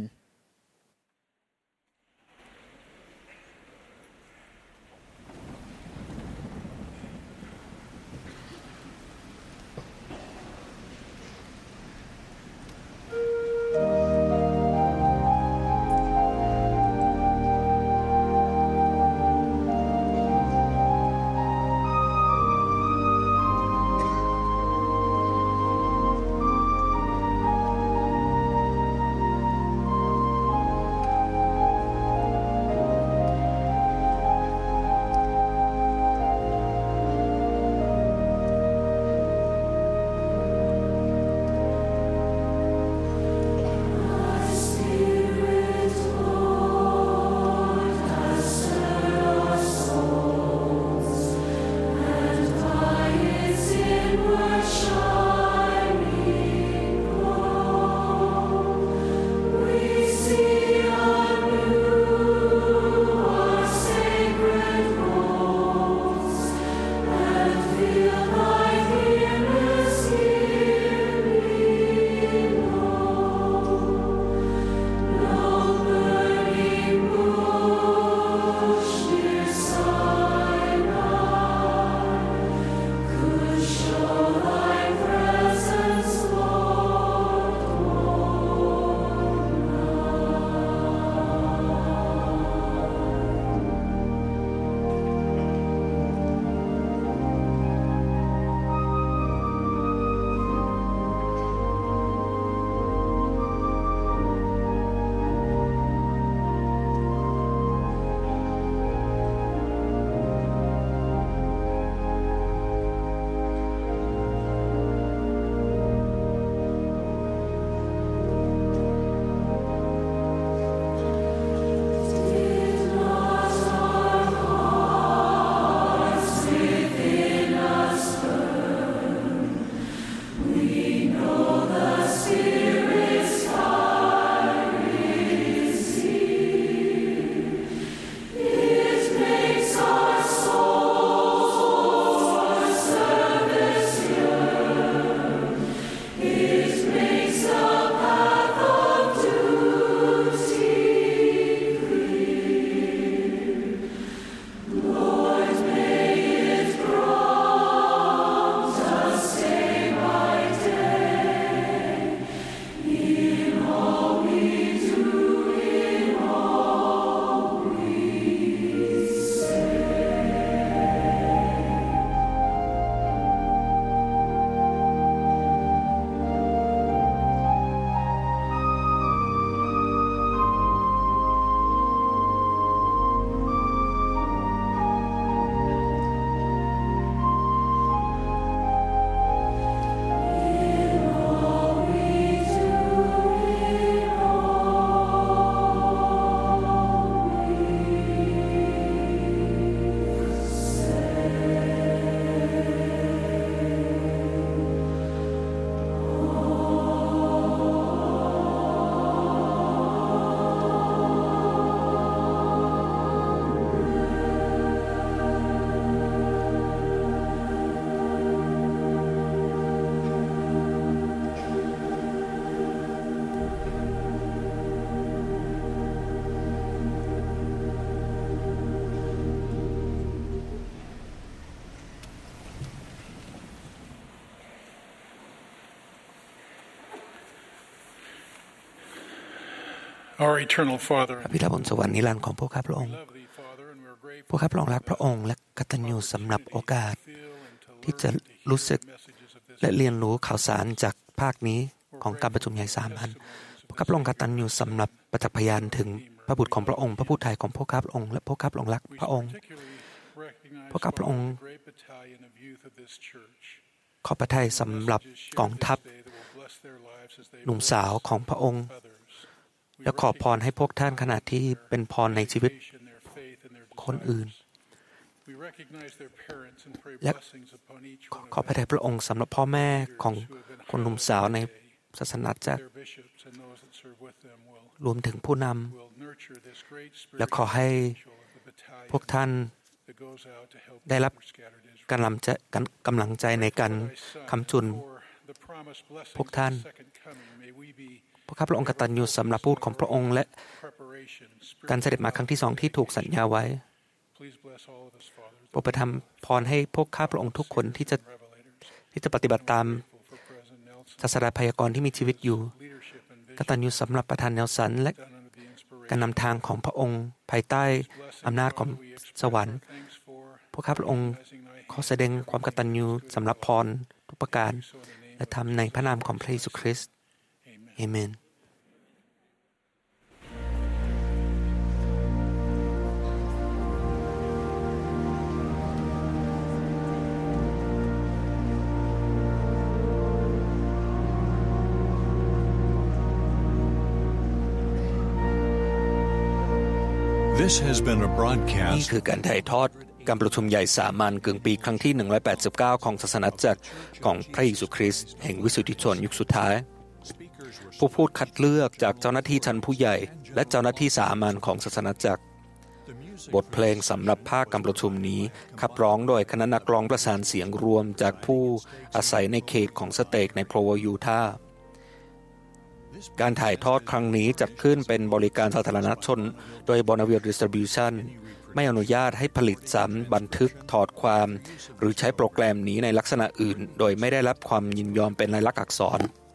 Our eternal พ Father, ระบิดาบนสวรรค์นิรันดร์ของพวกข้าพระองค์ love thee, Father, and we're grateful พวกข้าพระองค์รักพระองค์และกตัญญูสำหรับโอกาสที่จะรู้สึกและเรียนรู้ข่าวสารจากภาคนี้ของการประชุมใหญ่สามัญพวกข้าพระองค์กตัญญูสำหรับประจักษ์พยานถึงพระบุตรของพระองค์พระผู้ไถ่ของพวกข้าพระองค์และพวกข้าพระองค์รักพระองค์พวกข้าพระองค์ขอพระทัยสำหรับกองทัพหนุ่มสาวของพระองค์และขอพรให้พวกท่านขณะที่เป็นพรในชีวิตคนอื่นและขอพระทัยพระองค์สำหรับพ่อแม่ของคนหนุ่มสาวในศาสนาจักรรวมถึงผู้นำและขอให้พวกท่านได้รับกำลังใจในการคำจุนพวกท่านพวกข้าพระองค์กตัญญูสำหรับพูดของพระองค์และการเสด็จมาครั้งที่2ที่ถูกสัญญาไว้โปรดประทานพรให้พวกข้าพระองค์ทุกคนที่จะปฏิบัติตามศาสดาพยากรณ์ที่มีชีวิตอยู่กตัญญูสำหรับประธานเนลสันและการนำทางของพระองค์ภายใต้อำนาจของสวรรค์พวกข้าพระองค์ขอแสดงความกตัญญูสำหรับพรทุกประการและทำในพระนามของพระเยซูคริสต์เอเมนนี่คือการถ่ายทอดการประชุมใหญ่สามัญกึ่งปีครั้งที่189ของศาสนาจักรของพระเยซูคริสต์แห่งวิสุทธิชนยุคสุดท้ายผู้พูดคัดเลือกจากเจ้าหน้าที่ชั้นผู้ใหญ่และเจ้าหน้าที่สามัญของศาสนาจักรบทเพลงสำหรับภาคการประชุมนี้ขับร้องโดยคณะนักร้องประสานเสียงรวมจากผู้อาศัยในเขตของสเตกในโพรโวยูทาห์การถ่ายทอดครั้งนี้จัดขึ้นเป็นบริการสาธารณชนโดย Bonneville Distribution ไม่อนุญาตให้ผลิตซ้ำบันทึกถอดความหรือใช้โปรแกรมนี้ในลักษณะอื่นโดยไม่ได้รับความยินยอมเป็นลายลักษณ์อักษร